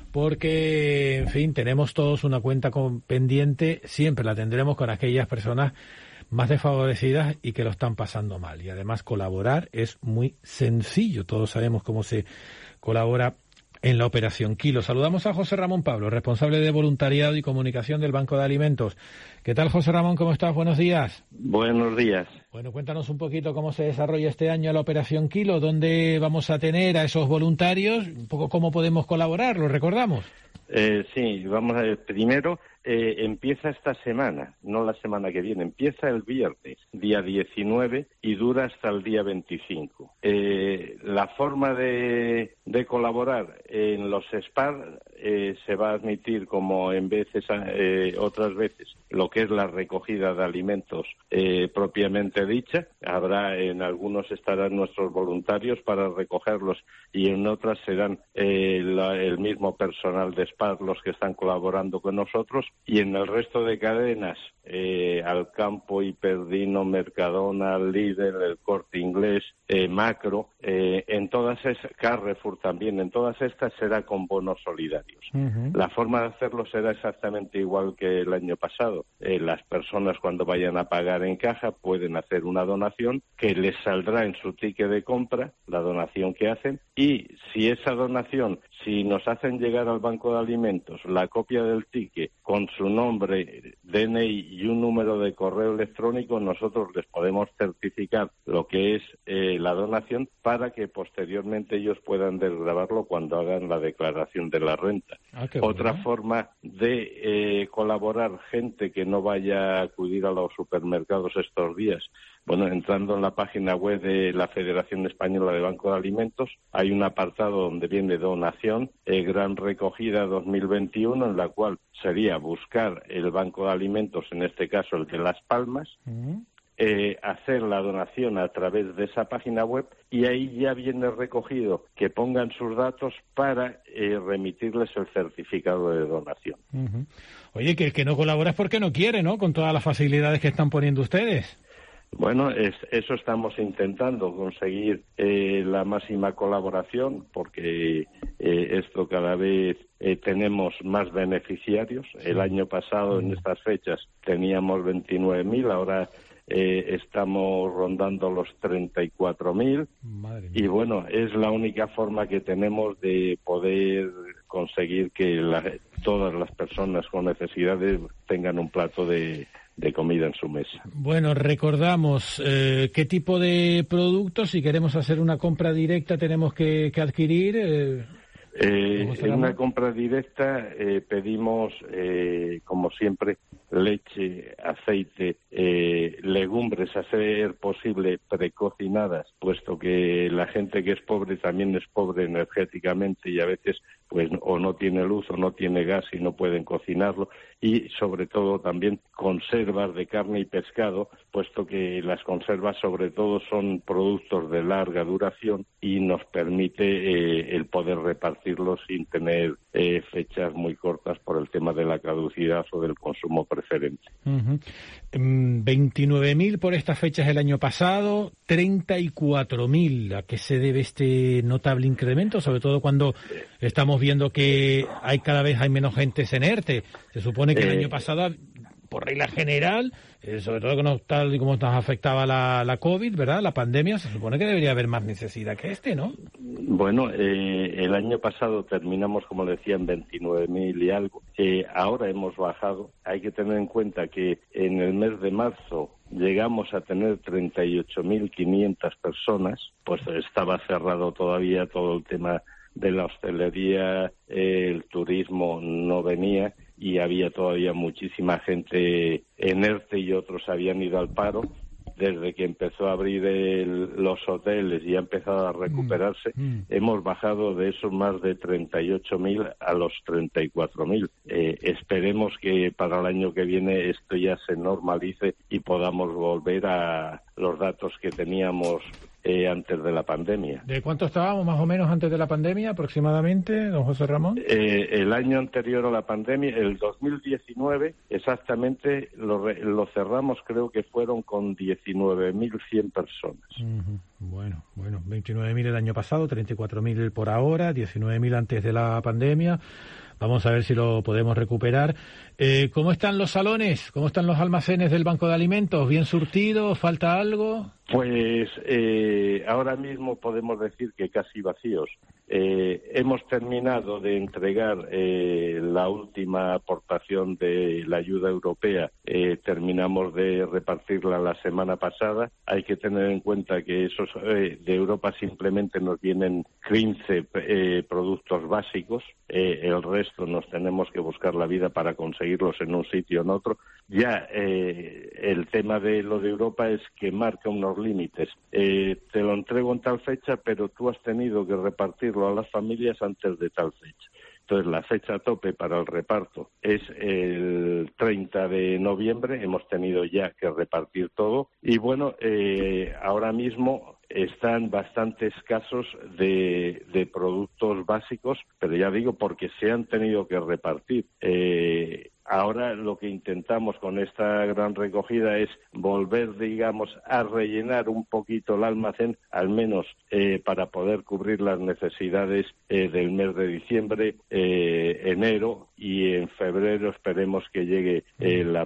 Speaker 3: Porque, en fin, tenemos todos una cuenta pendiente, siempre la tendremos con aquellas personas más desfavorecidas y que lo están pasando mal. Y además colaborar es muy sencillo, todos sabemos cómo se colabora en la Operación Kilo. Saludamos a José Ramón Pablo, responsable de voluntariado y comunicación del Banco de Alimentos. ¿Qué tal, José Ramón? ¿Cómo estás? Buenos días.
Speaker 7: Buenos días.
Speaker 3: Bueno, cuéntanos un poquito cómo se desarrolla este año la Operación Kilo, dónde vamos a tener a esos voluntarios, un poco cómo podemos colaborar, ¿lo recordamos?
Speaker 7: Sí, vamos a ver. Primero, empieza esta semana, no la semana que viene, empieza el viernes, día 19, y dura hasta el día 25. La forma de colaborar en los SPAR se va a admitir, como en veces otras veces, lo que es la recogida de alimentos propiamente dicha. En algunos estarán nuestros voluntarios para recogerlos y en otras serán el mismo personal de SPAR los que están colaborando con nosotros, y en el resto de cadenas, Alcampo, Hiperdino, Mercadona, Lidl, El Corte Inglés, Macro, en todas esas, Carrefour también, en todas estas será con bonos solidarios. La forma de hacerlo será exactamente igual que el año pasado. Las personas, cuando vayan a pagar en caja, pueden hacer una donación que les saldrá en su ticket de compra, la donación que hacen, y si esa donación, si nos hacen llegar al Banco de Alimentos la copia del ticket con su nombre, DNI y un número de correo electrónico, nosotros les podemos certificar lo que es la donación para que posteriormente ellos puedan desgravarlo cuando hagan la declaración de la renta. Otra forma de colaborar, gente que no vaya a acudir a los supermercados estos días, bueno, entrando en la página web de la Federación Española de Banco de Alimentos, hay un apartado donde viene donación, gran recogida 2021, en la cual sería buscar el Banco de Alimentos, en este caso el de Las Palmas, hacer la donación a través de esa página web, y ahí ya viene recogido que pongan sus datos para remitirles el certificado de donación.
Speaker 3: Oye, que el que no colabora es porque no quiere, ¿no? Con todas las facilidades que están poniendo ustedes.
Speaker 7: Bueno, eso estamos intentando, conseguir la máxima colaboración, porque esto cada vez tenemos más beneficiarios. El año pasado, en estas fechas, teníamos 29.000, ahora estamos rondando los 34.000. Y bueno, es la única forma que tenemos de poder conseguir que todas las personas con necesidades tengan un plato de comida en su mesa.
Speaker 3: Bueno, recordamos qué tipo de productos, si queremos hacer una compra directa, tenemos que adquirir.
Speaker 7: En una compra directa pedimos, como siempre, leche, aceite, legumbres, a ser posible precocinadas, puesto que la gente que es pobre también es pobre energéticamente y a veces pues o no tiene luz o no tiene gas y no pueden cocinarlo, y sobre todo también conservas de carne y pescado, puesto que las conservas sobre todo son productos de larga duración y nos permite el poder repartirlos sin tener fechas muy cortas por el tema de la caducidad o del consumo preferente.
Speaker 3: 29.000 por estas fechas el año pasado, 34.000. ¿A qué se debe este notable incremento? Sobre todo cuando estamos viendo que cada vez hay menos gente en ERTE. Se supone que el año pasado, por regla general, sobre todo tal y como nos afectaba la COVID, ¿verdad? La pandemia, se supone que debería haber más necesidad que ¿no?
Speaker 7: Bueno, el año pasado terminamos, como decía, en 29.000 y algo. Ahora hemos bajado. Hay que tener en cuenta que en el mes de marzo llegamos a tener 38.500 personas, pues estaba cerrado todavía todo el tema de la hostelería, el turismo no venía y había todavía muchísima gente en ERTE y otros habían ido al paro. desde que empezó a abrir los hoteles y ha empezado a recuperarse, hemos bajado de esos más de 38.000 a los 34.000. Esperemos que para el año que viene esto ya se normalice y podamos volver a los datos que teníamos antes de la pandemia.
Speaker 3: ¿De cuánto estábamos más o menos antes de la pandemia aproximadamente, don José Ramón?
Speaker 7: El año anterior a la pandemia, el 2019, exactamente lo cerramos, creo que fueron con 19.100 personas.
Speaker 3: Bueno, 29.000 el año pasado, 34.000 por ahora, 19.000 antes de la pandemia. Vamos a ver si lo podemos recuperar. ¿Cómo están los salones? ¿Cómo están los almacenes del Banco de Alimentos? ¿Bien surtidos? ¿Falta algo?
Speaker 7: Pues ahora mismo podemos decir que casi vacíos. Hemos terminado de entregar la última aportación de la ayuda europea. Terminamos de repartirla la semana pasada. Hay que tener en cuenta que esos de Europa simplemente nos vienen 15 productos básicos. El resto nos tenemos que buscar la vida para conseguirlos en un sitio o en otro. Ya el tema de lo de Europa es que marca unos límites. Te lo entrego en tal fecha, pero tú has tenido que repartirlo a las familias antes de tal fecha. Entonces, la fecha tope para el reparto es el 30 de noviembre. Hemos tenido ya que repartir todo. Y bueno, ahora mismo están bastante escasos de productos básicos, pero ya digo, porque se han tenido que repartir. Ahora lo que intentamos con esta gran recogida es volver, digamos, a rellenar un poquito el almacén, al menos para poder cubrir las necesidades del mes de diciembre, enero, y en febrero esperemos que llegue el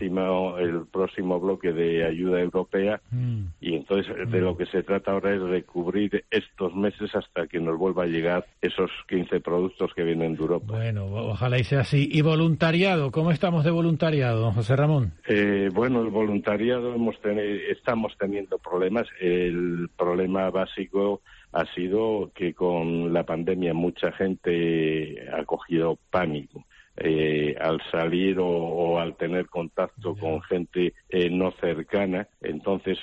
Speaker 7: próximo bloque de ayuda europea, y entonces de lo que se trata ahora es de cubrir estos meses hasta que nos vuelva a llegar esos 15 productos que vienen de Europa.
Speaker 3: Bueno, ojalá y sea así. ¿Y voluntariado? ¿Cómo estamos de voluntariado, don José Ramón?
Speaker 7: Bueno, el voluntariado estamos teniendo problemas. El problema básico ha sido que con la pandemia mucha gente ha cogido pánico. Al salir o al tener contacto con gente no cercana, entonces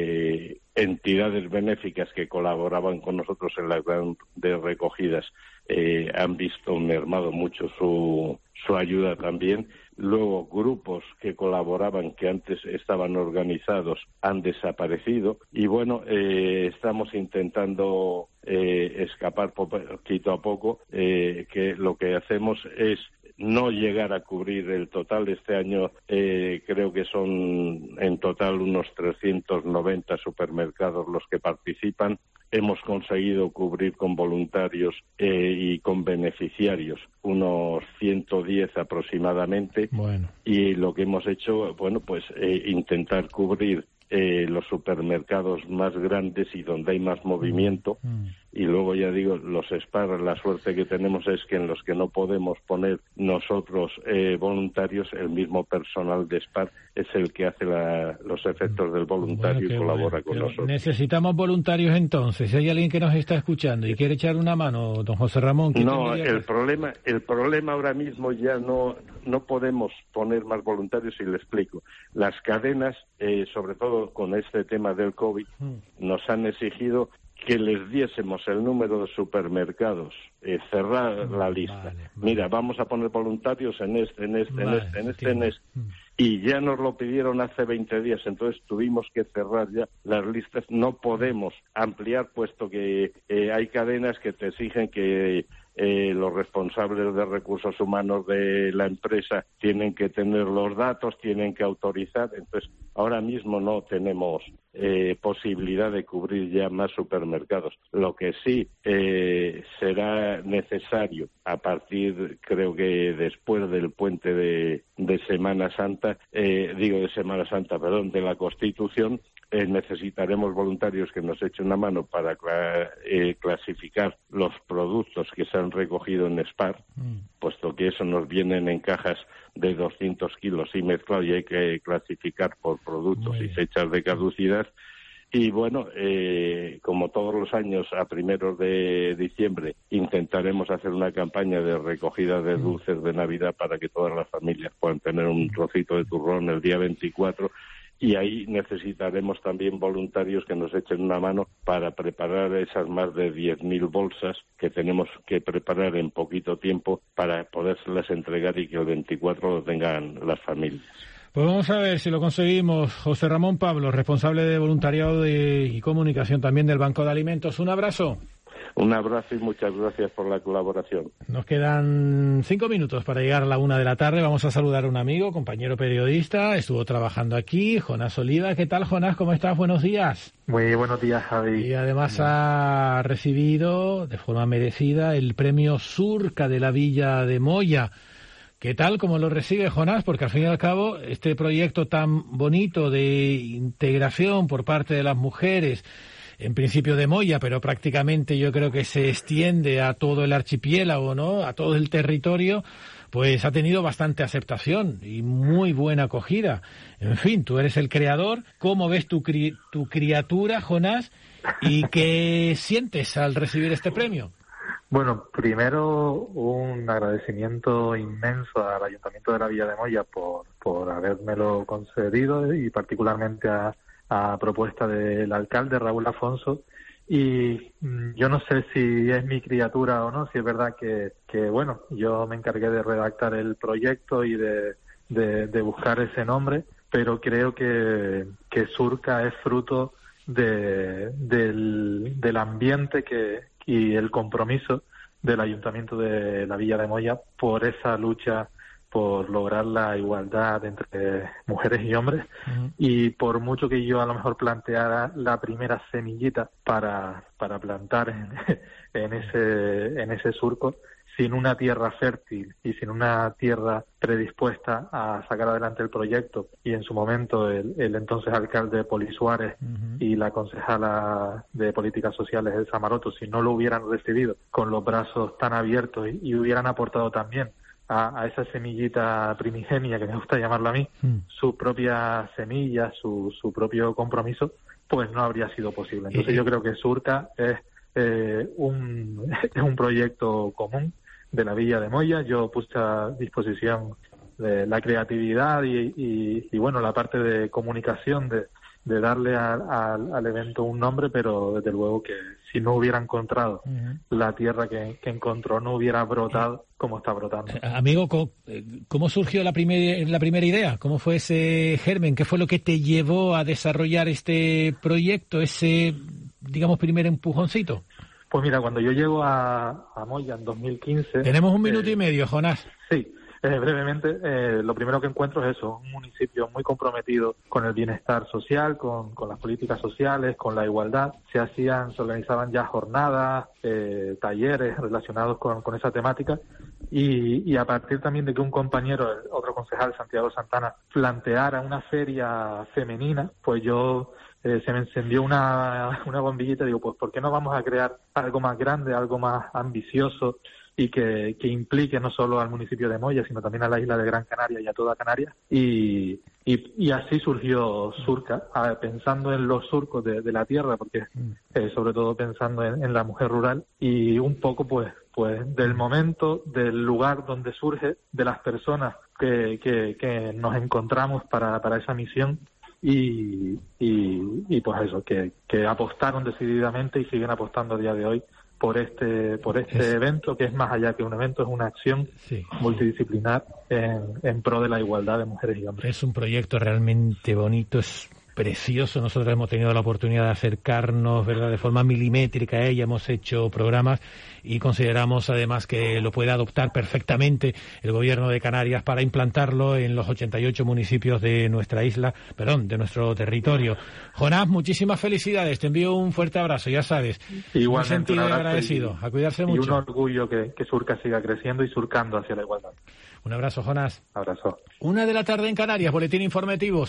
Speaker 7: entidades benéficas que colaboraban con nosotros en las grandes recogidas han visto mermado mucho su ayuda también. Luego, grupos que colaboraban, que antes estaban organizados, han desaparecido. Y bueno, estamos intentando escapar poquito a poco, que lo que hacemos es no llegar a cubrir el total. Este año creo que son en total unos 390 supermercados los que participan. Hemos conseguido cubrir con voluntarios y con beneficiarios unos 110 aproximadamente.
Speaker 3: Bueno.
Speaker 7: Y lo que hemos hecho, bueno, pues intentar cubrir los supermercados más grandes y donde hay más movimiento. Y luego, ya digo, los SPAR, la suerte que tenemos es que en los que no podemos poner nosotros voluntarios, el mismo personal de SPAR es el que hace los efectos del voluntario y colabora con nosotros.
Speaker 3: Necesitamos voluntarios entonces. Si hay alguien que nos está escuchando y quiere echar una mano, don José Ramón.
Speaker 7: No, el problema ahora mismo ya no podemos poner más voluntarios, y le explico. Las cadenas, sobre todo con este tema del COVID, nos han exigido que les diésemos el número de supermercados, cerrar la lista. Vale. Mira, vamos a poner voluntarios en este. Y ya nos lo pidieron hace 20 días, entonces tuvimos que cerrar ya las listas. No podemos ampliar, puesto que hay cadenas que te exigen que los responsables de recursos humanos de la empresa tienen que tener los datos, tienen que autorizar. Entonces, ahora mismo no tenemos posibilidad de cubrir ya más supermercados. Lo que sí será necesario a partir, creo que después del puente de Semana Santa, de la Constitución, necesitaremos voluntarios que nos echen una mano para clasificar los productos que se han recogido en SPAR, puesto que eso nos vienen en cajas de 200 kilos y mezclado, y hay que clasificar por productos y fechas de caducidad. Y bueno, como todos los años, a primeros de diciembre intentaremos hacer una campaña de recogida de dulces de Navidad para que todas las familias puedan tener un trocito de turrón el día 24. y ahí necesitaremos también voluntarios que nos echen una mano para preparar esas más de 10.000 bolsas que tenemos que preparar en poquito tiempo para podérselas entregar y que el 24 lo tengan las familias.
Speaker 3: Pues vamos a ver si lo conseguimos. José Ramón Pablo, responsable de voluntariado y comunicación también del Banco de Alimentos. Un abrazo.
Speaker 7: Un abrazo y muchas gracias por la colaboración.
Speaker 3: Nos quedan 5 minutos para llegar a la 1 de la tarde. Vamos a saludar a un amigo, compañero periodista, estuvo trabajando aquí, Jonás Oliva. ¿Qué tal, Jonás? ¿Cómo estás? Buenos días.
Speaker 14: Muy buenos días, Javi.
Speaker 3: Y además ha recibido de forma merecida el premio Surca de la Villa de Moya. ¿Qué tal? ¿Cómo lo recibe, Jonás? Porque al fin y al cabo este proyecto tan bonito de integración por parte de las mujeres, en principio de Moya, pero prácticamente yo creo que se extiende a todo el archipiélago, ¿no? A todo el territorio, pues ha tenido bastante aceptación y muy buena acogida. En fin, tú eres el creador. ¿Cómo ves tu criatura, Jonás? ¿Y qué sientes al recibir este premio?
Speaker 14: Bueno, primero un agradecimiento inmenso al Ayuntamiento de la Villa de Moya por habérmelo concedido y particularmente a propuesta del alcalde Raúl Afonso. Y yo no sé si es mi criatura o no, si es verdad que bueno, yo me encargué de redactar el proyecto y de buscar ese nombre, pero creo que Surca es fruto del ambiente y el compromiso del Ayuntamiento de la Villa de Moya por esa lucha por lograr la igualdad entre mujeres y hombres. Uh-huh. Y por mucho que yo a lo mejor planteara la primera semillita para plantar en ese surco, sin una tierra fértil y sin una tierra predispuesta a sacar adelante el proyecto, y en su momento el entonces alcalde Poli Suárez uh-huh. y la concejala de Políticas Sociales Elsa Maroto, si no lo hubieran recibido con los brazos tan abiertos y hubieran aportado también a esa semillita primigenia, que me gusta llamarla a mí, su propia semilla, su propio compromiso, pues no habría sido posible. Entonces yo creo que Surca es un proyecto común de la Villa de Moya. Yo puse a disposición de la creatividad y bueno, la parte de comunicación de darle al evento un nombre, pero desde luego que si no hubiera encontrado uh-huh. la tierra que encontró, no hubiera brotado como está brotando.
Speaker 3: Amigo, ¿cómo surgió la primera idea? ¿Cómo fue ese germen? ¿Qué fue lo que te llevó a desarrollar este proyecto, ese, digamos, primer empujoncito?
Speaker 14: Pues mira, cuando yo llego a Moya en 2015...
Speaker 3: Tenemos un minuto y medio, Jonás.
Speaker 14: Sí. Brevemente, lo primero que encuentro es eso, un municipio muy comprometido con el bienestar social, con las políticas sociales, con la igualdad. Se organizaban ya jornadas, talleres relacionados con esa temática, y a partir también de que un compañero, otro concejal, Santiago Santana, planteara una feria femenina, pues yo... se me encendió una bombillita y digo, pues ¿por qué no vamos a crear algo más grande, algo más ambicioso y que implique no solo al municipio de Moya, sino también a la isla de Gran Canaria y a toda Canarias? Y así surgió Surca, pensando en los surcos de la tierra, porque sobre todo pensando en la mujer rural, y un poco pues del momento, del lugar donde surge, de las personas que nos encontramos para esa misión. Y pues eso, que apostaron decididamente y siguen apostando a día de hoy por este evento, que es más allá que un evento, es una acción multidisciplinar en pro de la igualdad de mujeres y hombres.
Speaker 3: Es un proyecto realmente bonito, es precioso. Nosotros hemos tenido la oportunidad de acercarnos, ¿verdad?, de forma milimétrica a ella, hemos hecho programas y consideramos además que lo puede adoptar perfectamente el Gobierno de Canarias para implantarlo en los 88 municipios de nuestra isla, de nuestro territorio. Jonás, muchísimas felicidades, te envío un fuerte abrazo, ya sabes.
Speaker 14: Igualmente,
Speaker 3: un sentido agradecido, a cuidarse mucho.
Speaker 14: Y un orgullo que Surca siga creciendo y surcando hacia la igualdad.
Speaker 3: Un abrazo, Jonás.
Speaker 14: Abrazo.
Speaker 3: 1 de la tarde en Canarias, boletín informativo.